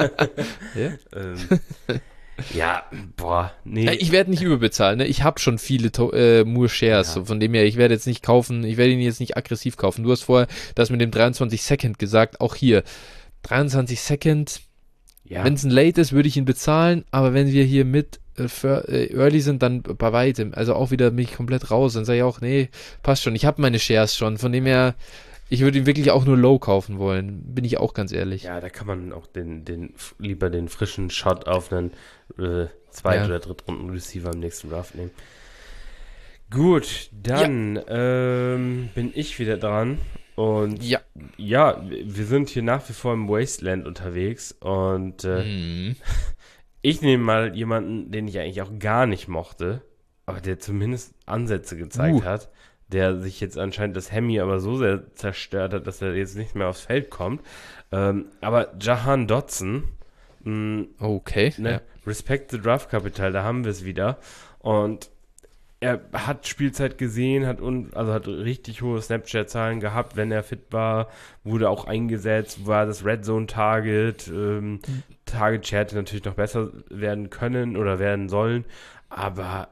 Ja, nee. Ich werde nicht überbezahlen, ne? Ich habe schon viele Moore Shares, so von dem her, ich werde jetzt nicht kaufen, ich werde ihn jetzt nicht aggressiv kaufen. Du hast vorher das mit dem 23 Second gesagt, auch hier. 23 Second, wenn es ein Late ist, würde ich ihn bezahlen, aber wenn wir hier mit Early sind, dann bei weitem, also auch wieder mich komplett raus, dann sage ich auch, nee, passt schon, ich habe meine Shares schon, von dem her, ich würde ihn wirklich auch nur low kaufen wollen, bin ich auch ganz ehrlich. Ja, da kann man auch lieber den frischen Shot auf einen Zweit- oder Drittrunden-Receiver im nächsten Draft nehmen. Gut, dann bin ich wieder dran. Und ja, wir sind hier nach wie vor im Wasteland unterwegs. Und ich nehme mal jemanden, den ich eigentlich auch gar nicht mochte, aber der zumindest Ansätze gezeigt hat, der sich jetzt anscheinend das Hemi aber so sehr zerstört hat, dass er jetzt nicht mehr aufs Feld kommt. Aber Jahan Dotson, okay, Respect the Draft Capital, da haben wir es wieder. Und er hat Spielzeit gesehen, hat richtig hohe Snapchat-Zahlen gehabt, wenn er fit war, wurde auch eingesetzt, war das Red Zone Target, Target Share hätte natürlich noch besser werden können oder werden sollen, aber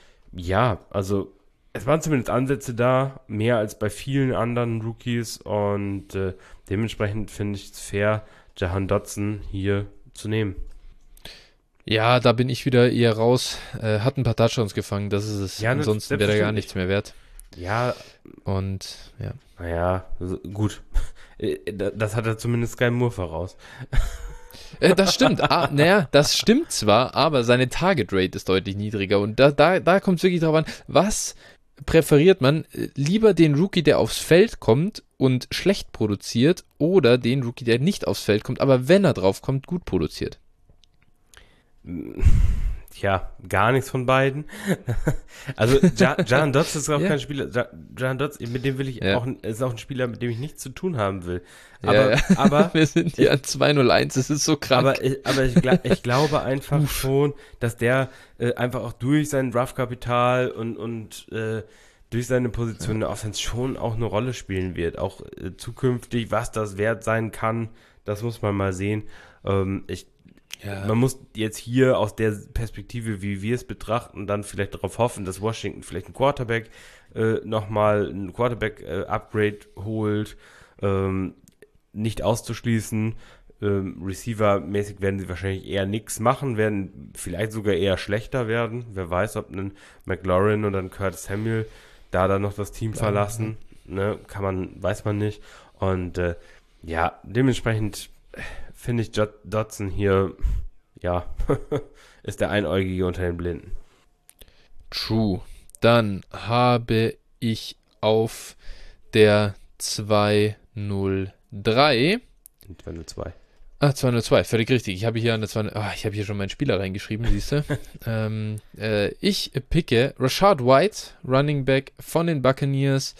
also es waren zumindest Ansätze da, mehr als bei vielen anderen Rookies und dementsprechend finde ich es fair, Jahan Dotson hier zu nehmen. Ja, da bin ich wieder eher raus. Hat ein paar Touchdowns gefangen, das ist es. Ja, ansonsten wäre er gar nichts mehr wert. Ja. Und, ja. Naja, gut. Das hat er zumindest Sky Moore voraus. Das stimmt. Das stimmt zwar, aber seine Target Rate ist deutlich niedriger. Und da kommt es wirklich drauf an, was präferiert man? Lieber den Rookie, der aufs Feld kommt und schlecht produziert, oder den Rookie, der nicht aufs Feld kommt, aber wenn er drauf kommt, gut produziert? Tja, gar nichts von beiden. Also Jahan Dotson ist auch kein Spieler. Jahan Dotson, mit dem will ich ist auch ein Spieler, mit dem ich nichts zu tun haben will. Aber wir sind hier an 2-0-1, das ist so krank. Aber ich glaube einfach schon, dass der einfach auch durch sein Draftkapital und durch seine Position in der Offense schon auch eine Rolle spielen wird. Auch zukünftig, was das wert sein kann, das muss man mal sehen. Man muss jetzt hier aus der Perspektive, wie wir es betrachten, dann vielleicht darauf hoffen, dass Washington vielleicht einen Quarterback Upgrade holt, nicht auszuschließen. Receiver-mäßig werden sie wahrscheinlich eher nichts machen, werden vielleicht sogar eher schlechter werden. Wer weiß, ob ein McLaurin oder ein Curtis Samuel da noch das Team verlassen. Ne? Weiß man nicht. Und dementsprechend finde ich Dotson hier, ist der Einäugige unter den Blinden. True. Dann habe ich auf der 203 202. 202, völlig richtig. Ich habe hier ich habe hier schon meinen Spieler reingeschrieben, siehst du. Ich picke Rashad White, Running Back von den Buccaneers.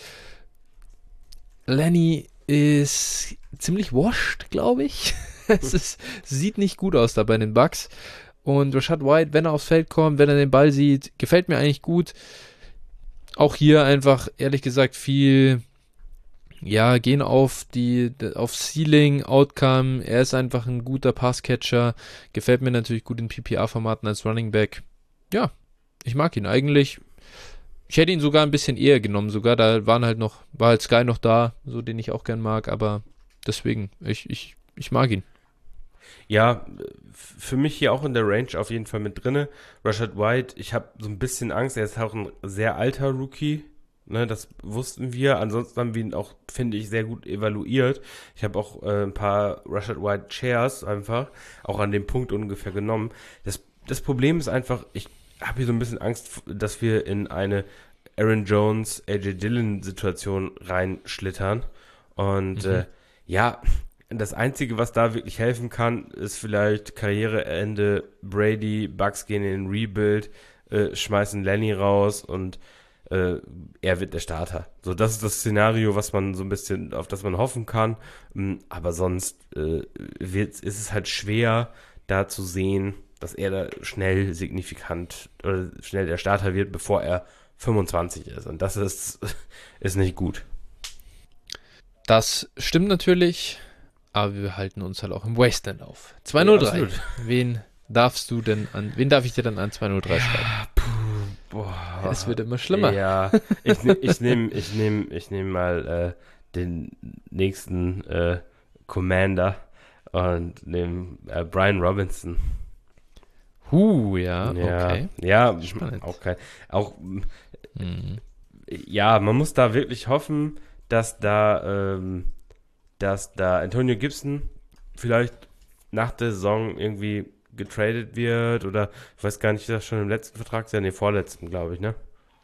Lenny ist ziemlich washed, glaube ich. Sieht nicht gut aus da bei den Bucks. Und Rashad White, wenn er aufs Feld kommt, wenn er den Ball sieht, gefällt mir eigentlich gut. Auch hier einfach, ehrlich gesagt, viel gehen auf Ceiling, Outcome. Er ist einfach ein guter Passcatcher. Gefällt mir natürlich gut in PPR-Formaten als Running Back. Ja, ich mag ihn eigentlich. Ich hätte ihn sogar ein bisschen eher genommen. Sogar da war halt Sky noch da, so den ich auch gern mag. Aber deswegen, ich mag ihn. Ja, für mich hier auch in der Range auf jeden Fall mit drinne. Rashad White, ich habe so ein bisschen Angst, er ist auch ein sehr alter Rookie, Ne, das wussten wir. Ansonsten haben wir ihn auch, finde ich, sehr gut evaluiert. Ich habe auch ein paar Rashad White Chairs einfach auch an dem Punkt ungefähr genommen. Das Problem ist einfach, ich habe hier so ein bisschen Angst, dass wir in eine Aaron Jones, AJ Dillon Situation reinschlittern. Und ja, das Einzige, was da wirklich helfen kann, ist vielleicht Karriereende Brady, Bucks gehen in den Rebuild, schmeißen Lenny raus und er wird der Starter. So, das ist das Szenario, was man so ein bisschen, auf das man hoffen kann. Aber sonst ist es halt schwer, da zu sehen, dass er da schnell signifikant oder schnell der Starter wird, bevor er 25 ist. Und das ist nicht gut. Das stimmt natürlich, aber wir halten uns halt auch im Wasteland auf. 203. Ja, wen darf ich dir dann an 203 schreiben? Boah. Es wird immer schlimmer. Ja, ich nehm mal den nächsten Commander und nehme Brian Robinson. Ja, okay. Ja, spannend. Ja, man muss da wirklich hoffen, dass da Antonio Gibson vielleicht nach der Saison irgendwie getradet wird oder ich weiß gar nicht, ist das schon im letzten Vertrag ist, ja, nee, vorletzten, glaube ich, ne?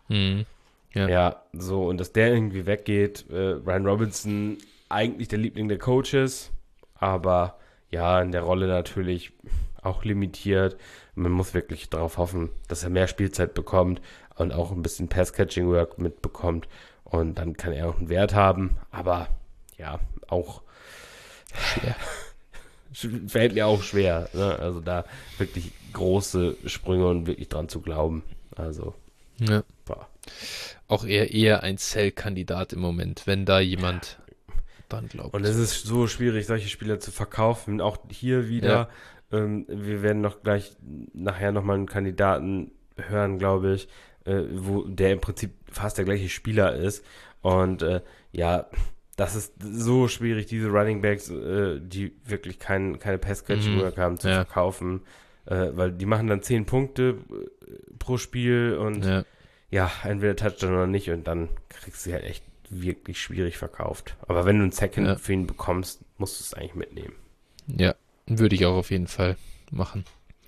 Ja, so, und dass der irgendwie weggeht. Brian Robinson, eigentlich der Liebling der Coaches, aber ja, in der Rolle natürlich auch limitiert. Man muss wirklich darauf hoffen, dass er mehr Spielzeit bekommt und auch ein bisschen Pass-Catching-Work mitbekommt und dann kann er auch einen Wert haben, aber ja, auch schwer. Fällt mir auch schwer, ne? Also da wirklich große Sprünge und wirklich dran zu glauben. Also, ja. Auch eher ein Sell-Kandidat im Moment, wenn da jemand dran glaubt. Und es ist so schwierig, solche Spieler zu verkaufen. Auch hier wieder, wir werden nachher nochmal einen Kandidaten hören, glaube ich, wo der im Prinzip fast der gleiche Spieler ist. Und das ist so schwierig, diese Running Backs, die wirklich keine Pass-Catching-Work haben, zu verkaufen, weil die machen dann 10 Punkte pro Spiel und entweder Touchdown oder nicht und dann kriegst du sie halt echt wirklich schwierig verkauft. Aber wenn du einen Second für ihn bekommst, musst du es eigentlich mitnehmen. Ja, würde ich auch auf jeden Fall machen.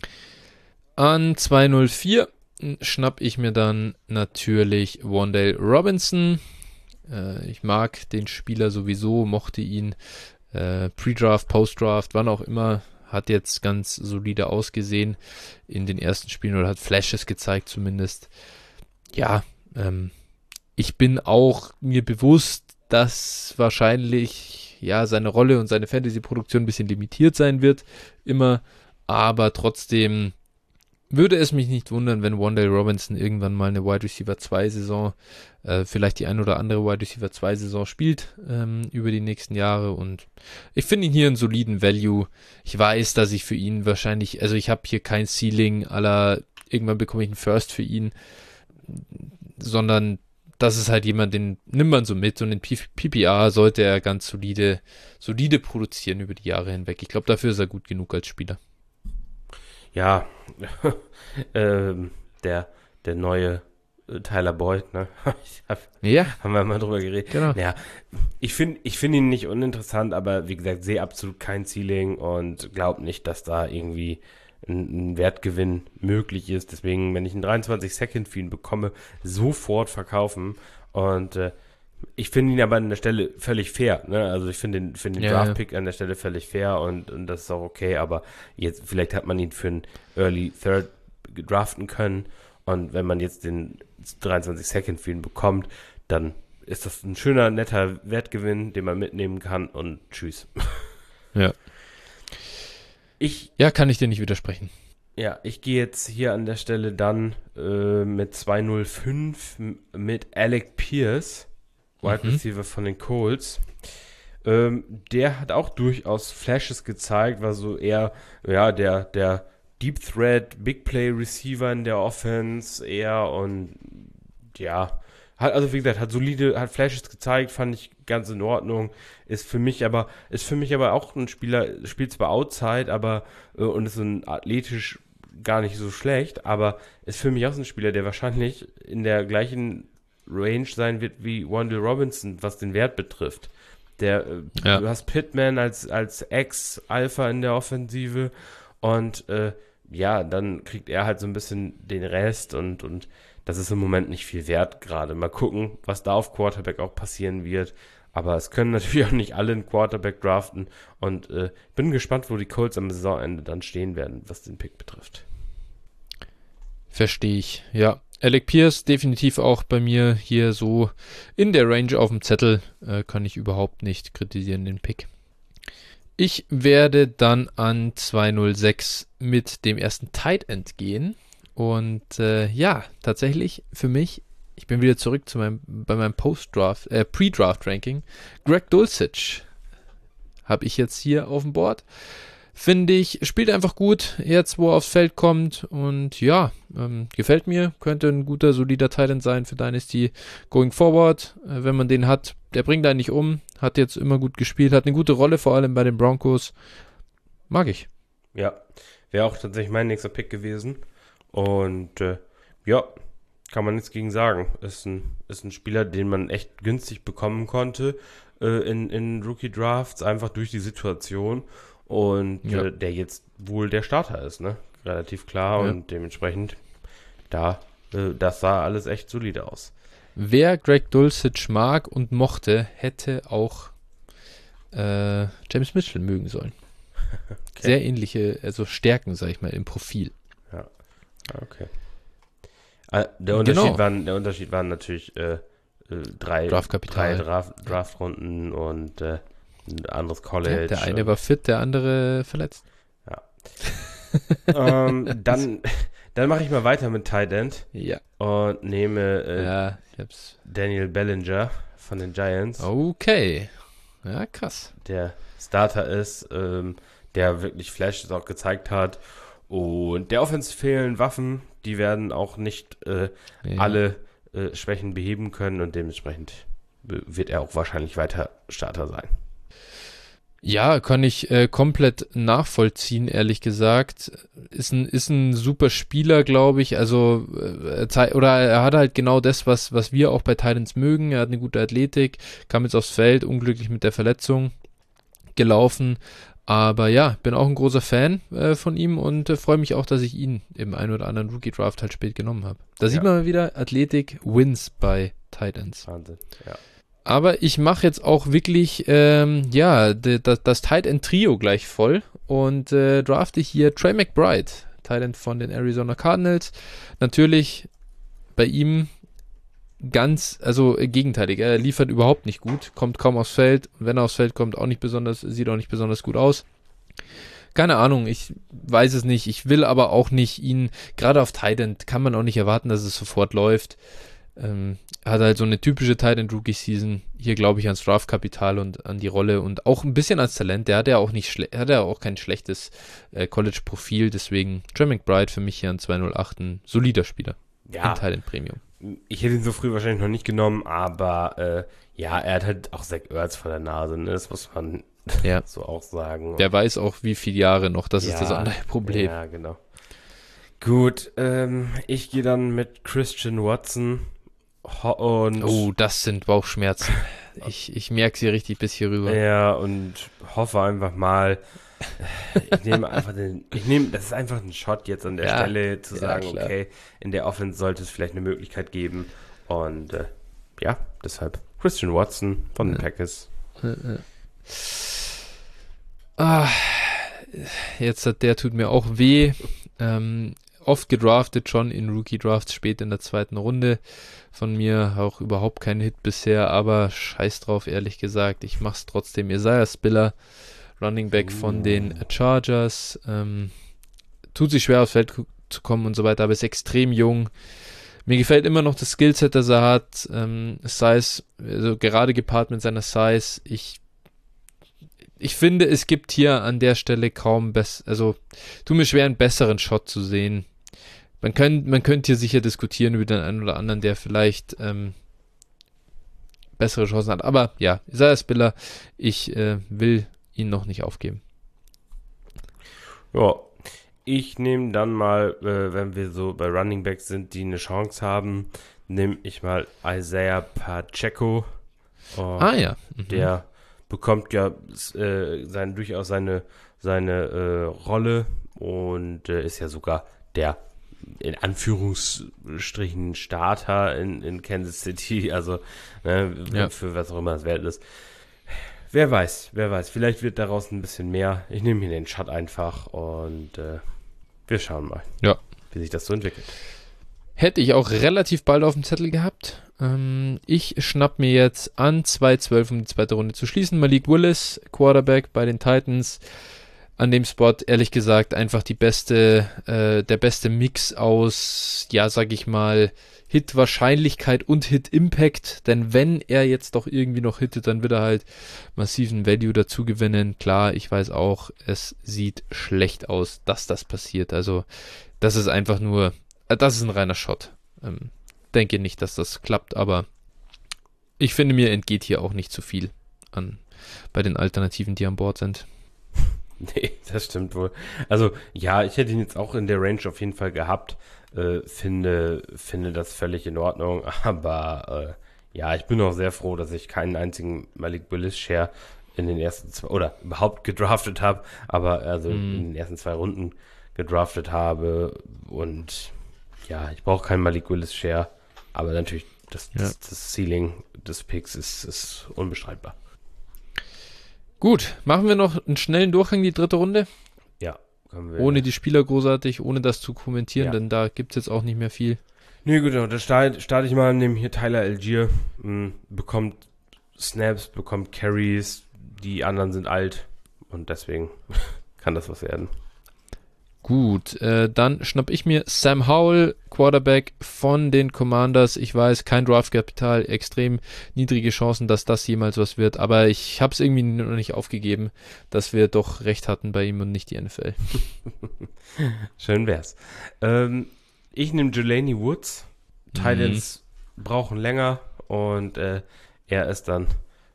An 204 schnapp ich mir dann natürlich Wan'Dale Robinson. Ich mag den Spieler sowieso, mochte ihn Pre-Draft, Post-Draft, wann auch immer, hat jetzt ganz solide ausgesehen in den ersten Spielen oder hat Flashes gezeigt zumindest. Ja, ich bin auch mir bewusst, dass wahrscheinlich seine Rolle und seine Fantasy-Produktion ein bisschen limitiert sein wird, immer, aber trotzdem würde es mich nicht wundern, wenn Wan'Dale Robinson irgendwann mal eine Wide Receiver 2 Saison, vielleicht die ein oder andere Wide Receiver 2 Saison spielt über die nächsten Jahre und ich finde ihn hier einen soliden Value. Ich weiß, dass ich für ihn wahrscheinlich, also ich habe hier kein Ceiling irgendwann bekomme ich einen First für ihn, sondern das ist halt jemand, den nimmt man so mit und in PPR sollte er ganz solide produzieren über die Jahre hinweg. Ich glaube, dafür ist er gut genug als Spieler. Ja, der neue Tyler Boyd, ne? Haben wir mal drüber geredet. Genau. Ja, ich finde ihn nicht uninteressant, aber wie gesagt, sehe absolut kein Ceiling und glaube nicht, dass da irgendwie ein Wertgewinn möglich ist. Deswegen, wenn ich einen 23 Second für ihn bekomme, sofort verkaufen. Und ich finde ihn aber an der Stelle völlig fair. Ne? Also ich finde den Draft-Pick an der Stelle völlig fair und das ist auch okay. Aber jetzt vielleicht hat man ihn für einen Early Third draften können. Und wenn man jetzt den 23 Second für ihn bekommt, dann ist das ein schöner, netter Wertgewinn, den man mitnehmen kann und tschüss. Ja. Kann ich dir nicht widersprechen. Ja, ich gehe jetzt hier an der Stelle dann mit 205 mit Alec Pierce, Wide Receiver von den Colts. Der hat auch durchaus Flashes gezeigt, war so eher der Deep Threat, Big Play Receiver in der Offense eher und hat Flashes gezeigt, fand ich ganz in Ordnung. Ist für mich aber auch ein Spieler, spielt zwar Outside, aber und ist ein athletisch gar nicht so schlecht, aber ist für mich auch so ein Spieler, der wahrscheinlich in der gleichen Range sein wird wie Wan'Dale Robinson, was den Wert betrifft. Du hast Pittman als Ex-Alpha in der Offensive und dann kriegt er halt so ein bisschen den Rest und das ist im Moment nicht viel wert gerade. Mal gucken, was da auf Quarterback auch passieren wird. Aber es können natürlich auch nicht alle einen Quarterback draften und bin gespannt, wo die Colts am Saisonende dann stehen werden, was den Pick betrifft. Verstehe ich, ja. Alec Pierce definitiv auch bei mir hier so in der Range auf dem Zettel, kann ich überhaupt nicht kritisieren, den Pick. Ich werde dann an 206 mit dem ersten Tight End gehen und tatsächlich für mich, ich bin wieder zurück bei meinem Pre-Draft-Ranking, Greg Dulcich habe ich jetzt hier auf dem Board. Finde ich, spielt einfach gut, jetzt wo er aufs Feld kommt und gefällt mir, könnte ein guter, solider Tight End sein für Dynasty going forward, wenn man den hat, der bringt einen nicht um, hat jetzt immer gut gespielt, hat eine gute Rolle, vor allem bei den Broncos, mag ich. Ja, wäre auch tatsächlich mein nächster Pick gewesen und kann man nichts gegen sagen, ist ein Spieler, den man echt günstig bekommen konnte in Rookie-Drafts, einfach durch die Situation. Und der jetzt wohl der Starter ist, ne? Relativ klar und dementsprechend das sah alles echt solide aus. Wer Greg Dulcich mag und mochte, hätte auch James Mitchell mögen sollen. Okay. Sehr ähnliche, Stärken, sag ich mal, im Profil. Ja, okay. Der Unterschied waren natürlich drei Draftrunden und ein anderes College. Der eine war fit, der andere verletzt. Ja. Dann mache ich mal weiter mit Tight End. Ja. Und nehme Daniel Bellinger von den Giants. Okay. Ja, krass. Der Starter ist, der wirklich Flashes auch gezeigt hat. Und der Offense fehlen Waffen. Die werden auch nicht alle Schwächen beheben können. Und dementsprechend wird er auch wahrscheinlich weiter Starter sein. Ja, kann ich komplett nachvollziehen, ehrlich gesagt. Ist ein super Spieler, glaube ich. Also, er hat halt genau das, was wir auch bei Titans mögen. Er hat eine gute Athletik, kam jetzt aufs Feld, unglücklich mit der Verletzung gelaufen. Aber ja, bin auch ein großer Fan von ihm und freue mich auch, dass ich ihn im einen oder anderen Rookie-Draft halt spät genommen habe. Da sieht man mal wieder, Athletik wins bei Titans. Wahnsinn, ja. Aber ich mache jetzt auch wirklich das Tight End Trio gleich voll und drafte hier Trey McBride, Tight End von den Arizona Cardinals. Natürlich bei ihm gegenteilig. Er liefert überhaupt nicht gut, kommt kaum aufs Feld. Wenn er aufs Feld kommt, sieht auch nicht besonders gut aus. Keine Ahnung, ich weiß es nicht. Ich will aber auch nicht ihn, gerade auf Tight End kann man auch nicht erwarten, dass es sofort läuft. Hat halt so eine typische Tight End Rookie Season. Hier glaube ich ans Draftkapital und an die Rolle und auch ein bisschen ans Talent. Der hat ja auch kein schlechtes College-Profil. Deswegen Trey McBride für mich hier an 208 ein solider Spieler. Ja. Ein Tight End Premium. Ich hätte ihn so früh wahrscheinlich noch nicht genommen, aber er hat halt auch Zach Ertz vor der Nase. Ne? Das muss man so auch sagen. Der weiß auch, wie viele Jahre noch. Das ist das andere Problem. Ja, genau. Gut, ich gehe dann mit Christian Watson. Das sind Bauchschmerzen. Ich merke sie richtig bis hier rüber. Ja, und hoffe einfach mal, das ist einfach ein Shot jetzt an der Stelle, zu sagen, klar. Okay, in der Offense sollte es vielleicht eine Möglichkeit geben. Und deshalb Christian Watson von den Packers. Der tut mir auch weh. Oft gedraftet schon in Rookie-Drafts spät in der zweiten Runde. Von mir auch überhaupt kein Hit bisher, aber scheiß drauf, ehrlich gesagt. Ich mach's trotzdem. Isaiah Spiller, Running Back von den Chargers. Tut sich schwer aufs Feld zu kommen und so weiter, aber ist extrem jung. Mir gefällt immer noch das Skillset, das er hat. Size, also gerade gepaart mit seiner Size. Ich finde, es gibt hier an der Stelle kaum tut mir schwer, einen besseren Shot zu sehen. Man könnte hier sicher diskutieren über den einen oder anderen, der vielleicht bessere Chancen hat. Aber ja, Isaiah Spiller, ich will ihn noch nicht aufgeben. Ja, ich nehme dann mal, wenn wir so bei Running Backs sind, die eine Chance haben, nehme ich mal Isaiah Pacheco. Ja. Der bekommt ja durchaus seine Rolle und ist ja sogar der in Anführungsstrichen Starter in Kansas City, also für was auch immer das wert ist. Wer weiß, vielleicht wird daraus ein bisschen mehr. Ich nehme hier den Shot einfach und wir schauen mal, wie sich das so entwickelt. Hätte ich auch relativ bald auf dem Zettel gehabt. Ich schnapp mir jetzt an 2-12, um die zweite Runde zu schließen. Malik Willis, Quarterback bei den Titans. An dem Spot, ehrlich gesagt, einfach der beste Mix aus, sag ich mal, Hit-Wahrscheinlichkeit und Hit-Impact. Denn wenn er jetzt doch irgendwie noch hittet, dann wird er halt massiven Value dazu gewinnen. Klar, ich weiß auch, es sieht schlecht aus, dass das passiert. Also, das ist einfach nur, das ist ein reiner Shot. Denke nicht, dass das klappt, aber ich finde, mir entgeht hier auch nicht zu viel bei den Alternativen, die an Bord sind. Nee, das stimmt wohl. Also, ja, ich hätte ihn jetzt auch in der Range auf jeden Fall gehabt. Finde das völlig in Ordnung. Aber, ich bin auch sehr froh, dass ich keinen einzigen Malik Willis Share in den ersten zwei, oder überhaupt gedraftet habe. Aber, in den ersten 2 Runden gedraftet habe. Und, ich brauche keinen Malik Willis Share. Aber natürlich, das Ceiling des Picks ist unbestreitbar. Gut, machen wir noch einen schnellen Durchgang, die dritte Runde? Ja, können wir. Ohne die Spieler großartig, ohne das zu kommentieren, denn da gibt es jetzt auch nicht mehr viel. Nee, gut, da starte ich mal, nehme hier Tyler Algier, bekommt Snaps, bekommt Carries, die anderen sind alt und deswegen kann das was werden. Gut, dann schnapp ich mir Sam Howell, Quarterback von den Commanders. Ich weiß, kein Draftkapital, extrem niedrige Chancen, dass das jemals was wird, aber ich habe es irgendwie noch nicht aufgegeben, dass wir doch recht hatten bei ihm und nicht die NFL. Schön wär's. Ich nehme Jelani Woods. Titans brauchen länger und er ist dann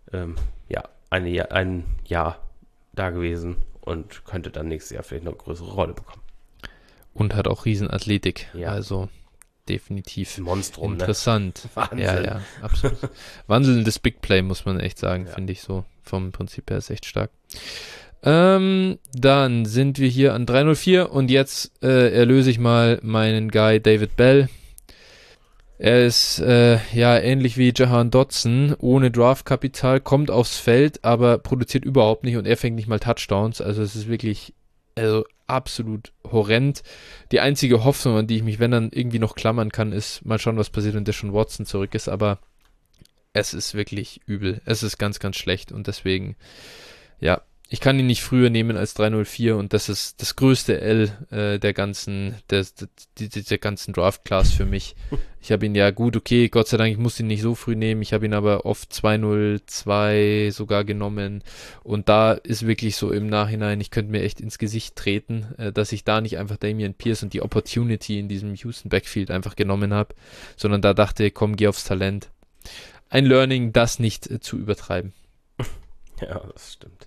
ein Jahr da gewesen und könnte dann nächstes Jahr vielleicht noch eine größere Rolle bekommen. Und hat auch Riesenathletik, also definitiv Monstrum, interessant. Ne? Wahnsinn. Ja, absolut. Wandelndes Big Play, muss man echt sagen, finde ich so. Vom Prinzip her ist echt stark. Dann sind wir hier an 304 und jetzt erlöse ich mal meinen Guy David Bell. Er ist ähnlich wie Jahan Dotson, ohne Draftkapital, kommt aufs Feld, aber produziert überhaupt nicht und er fängt nicht mal Touchdowns. Also es ist wirklich absolut horrend. Die einzige Hoffnung, an die ich mich, wenn dann, irgendwie noch klammern kann, ist mal schauen, was passiert, wenn Deshaun Watson zurück ist, aber es ist wirklich übel. Es ist ganz, ganz schlecht und deswegen, ich kann ihn nicht früher nehmen als 304 und das ist das größte L der ganzen Draft-Class für mich. Ich habe ihn Gott sei Dank, ich musste ihn nicht so früh nehmen, ich habe ihn aber oft 202 sogar genommen und da ist wirklich so im Nachhinein, ich könnte mir echt ins Gesicht treten, dass ich da nicht einfach Dameon Pierce und die Opportunity in diesem Houston Backfield einfach genommen habe, sondern da dachte, komm, geh aufs Talent. Ein Learning, das nicht zu übertreiben. Ja, das stimmt.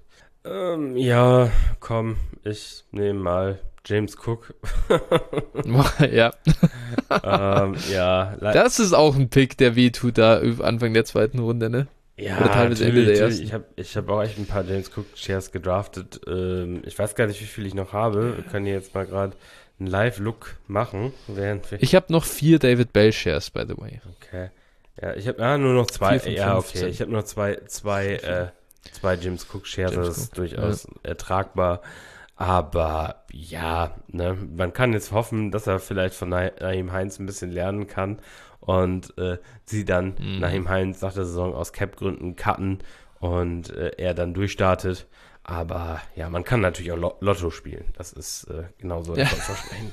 Ich nehme mal James Cook. Ja. Das ist auch ein Pick, der wehtut da Anfang der zweiten Runde, ne? Ja, oder teilweise Ende der ersten. Ich hab auch echt ein paar James Cook Shares gedraftet. Ich weiß gar nicht, wie viel ich noch habe. Wir können hier jetzt mal gerade einen Live-Look machen. Ich habe noch 4 David Bell Shares, by the way. Okay. Ja, ich habe nur noch 2. 4 von Ja, 15. okay. Ich habe noch zwei James Cook Shares, das ist durchaus ertragbar. Aber man kann jetzt hoffen, dass er vielleicht von Nyheim Hines ein bisschen lernen kann und sie dann Nyheim Hines nach der Saison aus Cap-Gründen cutten und er dann durchstartet. Aber man kann natürlich auch Lotto spielen. Das ist genauso erfolgsversprechend.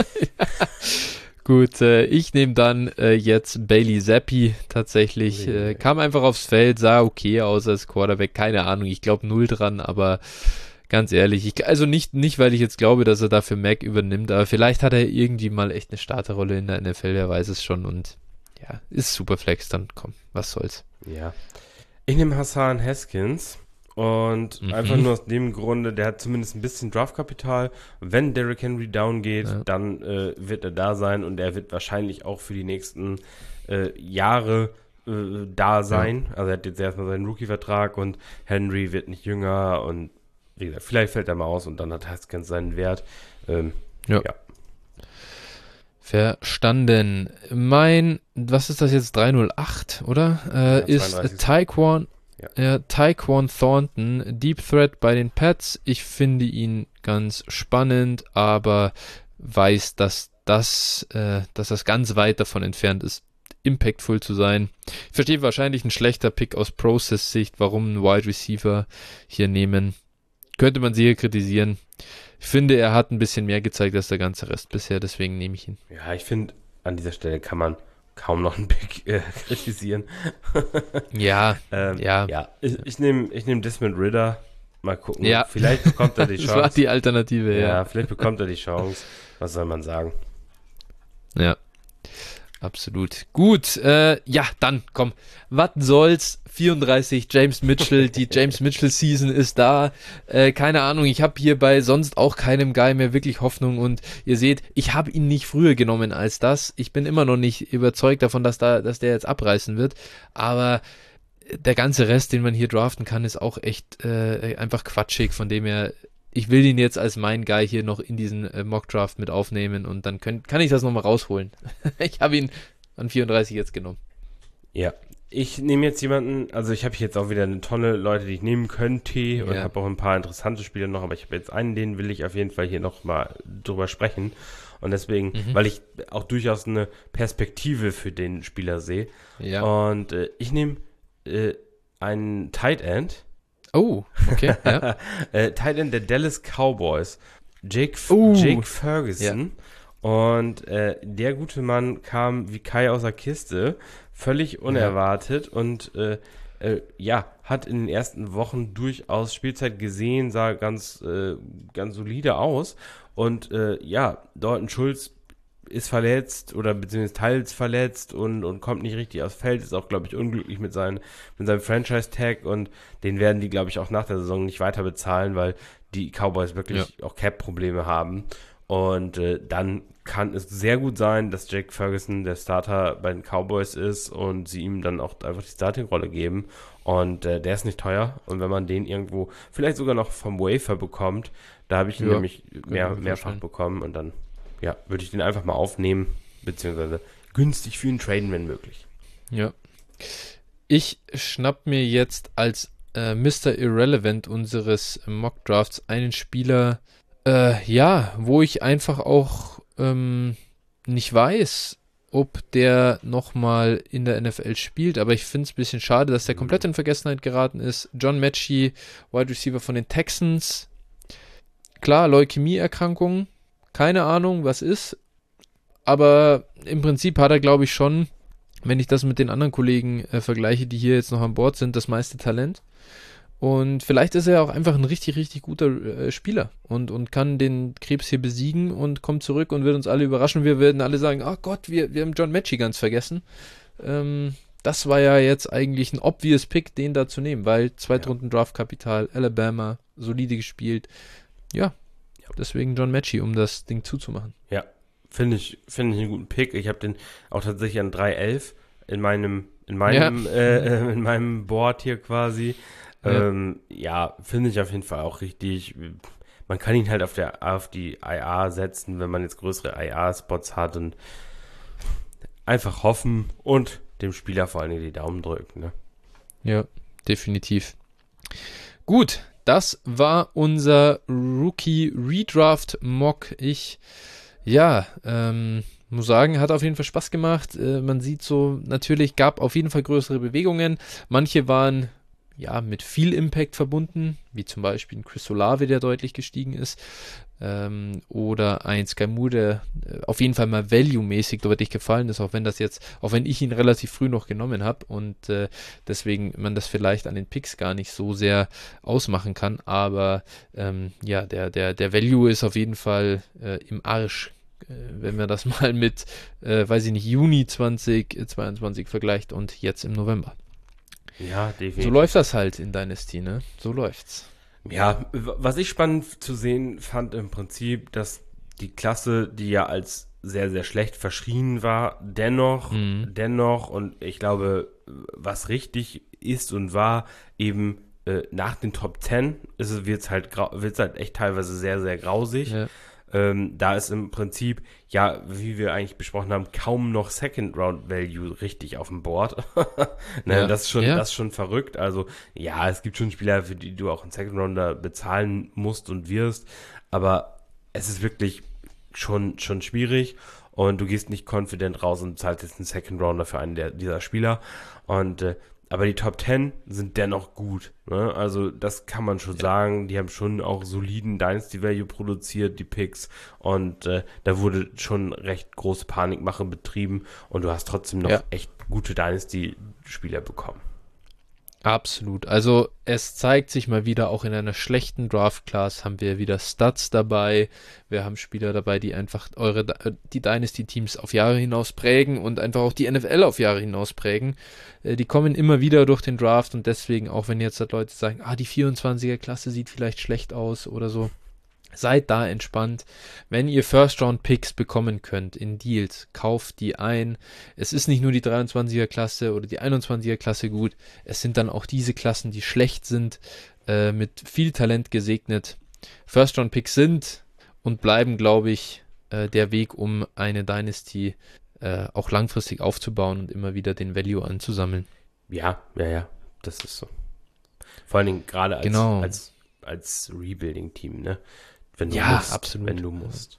Gut, ich nehme dann jetzt Bailey Zappi tatsächlich. Kam einfach aufs Feld, sah okay aus als Quarterback, keine Ahnung, ich glaube 0 dran, aber ganz ehrlich, nicht, weil ich jetzt glaube, dass er dafür Mac übernimmt, aber vielleicht hat er irgendwie mal echt eine Starterrolle in der NFL, wer weiß es schon und ist Superflex, dann komm, was soll's. Ja, ich nehme Hassan Haskins. Und einfach nur aus dem Grunde, der hat zumindest ein bisschen Draftkapital. Wenn Derrick Henry down geht, dann wird er da sein und er wird wahrscheinlich auch für die nächsten Jahre da sein. Ja. Also er hat jetzt erstmal seinen Rookie-Vertrag und Henry wird nicht jünger und wie gesagt, vielleicht fällt er mal aus und dann hat Haskins seinen Wert. Ja. Verstanden. Was ist das jetzt, 308, oder? Ist Tyquan Thornton, Deep Threat bei den Pats. Ich finde ihn ganz spannend, aber weiß, dass das ganz weit davon entfernt ist, impactful zu sein. Ich verstehe wahrscheinlich ein schlechter Pick aus Process-Sicht, warum einen Wide Receiver hier nehmen. Könnte man sicher kritisieren. Ich finde, er hat ein bisschen mehr gezeigt als der ganze Rest bisher, deswegen nehme ich ihn. Ja, ich finde, an dieser Stelle kann man kaum noch einen Pick kritisieren. Ja. Ich nehm Desmond Ridder. Mal gucken. Ja. Vielleicht bekommt er die Chance. Das war die Alternative, ja. Ja, vielleicht bekommt er die Chance. Was soll man sagen? Ja. Absolut. Gut, dann, komm, was soll's, 34, James Mitchell, die James Mitchell Season ist da, keine Ahnung, ich habe hier bei sonst auch keinem Guy mehr wirklich Hoffnung und ihr seht, ich habe ihn nicht früher genommen als das, ich bin immer noch nicht überzeugt davon, dass der jetzt abreißen wird, aber der ganze Rest, den man hier draften kann, ist auch echt einfach quatschig, von dem her, ich will ihn jetzt als mein Guy hier noch in diesen Mock-Draft mit aufnehmen und dann kann ich das nochmal rausholen. Ich habe ihn an 34 jetzt genommen. Ja, ich nehme jetzt jemanden, also ich habe hier jetzt auch wieder eine Tonne Leute, die ich nehmen könnte und habe auch ein paar interessante Spieler noch, aber ich habe jetzt einen, den will ich auf jeden Fall hier nochmal drüber sprechen und deswegen, weil ich auch durchaus eine Perspektive für den Spieler sehe und ich nehme einen Tight End. Oh, okay, ja. Tight End der Dallas Cowboys, Jake Ferguson. Ja. Und der gute Mann kam wie Kai aus der Kiste, völlig unerwartet und hat in den ersten Wochen durchaus Spielzeit gesehen, sah ganz solide aus. Und Dalton Schulz ist verletzt oder beziehungsweise teils verletzt und kommt nicht richtig aufs Feld, ist auch, glaube ich, unglücklich mit seinem Franchise-Tag und den werden die, glaube ich, auch nach der Saison nicht weiter bezahlen, weil die Cowboys wirklich auch Cap-Probleme haben und dann kann es sehr gut sein, dass Jake Ferguson der Starter bei den Cowboys ist und sie ihm dann auch einfach die Starting-Rolle geben und der ist nicht teuer und wenn man den irgendwo vielleicht sogar noch vom Wafer bekommt, da habe ich ihn nämlich mehrfach bekommen und dann würde ich den einfach mal aufnehmen, beziehungsweise günstig für ihn traden, wenn möglich. Ja. Ich schnapp mir jetzt als Mr. Irrelevant unseres Mock-Drafts einen Spieler, wo ich einfach auch nicht weiß, ob der nochmal in der NFL spielt, aber ich finde es ein bisschen schade, dass der komplett in Vergessenheit geraten ist. John Mechie, Wide Receiver von den Texans. Klar, Leukämieerkrankung. Keine Ahnung, was ist, aber im Prinzip hat er, glaube ich, schon, wenn ich das mit den anderen Kollegen vergleiche, die hier jetzt noch an Bord sind, das meiste Talent. Und vielleicht ist er auch einfach ein richtig, richtig guter Spieler und kann den Krebs hier besiegen und kommt zurück und wird uns alle überraschen. Wir werden alle sagen, oh Gott, wir haben John Mechie ganz vergessen. Das war ja jetzt eigentlich ein obvious Pick, den da zu nehmen, weil Zweitrunden-Draft-Kapital, Alabama, solide gespielt. Ja. Deswegen John Mechie, um das Ding zuzumachen. Ja, finde ich einen guten Pick. Ich habe den auch tatsächlich an 3.11 in meinem Board hier quasi. Finde ich auf jeden Fall auch richtig. Man kann ihn halt auf die IA setzen, wenn man jetzt größere IA-Spots hat und einfach hoffen und dem Spieler vor allem die Daumen drücken. Ne? Ja, definitiv. Gut. Das war unser Rookie-Redraft-Mock. Ich, muss sagen, hat auf jeden Fall Spaß gemacht. Man sieht so, natürlich gab auf jeden Fall größere Bewegungen. Manche waren mit viel Impact verbunden, wie zum Beispiel ein Chris Olave, der deutlich gestiegen ist. Oder ein Sky Moore, der auf jeden Fall mal value-mäßig deutlich gefallen ist, auch wenn ich ihn relativ früh noch genommen habe und deswegen man das vielleicht an den Picks gar nicht so sehr ausmachen kann, aber der Value ist auf jeden Fall im Arsch, wenn man das mal mit, Juni 2022 vergleicht und jetzt im November. Ja, definitiv. So läuft das halt in Dynasty, ne? So läuft's. Ja, was ich spannend zu sehen fand im Prinzip, dass die Klasse, die ja als sehr, sehr schlecht verschrien war, dennoch, und ich glaube, was richtig ist und war, eben nach den Top 10 wird es halt echt teilweise sehr, sehr grausig. Ja. Da ist im Prinzip, ja, wie wir eigentlich besprochen haben, kaum noch Second-Round-Value richtig auf dem Board. Das ist schon verrückt. Also, ja, es gibt schon Spieler, für die du auch einen Second-Rounder bezahlen musst und wirst, aber es ist wirklich schon schwierig und du gehst nicht confident raus und zahlst jetzt einen Second-Rounder für einen dieser Spieler. Aber die Top 10 sind dennoch gut. Ne? Also das kann man schon sagen. Die haben schon auch soliden Dynasty Value produziert, die Picks. Und da wurde schon recht große Panikmache betrieben. Und du hast trotzdem noch echt gute Dynasty-Spieler bekommen. Absolut. Also es zeigt sich mal wieder, auch in einer schlechten Draft-Class haben wir wieder Studs dabei. Wir haben Spieler dabei, die einfach die Dynasty-Teams auf Jahre hinaus prägen und einfach auch die NFL auf Jahre hinaus prägen. Die kommen immer wieder durch den Draft und deswegen, auch wenn jetzt Leute sagen, die 24er-Klasse sieht vielleicht schlecht aus oder so, seid da entspannt. Wenn ihr First-Round-Picks bekommen könnt in Deals, kauft die ein. Es ist nicht nur die 23er-Klasse oder die 21er-Klasse gut, es sind dann auch diese Klassen, die schlecht sind, mit viel Talent gesegnet. First-Round-Picks sind und bleiben, glaube ich, der Weg, um eine Dynasty auch langfristig aufzubauen und immer wieder den Value anzusammeln. Ja, das ist so. Vor allen Dingen gerade als Rebuilding-Team, ne? Wenn du musst.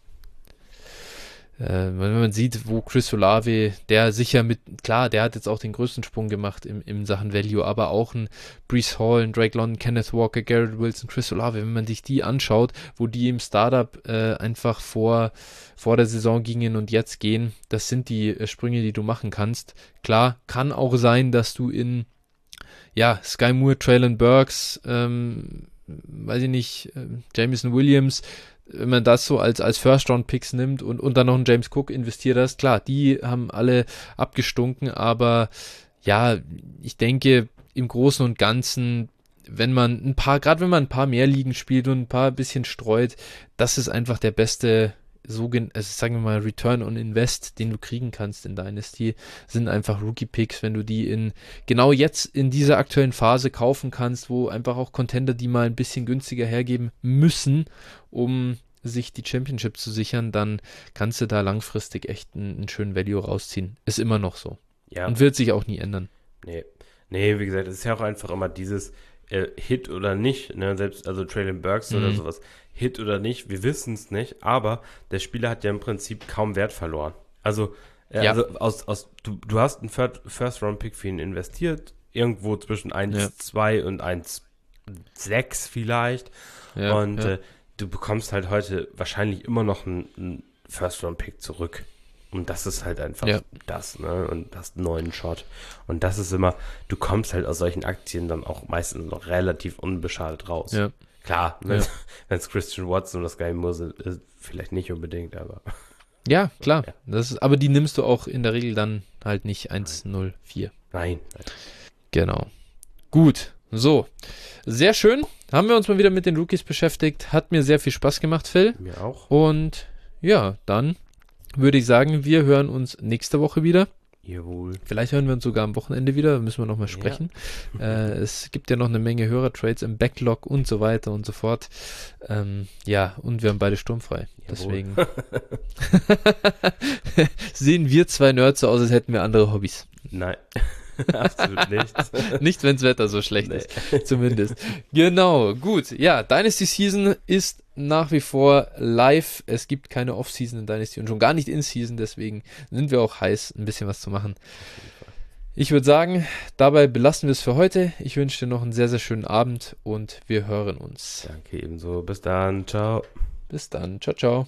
Wenn man sieht, wo Chris Olave, der sicher der hat jetzt auch den größten Sprung gemacht in Sachen Value, aber auch ein Breece Hall, ein Drake London, Kenneth Walker, Garrett Wilson, Chris Olave, wenn man sich die anschaut, wo die im Startup einfach vor der Saison gingen und jetzt gehen, das sind die Sprünge, die du machen kannst. Klar, kann auch sein, dass du in Sky Moore, Traylon Burks, weiß ich nicht, Jameson Williams, wenn man das so als First-Round-Picks nimmt und dann noch einen James Cook investiert hast, klar, die haben alle abgestunken, aber ja, ich denke, im Großen und Ganzen, wenn man ein paar mehr Ligen spielt und ein paar bisschen streut, das ist einfach der beste, sagen wir mal, Return on Invest, den du kriegen kannst in Dynasty, sind einfach Rookie-Picks, wenn du die genau jetzt in dieser aktuellen Phase kaufen kannst, wo einfach auch Contender die mal ein bisschen günstiger hergeben müssen, um sich die Championship zu sichern, dann kannst du da langfristig echt einen schönen Value rausziehen. Ist immer noch so. Ja. Und wird sich auch nie ändern. Nee, wie gesagt, es ist ja auch einfach immer dieses Hit oder nicht, ne? Selbst, also Traylon Burks oder sowas, Hit oder nicht, wir wissen es nicht, aber der Spieler hat ja im Prinzip kaum Wert verloren. Also, du hast einen First-Round-Pick für ihn investiert, irgendwo zwischen 1,2 und 1,6 vielleicht. Du bekommst halt heute wahrscheinlich immer noch einen First-Round-Pick zurück. Und das ist halt einfach das, ne? Und hast einen neuen Shot. Und das ist immer, du kommst halt aus solchen Aktien dann auch meistens noch relativ unbeschadet raus. Ja. Klar, wenn es Christian Watson oder Sky Moore ist, vielleicht nicht unbedingt, aber. Ja, klar. Ja. Aber die nimmst du auch in der Regel dann halt nicht 1,04. Nein. Genau. Gut. So. Sehr schön. Haben wir uns mal wieder mit den Rookies beschäftigt. Hat mir sehr viel Spaß gemacht, Phil. Mir auch. Und ja, dann würde ich sagen, wir hören uns nächste Woche wieder. Jawohl. Vielleicht hören wir uns sogar am Wochenende wieder, müssen wir nochmal sprechen. Ja. Es gibt ja noch eine Menge Hörertrades im Backlog und so weiter und so fort. Und wir haben beide sturmfrei. Jawohl. Deswegen sehen wir zwei Nerds so aus, als hätten wir andere Hobbys. Nein. Absolut nicht. Nicht, wenn das Wetter so schlecht ist, zumindest. Genau, gut. Ja, Dynasty Season ist nach wie vor live. Es gibt keine Off-Season in Dynasty und schon gar nicht In-Season, deswegen sind wir auch heiß, ein bisschen was zu machen. Ich würde sagen, dabei belassen wir es für heute. Ich wünsche dir noch einen sehr, sehr schönen Abend und wir hören uns. Danke ebenso. Bis dann. Ciao. Bis dann. Ciao, ciao.